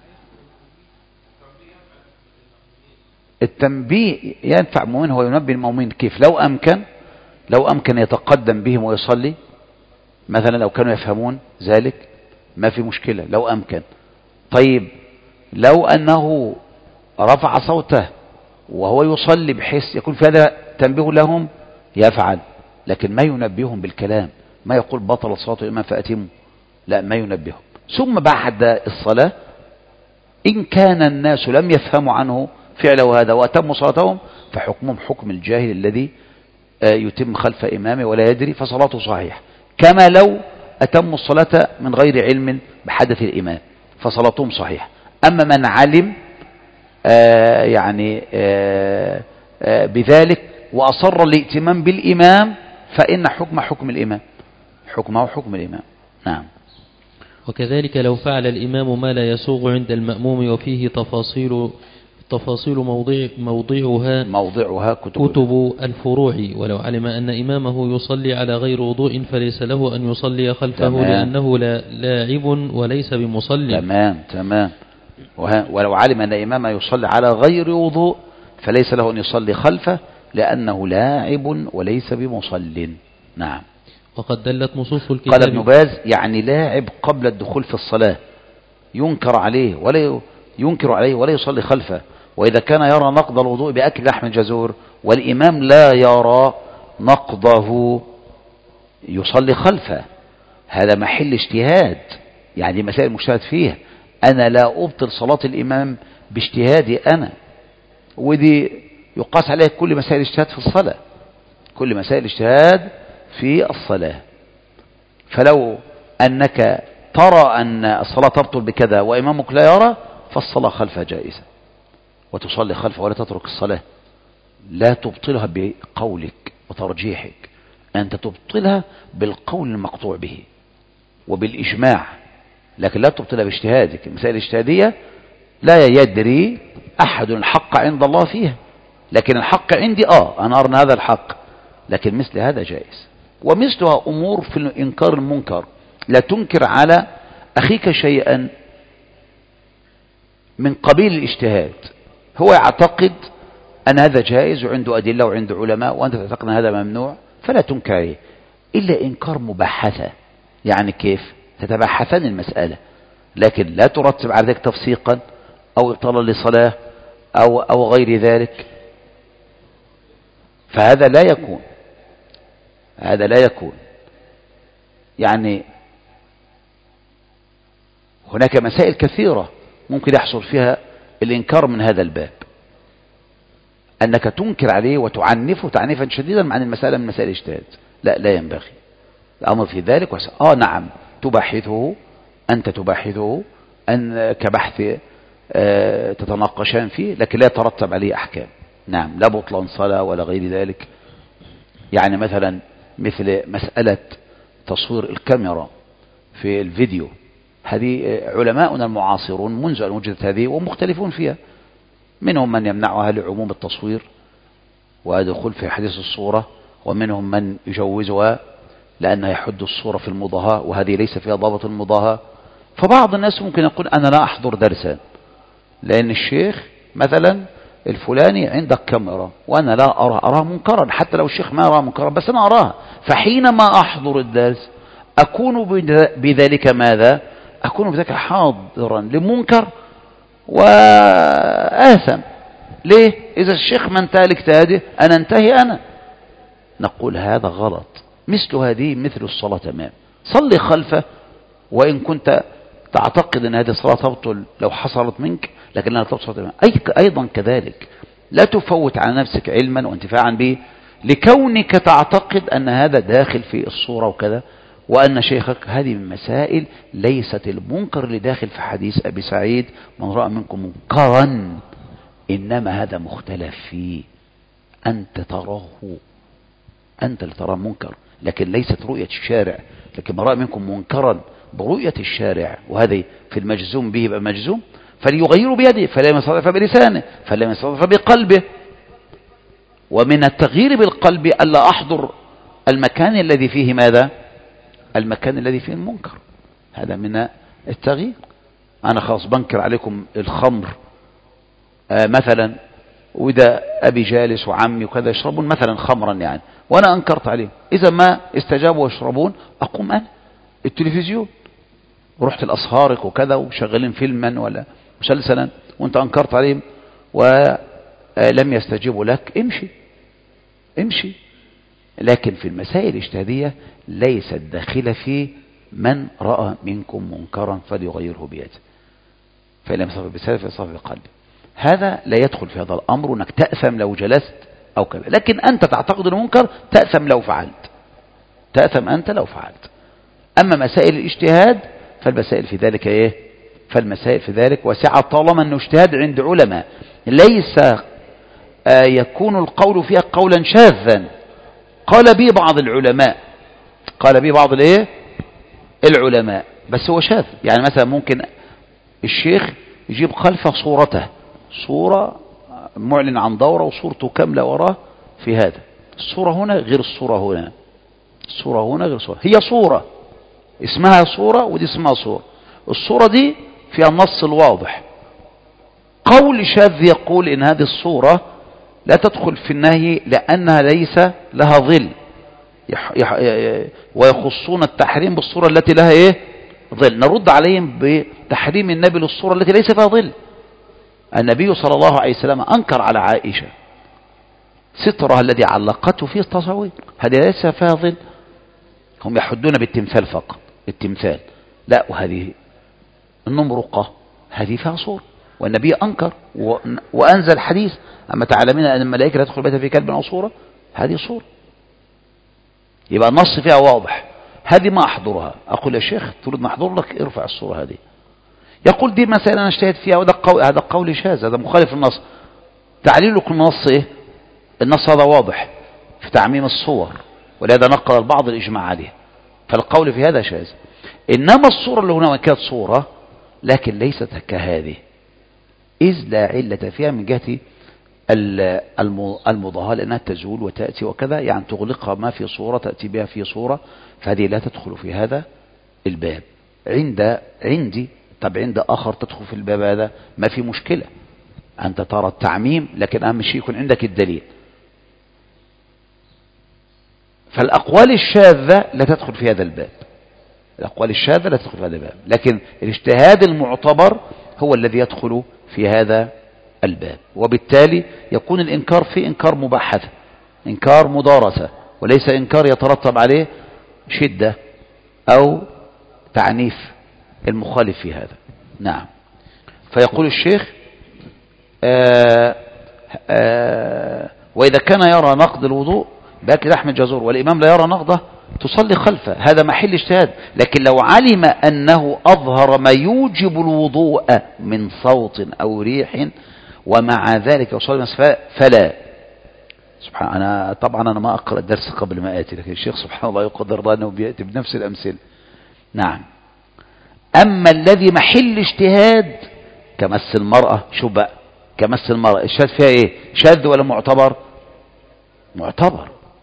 التنبيه ينفع مؤمن، هو ينبه المؤمنين كيف؟ لو أمكن لو أمكن يتقدم بهم ويصلي مثلا، لو كانوا يفهمون ذلك ما في مشكلة، لو أمكن. طيب لو أنه رفع صوته وهو يصلي بحيث يكون في هذا تنبيه لهم يفعل، لكن ما ينبههم بالكلام، ما يقول بطل صلاة الإمام فأتموا، لا، ما ينبههم. ثم بعد الصلاة إن كان الناس لم يفهموا عنه فعله هذا وأتموا صلاتهم، فحكمهم حكم الجاهل الذي يتم خلف إمامه ولا يدري، فصلاته صحيح، كما لو أتموا الصلاة من غير علم بحدث الإمام فصلاتهم صحيح. أما من علم آه يعني آه آه بذلك وأصر الائتمام بالإمام، فإن حكم حكم الإمام، حكمه حكم الإمام. نعم. وكذلك لو فعل الإمام ما لا يسوغ عند المأموم وفيه تفاصيل تفاصيل موضع موضعها موضعها كتب, كتب الفروع، ولو علم أن إمامه يصلي على غير وضوء فليس له أن يصلي خلفه تمام. لأنه لا لاعب وليس بمصلي. تمام تمام. ولو علم أن إمامه يصلي على غير وضوء فليس له أن يصلي خلفه لأنه لاعب وليس بمصل. نعم. وقد دلت نصوص الكتاب. قال ابن باز يعني لاعب قبل الدخول في الصلاة ينكر عليه ولا ينكر عليه ولا يصلي خلفه. وإذا كان يرى نقض الوضوء بأكل لحم الجزور والإمام لا يرى نقضه يصلي خلفه، هذا محل اجتهاد، يعني مسائل مجتهد فيها. أنا لا أبطل صلاة الإمام باجتهادي أنا، ودي يقاس عليه كل مسائل الاجتهاد في الصلاة، كل مسائل الاجتهاد في الصلاة. فلو أنك ترى أن الصلاة تبطل بكذا وإمامك لا يرى فالصلاة خلفه جائزة وتصلي خلفه ولا تترك الصلاة. لا تبطلها بقولك وترجيحك، أنت تبطلها بالقول المقطوع به وبالإجماع، لكن لا تبطلها باجتهادك. المسائل الاجتهادية لا يدري أحد الحق عند الله فيها، لكن الحق عندي آه أنا أرى هذا الحق، لكن مثل هذا جائز. ومثلها أمور في إنكار المنكر، لا تنكر على أخيك شيئا من قبيل الاجتهاد، هو يعتقد أن هذا جائز وعنده أدلة وعنده علماء وأنت تعتقد أن هذا ممنوع، فلا تنكر عليه إلا إنكار مباحثة. يعني كيف؟ تتباحثان المسألة، لكن لا ترتب على ذلك تفسيقا أو إبطالا لصلاة أو, أو غير ذلك، فهذا لا يكون هذا لا يكون يعني هناك مسائل كثيرة ممكن يحصل فيها الإنكار من هذا الباب، أنك تنكر عليه وتعنفه تعنيفا شديدا مع أن المسألة من مسائل الاجتهاد. لا لا ينبغي الأمر في ذلك. وس... آه نعم تباحثه، أنت تباحثه أن كبحث آه تتناقشان فيه، لكن لا يترتب عليه أحكام. نعم، لا بطلان صلاة ولا غير ذلك. يعني مثلا مثل مسألة تصوير الكاميرا في الفيديو، هذه علماؤنا المعاصرون منذ أن وجدت هذه ومختلفون فيها، منهم من يمنعها لعموم التصوير ودخول في حديث الصورة، ومنهم من يجوزها لأنها يحد الصورة في المضاهاة، وهذه ليس فيها ضابط المضاهاة. فبعض الناس ممكن يقول أنا لا أحضر درسا لأن الشيخ مثلا الفلاني عندك كاميرا وأنا لا أرى أراه منكرا، حتى لو الشيخ ما أراه منكرا بس أنا أراه، فحينما أحضر الدرس أكون بذلك ماذا؟ أكون بذلك حاضرا لمنكر وآثم. ليه؟ إذا الشيخ ما انتهى لاجتهاده أنا انتهي أنا. نقول هذا غلط. مثل هذه مثل الصلاة تمام، صلي خلفه وإن كنت تعتقد أن هذه الصلاة تبطل لو حصلت منك، لكن لا تبطل تمام. أيضا كذلك لا تفوت على نفسك علما وانتفاعا به لكونك تعتقد أن هذا داخل في الصورة وكذا، وأن شيخك. هذه من مسائل ليست المنكر اللي داخل في حديث أبي سعيد من رأى منكم منكرا، إنما هذا مختلف فيه، أنت تراه، أنت اللي تراه منكر، لكن ليست رؤية الشارع. لكن من رأى منكم منكرا برؤية الشارع، وهذا في المجزوم به يبقى مجزوم، فليغيره بيده، فلا يستطيع فبلسانه، فلا يستطيع فبقلبه. ومن التغيير بالقلب ألا أحضر المكان الذي فيه ماذا؟ المكان الذي فيه المنكر. هذا من التغيير. أنا خلاص بنكر عليكم الخمر آه مثلا، وإذا أبي جالس وعمي وكذا يشربون مثلا خمرا يعني، وأنا أنكرت عليهم، إذا ما استجابوا ويشربون أقوم أنا التلفزيون ورحت الأصهارك وكذا وشغلين فيلما ولا مسلسلا وأنت أنكرت عليهم ولم يستجيبوا لك، امشي امشي. لكن في المسائل الاجتهادية ليست داخلة في من رأى منكم منكرا فليغيره بيده، فإن لم يستطع بلسانه فليستطع بقلبه. هذا لا يدخل في هذا الأمر أنك تأثم لو جلست أو كذا، لكن أنت تعتقد المنكر تأثم لو فعلت، تأثم أنت لو فعلت. أما مسائل الاجتهاد فالمسائل في ذلك إيه؟ فالمسائل في ذلك واسعة طالما أنه اجتهاد عند علماء، ليس آه يكون القول فيها قولا شاذا قال به بعض العلماء، قال به بعض الايه العلماء، بس هو شاذ. يعني مثلا ممكن الشيخ يجيب خلفه صورته، صورة معلن عن دورة وصورته كاملة وراه في هذا، الصورة هنا غير الصورة هنا، الصورة هنا غير الصورة، هي صورة اسمها صورة ودي اسمها صورة. الصورة دي فيها النص الواضح. قول شاذ يقول إن هذه الصورة لا تدخل في النهي لأنها ليس لها ظل، يح يح ويخصون التحريم بالصورة التي لها إيه؟ ظل. نرد عليهم بتحريم النبي للصورة التي ليس فيها ظل. النبي صلى الله عليه وسلم أنكر على عائشة سترها الذي علقته فيه التصاوير، هذه ليس فيها ظل. هم يحدون بالتمثال فقط، التمثال لا، وهذه النمرقة هذه فيها صورة، والنبي أنكر وأنزل حديث أما تعلمين أن الملائكة لا تدخل بيتها في كلب أو صورة، هذه صورة، يبقى النص فيها واضح. هذه ما أحضرها، أقول يا شيخ تريد ما أحضر لك ارفع الصورة هذه. يقول دي مسألة أنا اجتهد فيها، وهذا قول هذا قول شاذ، هذا مخالف النص. تعليل لكم النص إيه؟ النص هذا واضح في تعميم الصور، ولهذا نقل البعض الإجماع عليه، فالقول في هذا شاذ. إنما الصورة اللي هنا كانت صورة لكن ليست كهذه، إذ لا علة فيها من جهة المضاهاة، لأنها تزول وتأتي وكذا، يعني تغلقها ما في صورة تأتي بها في صورة، فهذه لا تدخل في هذا الباب. عند عندي طب عند آخر تدخل في الباب هذا ما في مشكلة، أنت ترى التعميم، لكن أهم شيء يكون عندك الدليل. فالأقوال الشاذة لا تدخل في هذا الباب، الأقوال الشاذة لا تدخل في هذا الباب، لكن الاجتهاد المعتبر هو الذي يدخل في هذا الباب. وبالتالي يكون الإنكار فيه إنكار مباحثة، إنكار مدارسة، وليس إنكار يترتب عليه شدة أو تعنيف المخالف في هذا. نعم. فيقول الشيخ آآ آآ وإذا كان يرى نقض الوضوء بأكل لحم الجزور والإمام لا يرى نقضه تصلي خلفه، هذا محل اجتهاد. لكن لو علم أنه أظهر ما يوجب الوضوء من صوت أو ريح ومع ذلك يصلي فلا. سبحان أنا طبعا أنا ما أقرأ الدرس قبل ما آتي، لكن الشيخ سبحان الله يقدر الله أنه بيأتي بنفس الأمثلة. نعم. أما الذي محل اجتهاد كمس المرأة، شو بقى كمس المرأة الشاذ فيها إيه؟ شاذ ولا معتبر؟ معتبر.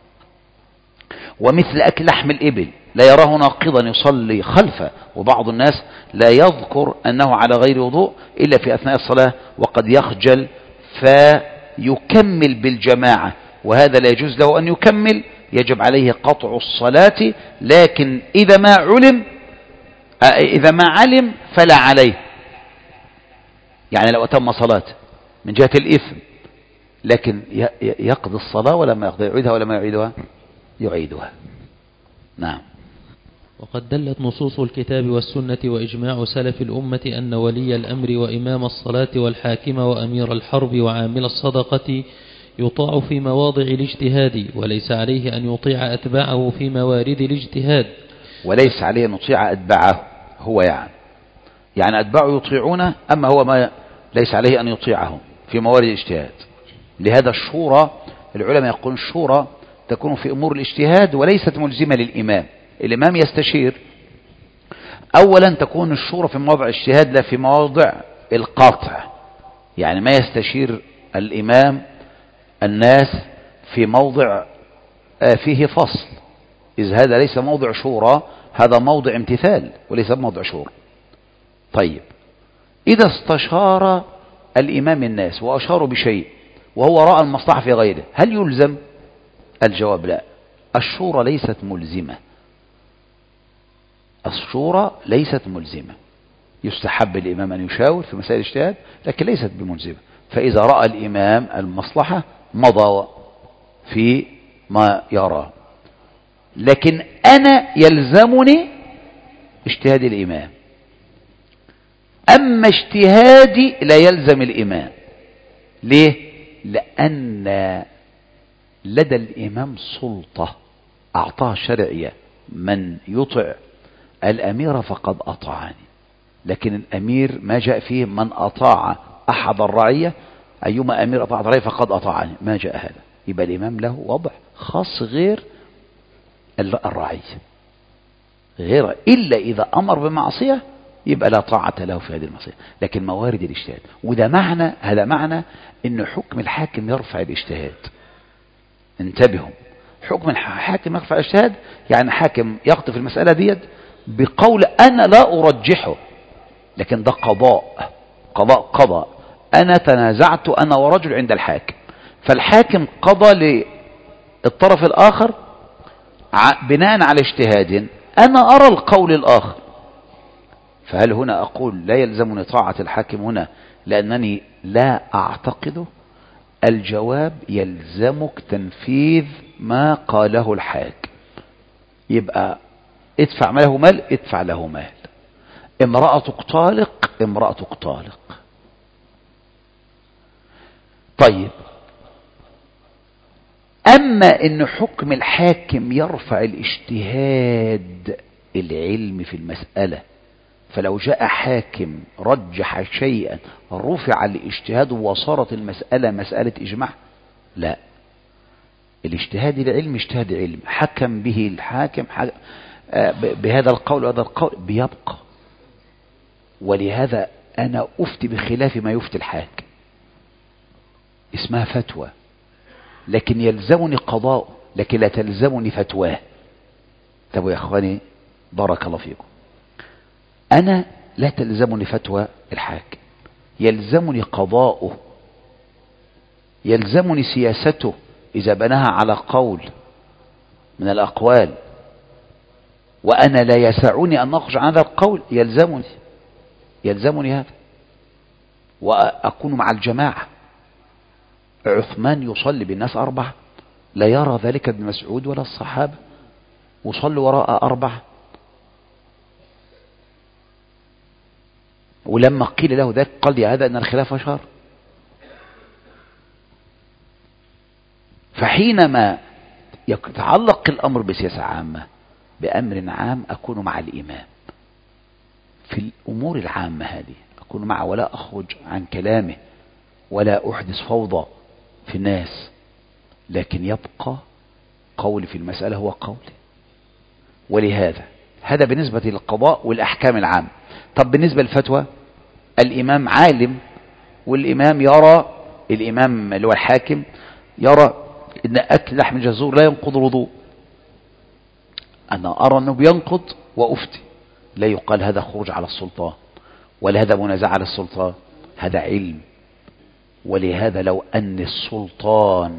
ومثل أكل لحم الإبل لا يراه ناقضا يصلي خلفه، وبعض الناس لا يذكر أنه على غير وضوء إلا في أثناء الصلاة وقد يخجل فيكمل بالجماعة، وهذا لا يجوز له أن يكمل، يجب عليه قطع الصلاة. لكن إذا ما علم إذا ما علم فلا عليه، يعني لو أتم صلاته من جهة الإثم، لكن يقضي الصلاة ولا ما يقضي، يعيدها ولا ما يعيدها؟ يعيدها. نعم. وقد دلت نصوص الكتاب والسنة وإجماع سلف الأمة أن ولي الأمر وإمام الصلاة والحاكم وأمير الحرب وعامل الصدقة يطاع في مواضع الاجتهاد، وليس عليه أن يطيع أتباعه في موارد الاجتهاد. وليس عليه أن يطيع أتباعه، هو يعني يعني أتباعه يطيعونه، أما هو ما ليس عليه أن يطيعهم في موارد الاجتهاد. لهذا الشورى العلماء يقولون الشورى تكون في أمور الاجتهاد وليست ملزمة للإمام. الإمام يستشير. أولا تكون الشورى في مواضع الاجتهاد لا في مواضع القاطع، يعني ما يستشير الإمام الناس في موضع فيه فصل، إذ هذا ليس موضع شورى، هذا موضع امتثال وليس موضع شورى. طيب إذا استشار الإمام الناس وأشاروا بشيء وهو رأى المصلحة في غيره، هل يلزم؟ الجواب لا، الشورى ليست ملزمة، الشورى ليست ملزمة، يستحب الإمام أن يشاور في مسائل الاجتهاد لكن ليست بملزمة. فإذا رأى الإمام المصلحة مضى في ما يرى، لكن أنا يلزمني اجتهاد الإمام، أما اجتهادي لا يلزم الإمام. ليه؟ لأن لدى الإمام سلطة أعطاها شرعية، من يطع الأمير فقد أطاعني، لكن الأمير ما جاء فيه من أطاع أحد الرعية، أيما أمير أطاع الرعية فقد أطاعني، ما جاء هذا. يبقى الإمام له وضع خاص غير الرعية. غير إلا إذا أمر بمعصية يبقى لا طاعة له في هذه المعصية. لكن موارد الاجتهاد، وده معنى هذا معنى إن حكم الحاكم يرفع الاجتهاد. انتبهوا، حكم الحاكم يرفع الاجتهاد يعني حاكم يقطف المسألة ديت بقول أنا لا أرجحه، لكن ده قضاء قضاء قضاء أنا تنازعت أنا ورجل عند الحاكم، فالحاكم قضى للطرف الآخر بناء على اجتهاد أنا أرى القول الآخر، فهل هنا أقول لا يلزمني طاعة الحاكم هنا لأنني لا أعتقده؟ الجواب يلزمك تنفيذ ما قاله الحاكم. يبقى ادفع ما له مال ادفع له مال، امرأتك طالق امرأتك طالق. طيب، أما إن حكم الحاكم يرفع الاجتهاد العلمي في المسألة، فلو جاء حاكم رجح شيئا رفع الاجتهاد وصارت المسألة مسألة إجماع، لا، الاجتهاد العلمي اجتهاد علم حكم به الحاكم بهذا القول وهذا القول بيبقى. ولهذا أنا أفتي بخلاف ما يفتي الحاكم، اسمها فتوى، لكن يلزمني قضاء لكن لا تلزمني فتواه. طب يا أخواني بارك الله فيكم، أنا لا تلزمني فتوى الحاكم، يلزمني قضاؤه، يلزمني سياسته إذا بناها على قول من الأقوال وأنا لا يسعني أن أخرج عن هذا القول يلزمني يلزمني هذا، وأكون مع الجماعة. عثمان يصلي بالناس أربعة، لا يرى ذلك ابن مسعود ولا الصحابة، وصلوا وراء أربعة. ولما قيل له ذلك قال لي هذا أن الخلافة شر. فحينما يتعلق الأمر بسياسة عامة بأمر عام أكون مع الإمام في الأمور العامة هذه، أكون معه ولا أخرج عن كلامه ولا أحدث فوضى في الناس، لكن يبقى قولي في المسألة هو قولي. ولهذا هذا بالنسبة للقضاء والأحكام العامة. طب بالنسبة للفتوى، الإمام عالم، والإمام يرى، الإمام اللي هو الحاكم يرى إن أكل لحم الجزور لا ينقض الوضوء، أنا أرى أنه بينقض وأفتي، لا يقال هذا خروج على السلطان ولا هذا منازع على السلطان، هذا علم. ولهذا لو أن السلطان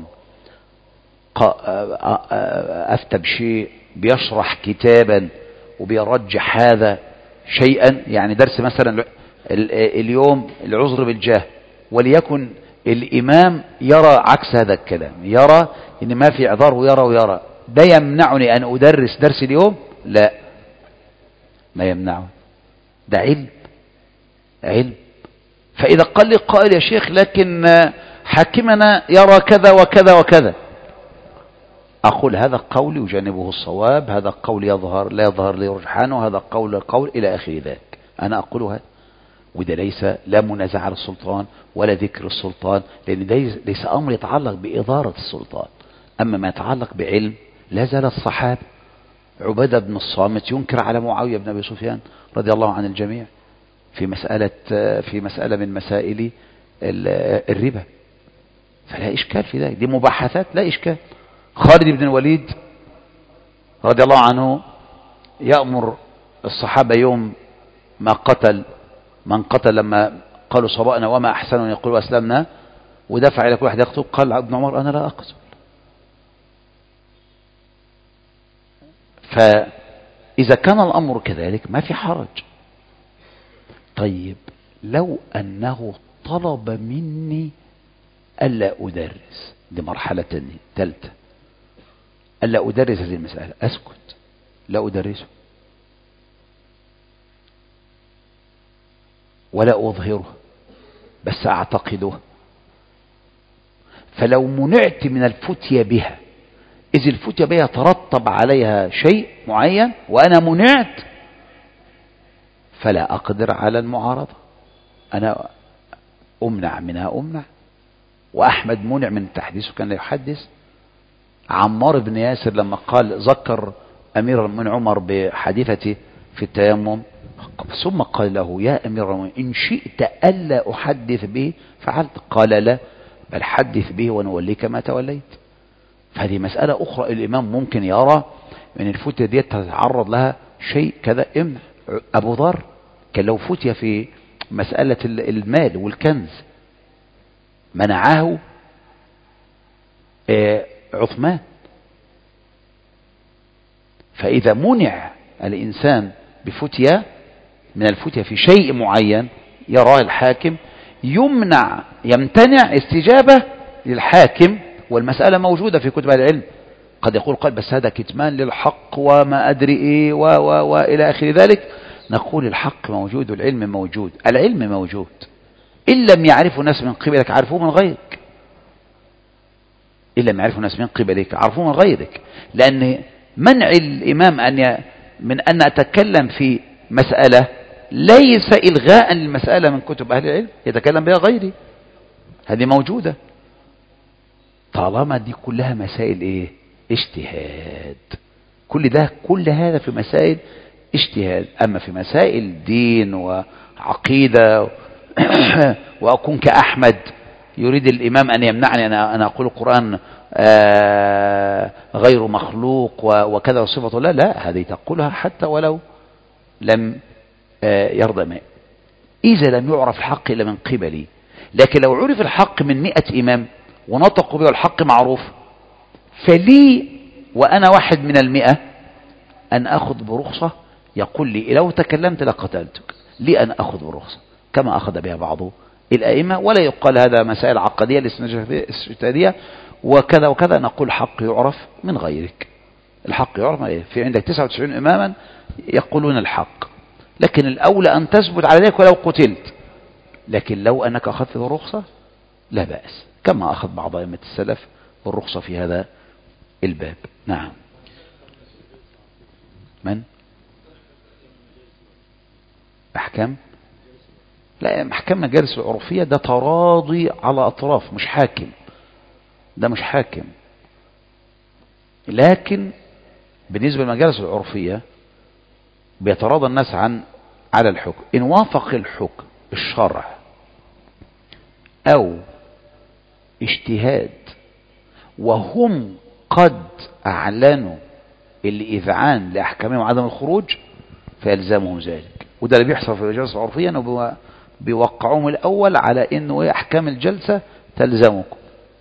أفتى بشيء بيشرح كتابا وبيرجح هذا شيئا، يعني درس مثلا اليوم العذر بالجاه، وليكن الإمام يرى عكس هذا الكلام، يرى إن ما في إعذار ويرى ويرى، ده يمنعني أن أدرس درس اليوم؟ لا، ما يمنعه، ده علم علم. فإذا قال لي قائل يا شيخ لكن حاكمنا يرى كذا وكذا وكذا، أقول هذا قولي وجانبه الصواب، هذا قول يظهر لا يظهر لي رجحانه، هذا قول قول إلى آخر ذلك، أنا أقول هذا. وده ليس لا منازع على السلطان ولا ذكر السلطان، لأن ده ليس أمر يتعلق بإدارة السلطان. أما ما يتعلق بعلم، لا زال الصحابة عبادة بن الصامت ينكر على معاوية بن أبي سفيان رضي الله عن الجميع في مسألة في مسألة من مسائل الربا، فلا إشكال في ذلك، دي مباحثات لا إشكال. خالد بن الوليد رضي الله عنه يأمر الصحابة يوم ما قتل من قتل، لما قالوا صبأنا وما أحسن أن يقولوا أسلمنا، ودفع إلى كل واحد يقتل، قال ابن عمر أنا لا أقتل. فإذا كان الأمر كذلك ما في حرج. طيب لو أنه طلب مني ألا أدرس، دي مرحلة تانية ثالثة، ألا أدرس هذه المسألة، أسكت لا أدرسه ولا أظهره بس أعتقده. فلو منعت من الفتية بها، إذ الفتية بها ترتب عليها شيء معين وأنا منعت، فلا أقدر على المعارضة، أنا أمنع منها أمنع. وأحمد منع من التحديث وكان لا يحدث. عمار بن ياسر لما قال ذكر أمير المؤمنين عمر بحادثته في التيمم، ثم قال له يا أمير المؤمنين إن شئت ألا أحدث به فعلت، قال لا بل حدث به ونوليك ما توليت. فهذه مسألة أخرى الإمام ممكن يرى من الفتية دي تتعرض لها شيء كذا. إم أبو ذر كان لو فتية في مسألة المال والكنز منعه عثمان. فإذا منع الإنسان بفتية من الفتية في شيء معين يراه الحاكم يمنع يمتنع استجابة للحاكم، والمسألة موجودة في كتب العلم. قد يقول قال بس هذا كتمان للحق وما أدري إيه و و وإلى آخر ذلك. نقول الحق موجود والعلم موجود، العلم موجود، إن لم يعرفوا الناس من قبلك عرفوه من غيرك، إن لم يعرفوا الناس من قبلك عرفوه من غيرك. لأن منع الإمام أن ي... من أن أتكلم في مسألة ليس إلغاء للمسألة من كتب أهل العلم، يتكلم بها غيري، هذه موجودة طالما دي كلها مسائل إيه؟ اجتهاد. كل ده كل هذا في مسائل اجتهاد. أما في مسائل دين وعقيدة وأكون كأحمد يريد الإمام أن يمنعني أن أقول القرآن غير مخلوق وكذا وصفة الله، لا، هذه تقولها حتى ولو لم يرضى ما. إذا لم يعرف الحق إلا من قبلي، لكن لو عرف الحق من مئة إمام ونطقوا به الحق معروف، فلي وأنا واحد من المئة أن أخذ برخصة. يقول لي لو تكلمت لقتلتك، لي أن أخذ برخصة كما أخذ بها بعض الأئمة، ولا يقال هذا مسائل عقدية الاستجتهادية وكذا وكذا. نقول الحق يعرف من غيرك، الحق يعرف من غيرك. في عندك تسعة وتسعين إماما يقولون الحق، لكن الأولى أن تثبت على ذلك ولو قتلت. لكن لو أنك أخذت الرخصة لا بأس، كما أخذ بعض أئمة السلف الرخصة في هذا الباب. نعم. من أحكام؟ لا، أحكام مجالس العرفية ده تراضي على أطراف، مش حاكم، ده مش حاكم. لكن بالنسبة للمجالس العرفية بيتراضى الناس عن على الحكم. إن وافق الحكم الشرع أو اجتهاد وهم قد أعلنوا الإذعان لأحكامهم وعدم الخروج فيلزمهم ذلك. وده اللي بيحصل في المجالس العرفية، أنه بيوقعوهم الأول على أنه أحكام الجلسة تلزمكم.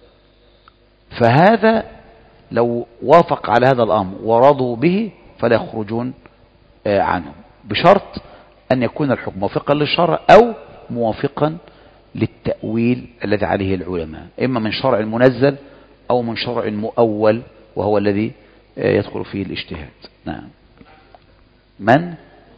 فهذا لو وافق على هذا الأمر ورضوا به فلا يخرجون عنه، بشرط أن يكون الحكم موافقا للشرع أو موافقا للتأويل الذي عليه العلماء، إما من شرع منزل أو من شرع مؤول وهو الذي يدخل فيه الاجتهاد. نعم. من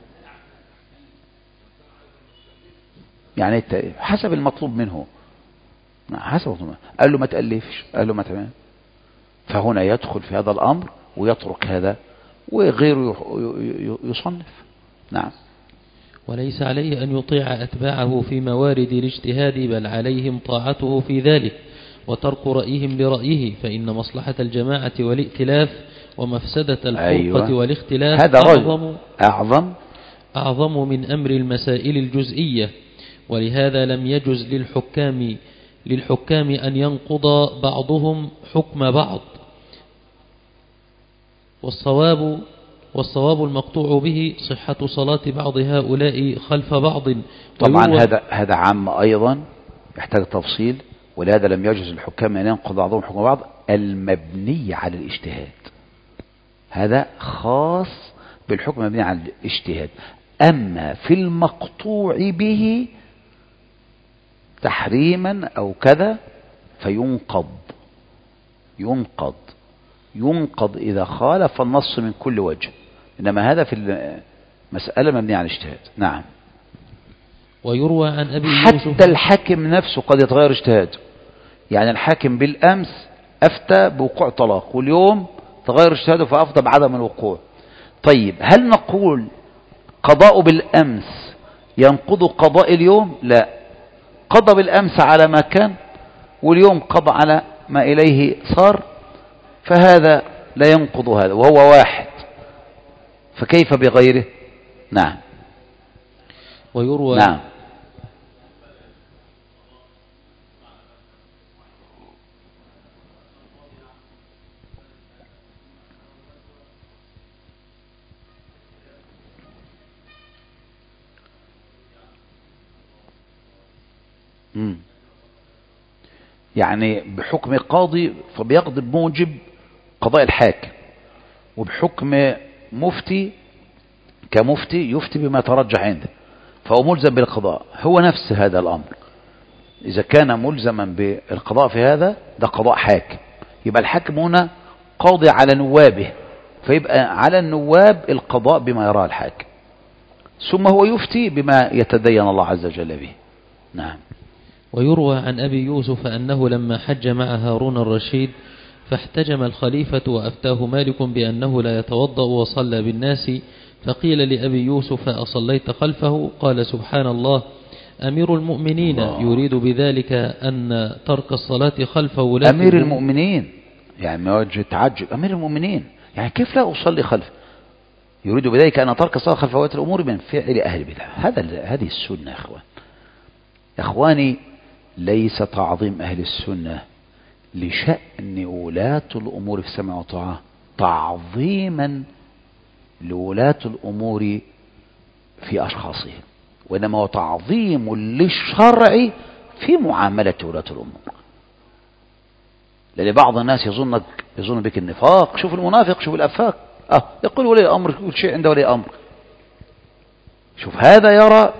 يعني حسب المطلوب منه، حسب المطلوب منه. قال له ما تألفش، قال له ما تعمل، فهنا يدخل في هذا الأمر ويترك هذا وغيره يصنف. نعم. وليس عليه أن يطيع أتباعه في موارد الاجتهاد، بل عليهم طاعته في ذلك وترك رأيهم برأيه، فإن مصلحة الجماعة والائتلاف ومفسدة الفرقة أيوة. والاختلاف هذا أعظم, أعظم أعظم من أمر المسائل الجزئية. ولهذا لم يجز للحكام للحكام أن ينقض بعضهم حكم بعض، والصواب والصواب المقطوع به صحة صلاة بعض هؤلاء خلف بعض. طبعا هذا هذا عام أيضا يحتاج تفصيل. ولهذا لم يجوز للحكام أن ينقض بعضهم حكم بعض المبني على الاجتهاد، هذا خاص بالحكم المبني على الاجتهاد. أما في المقطوع به تحريما أو كذا فينقض ينقض ينقض إذا خالف النص من كل وجه، إنما هذا في المسألة مبني على الاجتهاد. نعم. ويروى عن أبي حتى يوسف الحاكم نفسه قد يتغير اجتهاده. يعني الحاكم بالأمس أفتى بوقوع طلاق واليوم تغير اجتهاده فأفتى بعدم الوقوع. طيب هل نقول قضاء بالأمس ينقض قضاء اليوم؟ لا، قضى بالأمس على ما كان واليوم قضى على ما إليه صار، فهذا لا ينقض هذا، وهو واحد فكيف بغيره؟ نعم. ويروى نعم. مم. يعني بحكم قاضي فبيقضي بموجب قضاء الحاكم، وبحكم مفتي كمفتي يفتي بما ترجح عنده، فهو ملزم بالقضاء. هو نفس هذا الأمر، إذا كان ملزما بالقضاء في هذا ده قضاء حاكم، يبقى الحاكم هنا قاضي على نوابه، فيبقى على النواب القضاء بما يراه الحاكم، ثم هو يفتي بما يتدين الله عز وجل به. نعم. ويروى عن أبي يوسف أنه لما حج مع هارون الرشيد فاحتجم الخليفة وأفتاه مالك بأنه لا يتوضأ وصلى بالناس، فقيل لأبي يوسف أصليت خلفه؟ قال سبحان الله، أمير المؤمنين الله. يريد بذلك أن ترك الصلاة خلفه ولاة أمير المؤمنين، يعني ما وجه تعجب، أمير المؤمنين يعني كيف لا أصلي خلفه؟ يريد بذلك أن ترك الصلاة خلف ولاة الأمور من فعل أهل البدع. هذا هذه السنة يا إخوان. يا إخواني، ليس تعظيم أهل السنة لشأن ولاة الأمور في السمع والطاعة تعظيما لولاة الأمور في أشخاصهم، وإنما هو تعظيم للشرع في معاملة ولاة الأمور. لأن بعض الناس يظنك يظن بك النفاق. شوف المنافق، شوف الأفاق، آه يقول ولي الأمر كل شيء عند ولي الأمر. شوف هذا يرى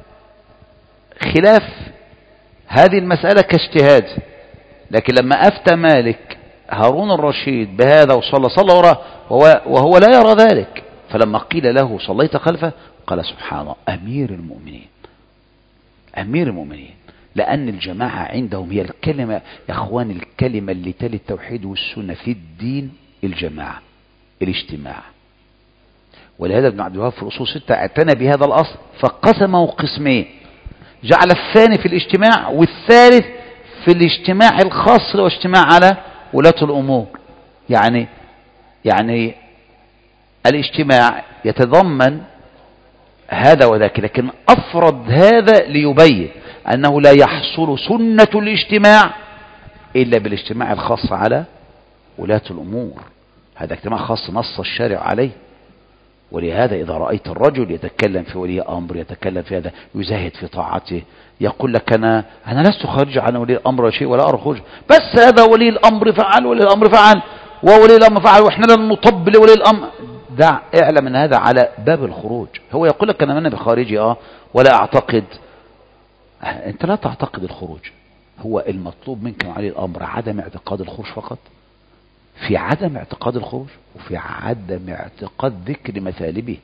خلاف هذه المسألة كاجتهاد، لكن لما أفتى مالك هارون الرشيد بهذا وصلى صلى وراه وهو لا يرى ذلك، فلما قيل له صليت خلفه قال سبحان الله، أمير المؤمنين أمير المؤمنين. لأن الجماعة عندهم هي الكلمة يا أخوان، الكلمة اللي تلي التوحيد والسنة في الدين الجماعة، الاجتماع. ولهذا ابن عبد الوهاب في الأصول ستة اعتنى بهذا الأصل فقسمه قسمين، جعل الثاني في الاجتماع والثالث في الاجتماع الخاص واجتماع على ولاة الأمور. يعني يعني الاجتماع يتضمن هذا وذاك، لكن أفرد هذا ليبين أنه لا يحصل سنة الاجتماع إلا بالاجتماع الخاص على ولاة الأمور. هذا اجتماع خاص نص الشارع عليه. ولهذا إذا رأيت الرجل يتكلم في ولي أمر، يتكلم في هذا، يزاهد في طاعته، يقول لك أنا أنا لست خارج عن ولي الأمر شيء ولا أرى خروج، بس هذا ولي الأمر فعل ولي الأمر فعل وولي الأمر فعل وإحنا لن نطبل لولي الأمر. دع اعلم أن هذا على باب الخروج. هو يقول لك أنا من بخارجي آه ولا أعتقد. أنت لا تعتقد الخروج، هو المطلوب منك علي الأمر عدم اعتقاد الخروج فقط. في عدم اعتقاد الخروج وفي عدم اعتقاد ذكر مثالبه.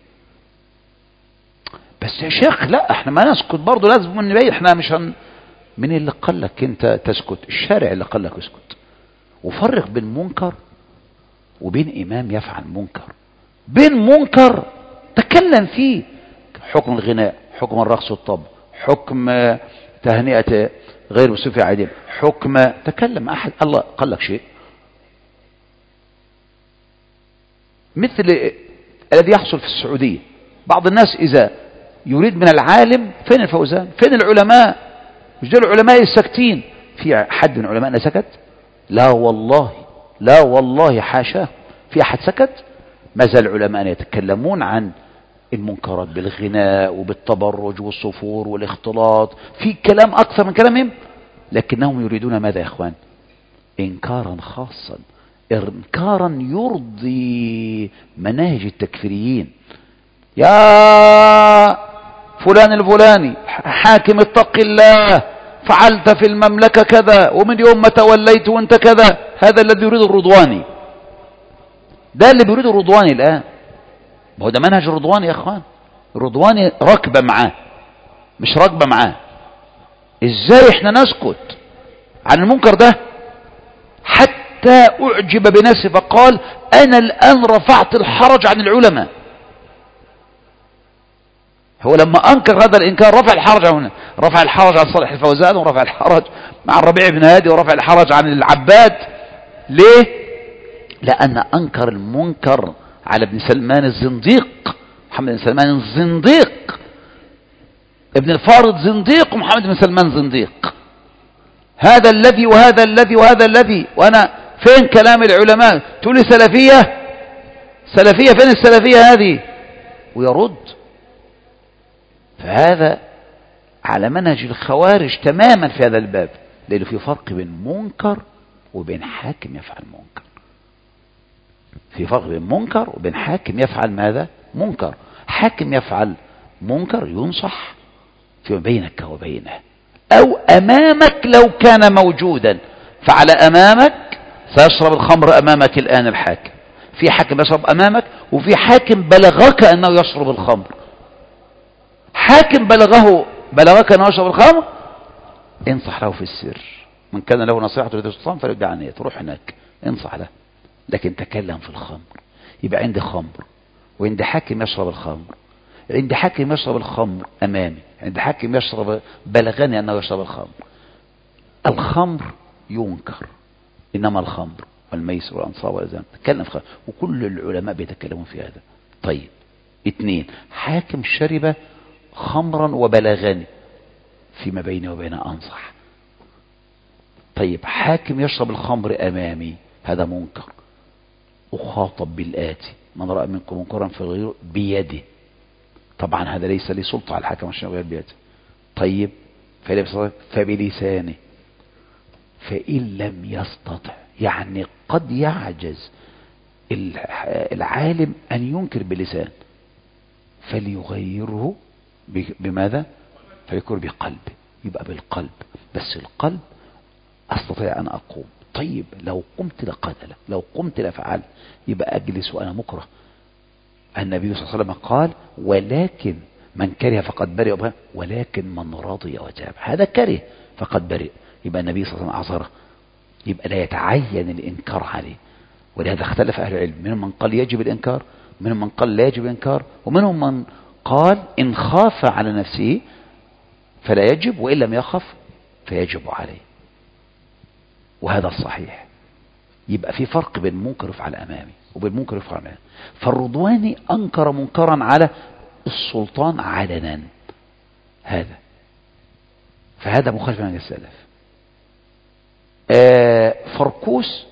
بس يا شيخ لا احنا ما نسكت برضه، لازم نبين احنا مش هن... من اللي قال لك انت تسكت؟ الشارع اللي قال لك اسكت. وفرق بين منكر وبين امام يفعل منكر. بين منكر تكلم فيه، حكم الغناء، حكم الرقص والطبل، حكم تهنئة غير مسلم في عيدين، حكم تكلم احد الله قال لك شيء، مثل الذي يحصل في السعودية. بعض الناس إذا يريد من العالم فين الفوزان، فين العلماء، مش دول العلماء الساكتين. في حد من علمائنا سكت؟ لا والله، لا والله حاشاه. في أحد سكت؟ ما زال العلماء يتكلمون عن المنكرات بالغناء وبالتبرج والصفور والاختلاط، في كلام أكثر من كلامهم، لكنهم يريدون ماذا يا إخوان؟ إنكارا خاصا، إنكارا يرضي مناهج التكفيريين. يا فلان الفلاني حاكم اتق الله، فعلت في المملكة كذا ومن يوم ما توليت وانت كذا. هذا الذي يريد الرضواني، ده اللي بيريد الرضواني الآن. هو ده منهج الرضواني يا أخوان. الرضواني ركبة معاه مش ركبة معاه. ازاي احنا نسكت عن المنكر ده؟ حتى أعجب بنفسه فقال أنا الآن رفعت الحرج عن العلماء. هو لما أنكر هذا الإنكار رفع الحرج عن رفع الحرج عن صالح الفوزان، ورفع الحرج مع الربيع بن هادي، ورفع الحرج عن العباد. ليه؟ لأن أنكر المنكر على ابن سلمان الزنديق، محمد بن سلمان الزنديق، ابن الفارض زنديق ومحمد بن سلمان زنديق، هذا الذي وهذا الذي وهذا الذي. وأنا فين كلام العلماء؟ تقول لي سلفية، سلفية فين السلفية هذه؟ ويرد. فهذا على منهج الخوارج تماما في هذا الباب، لأنه في فرق بين منكر وبين حاكم يفعل منكر. في فرق بين منكر وبين حاكم يفعل ماذا؟ منكر. حاكم يفعل منكر ينصح فيما بينك وبينه، أو أمامك لو كان موجودا. فعلى أمامك سيشرب الخمر أمامك الآن الحاكم، في حاكم يشرب أمامك وفي حاكم بلغك أنه يشرب الخمر. حاكم بلغه بلغك أنه يشرب الخمر، انصح له في السر، من كان له نصيحة لدى السلطان فليدع عنه، تروح هناك انصح له، لكن تكلم في الخمر. يبقى عندي خمر وعندي حاكم يشرب الخمر، عندي حاكم يشرب الخمر أمامي، عندي حاكم يشرب بلغني أنه يشرب الخمر. الخمر ينكر، إنما الخمر والميسر والأنصاب والأزلام تكلم في خمر، وكل العلماء بيتكلمون في هذا. طيب اثنين، حاكم شرب خمرا وبلغني فيما بيني وبينه أنصح. طيب حاكم يشرب الخمر أمامي، هذا منكر، أخاطب بالآتي: من رأى منكم منكرا فليغيره بيده. طبعا هذا ليس لي سلطة على الحاكم عشان يغير بيده. طيب فبلسانه، فإن لم يستطع، يعني قد يعجز العالم أن ينكر بلسان، فليغيره بماذا؟ فيكون بقلبه. يبقى بالقلب، بس القلب أستطيع أن أقوم. طيب لو قمت لقتل، لو قمت لفعل، يبقى أجلس وأنا مكره. النبي صلى الله عليه وسلم قال: ولكن من كره فقد برئ، ولكن من رضي وتاب، هذا كره فقد برئ. يبقى النبي صلى الله عليه وسلم أعذره، يبقى لا يتعين الإنكار عليه. ولهذا اختلف أهل العلم، منهم من قال يجب الإنكار، منهم من قال لا يجب الإنكار، ومنهم من قال إن خاف على نفسه فلا يجب، وإن لم يخف فيجب عليه، وهذا الصحيح. يبقى في فرق بين منكر يفعل أمامي وبين منكر يفعل أمامي. فالرضواني أنكر منكرا على السلطان علنا، هذا فهذا مخالف من السلف. آه فركوس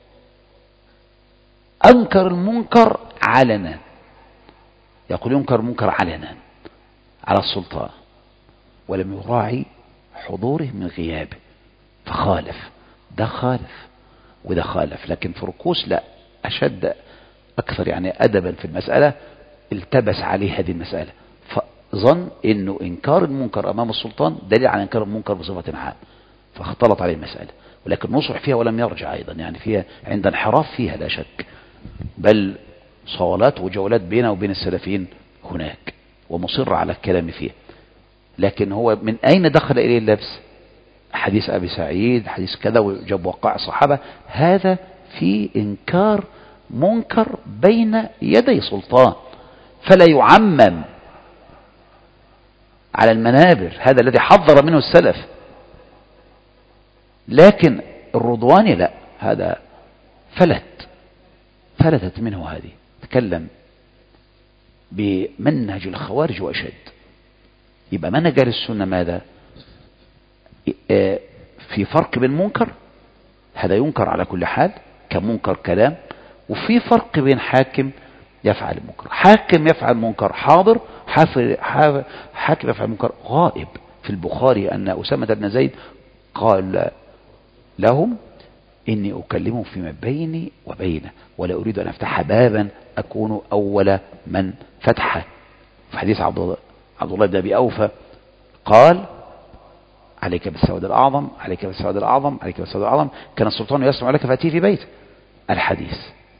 أنكر المنكر علنا، يقول ينكر المنكر علنا على السلطان، ولم يراعي حضوره من غيابه، فخالف. ده خالف وده خالف. لكن فركوس لا، أشد أكثر يعني أدبا في المسألة، التبس عليه هذه المسألة، فظن أنه إنكار المنكر أمام السلطان دليل على إنكار المنكر بصفة عامة، فاختلط عليه المسألة. ولكن نصح فيها ولم يرجع أيضا، يعني فيها عند انحراف فيها لا شك، بل صولات وجولات بينه وبين السلفيين هناك، ومصر على الكلام فيه. لكن هو من أين دخل إليه اللبس؟ حديث أبي سعيد، حديث كذا، وجاب وقع الصحابة، هذا في إنكار منكر بين يدي سلطان، فلا يعمم على المنابر، هذا الذي حذر منه السلف. لكن الرضواني لا، هذا فلت فلتت منه هذه، تكلم بمنهج الخوارج وأشد. يبقى منهج أهل السنة ماذا؟ في فرق بين منكر، هذا ينكر على كل حال كمنكر كلام، وفي فرق بين حاكم يفعل منكر. حاكم يفعل منكر حاضر، حاكم يفعل منكر غائب. في البخاري أن أسامة بن زيد قال لهم: إني أكلمهم فيما بيني وبينه، ولا أريد أن أفتح بابا أكون أول من فتحه. في حديث عبد الله بن أبي أوفى قال: عليك بالسواد الأعظم، عليك بالسواد الأعظم، عليك بالسواد الأعظم، كان السلطان يسمع لك فأتيه في بيت الحديث.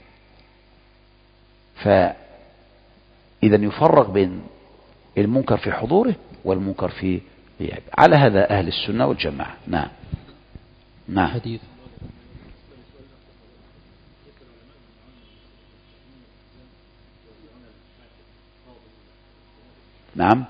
فإذا يفرق بين المنكر في حضوره والمنكر في غيابه. على هذا أهل السنة والجماعة. نعم نعم. حديث نعم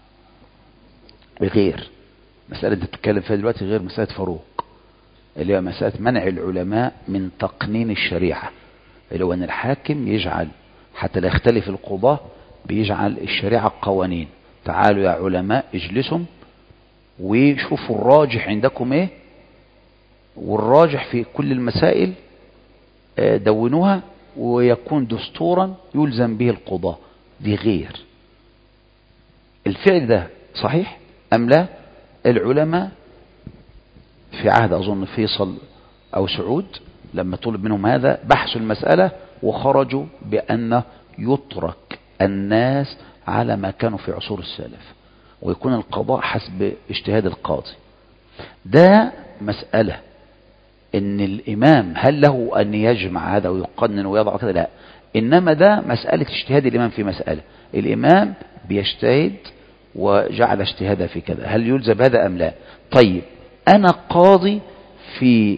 بغير مسألة انت بتتكلم فيها دلوقتي، غير مسألة فاروق اللي هو مسألة منع العلماء من تقنين الشريعة، اللي هو ان الحاكم يجعل حتى لا يختلف القضاة، بيجعل الشريعة قوانين. تعالوا يا علماء اجلسوا وشوفوا الراجح عندكم ايه، والراجح في كل المسائل دونوها، ويكون دستورا يلزم به القضاة. دي غير. الفعل ده صحيح أم لا؟ العلماء في عهد أظن فيصل أو سعود لما طلب منهم هذا بحثوا المسألة وخرجوا بأن يترك الناس على ما كانوا في عصور السلف، ويكون القضاء حسب اجتهاد القاضي. ده مسألة ان الامام هل له ان يجمع هذا ويقنن ويضع كذا؟ لا، انما ده مسألة اجتهاد الامام في مسألة. الامام بيجتهد وجعل اجتهاده في كذا، هل يلزم هذا ام لا؟ طيب انا قاضي في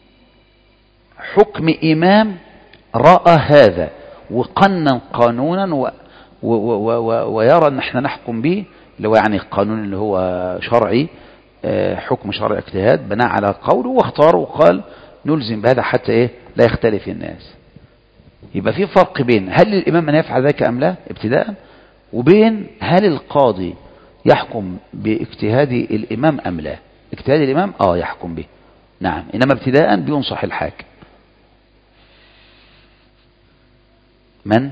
حكم امام رأى هذا وقنن قانونا و و و و ويرى ان احنا نحكم به، اللي هو يعني القانون اللي هو شرعي، حكم شرعي اجتهاد بناء على قوله، واختار وقال نلزم بهذا حتى ايه لا يختلف الناس. يبقى في فرق بين هل الامام من يفعل ذلك ام لا ابتداء، وبين هل القاضي يحكم باجتهاد الامام ام لا. اجتهاد الامام اه يحكم به، نعم، انما ابتداء بينصح الحاكم. من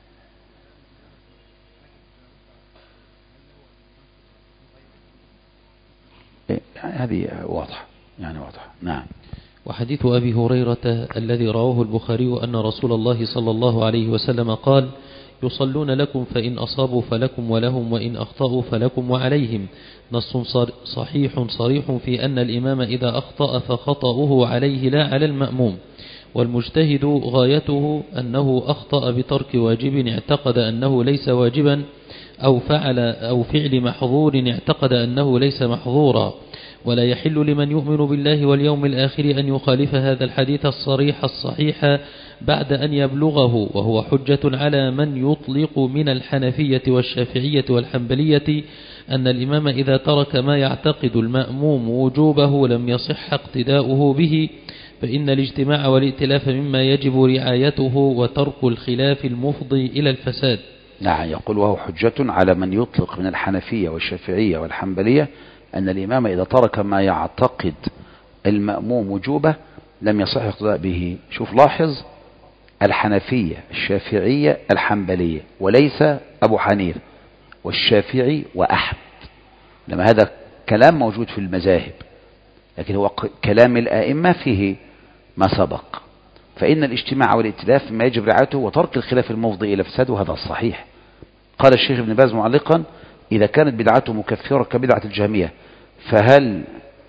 هذه واضحة، يعني واضحة. نعم. وحديث أبي هريرة الذي رواه البخاري أن رسول الله صلى الله عليه وسلم قال: يصلون لكم فإن أصابوا فلكم ولهم، وإن أخطأوا فلكم وعليهم. نص صحيح صريح في أن الإمام إذا أخطأ فخطأه عليه لا على المأموم، والمجتهد غايته أنه أخطأ بترك واجب اعتقد أنه ليس واجبا، أو فعل أو فعل محظور اعتقد أنه ليس محظورا. ولا يحل لمن يؤمن بالله واليوم الآخر أن يخالف هذا الحديث الصريح الصحيح بعد أن يبلغه، وهو حجة على من يطلق من الحنفية والشافعية والحنبلية أن الإمام إذا ترك ما يعتقد المأموم وجوبه لم يصح اقتداؤه به، فإن الاجتماع والائتلاف مما يجب رعايته، وترك الخلاف المفضي إلى الفساد. نعم، يقول وهو حجة على من يطلق من الحنفية والشافعية والحنبلية أن الإمام إذا ترك ما يعتقد المأموم وجوبه لم يصح اقتداء به. شوف لاحظ، الحنفية الشافعية الحنبلية، وليس أبو حنيفة والشافعي وأحمد، لما هذا كلام موجود في المذاهب، لكن هو كلام الآئمة فيه ما سبق. فإن الاجتماع والائتلاف ما يجب رعايته، وترك الخلاف المفضي إلى فساد، وهذا الصحيح. قال الشيخ ابن باز معلقا: إذا كانت بدعته مكفرة كبدعة الجهمية فهل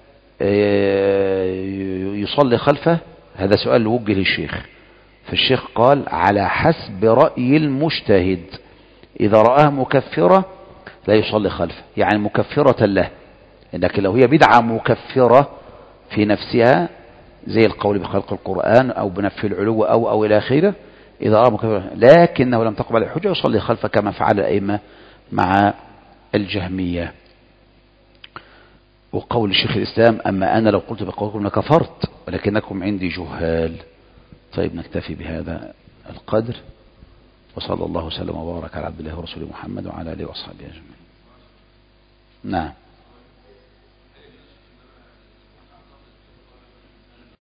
يصلي خلفه؟ هذا سؤال وجه للشيخ، فالشيخ قال: على حسب رأي المجتهد، إذا رآه مكفرة لا يصلي خلفه، يعني مكفرة له. لكن لو هي بدعة مكفرة في نفسها زي القول بخلق القرآن أو بنفي العلو أو أو إلى آخره، إذا رأى مكفرة لكنه لم تقبل الحجة يصلي خلفه كما فعل الأئمة مع الجهمية. وقول الشيخ الإسلام: أما أنا لو قلت بقولكم لكفرت ولكنكم عندي جهال. طيب نكتفي بهذا القدر، وصلى الله وسلم وبارك على عبد الله ورسوله محمد وعلى آله وأصحابه أجمعين. نعم.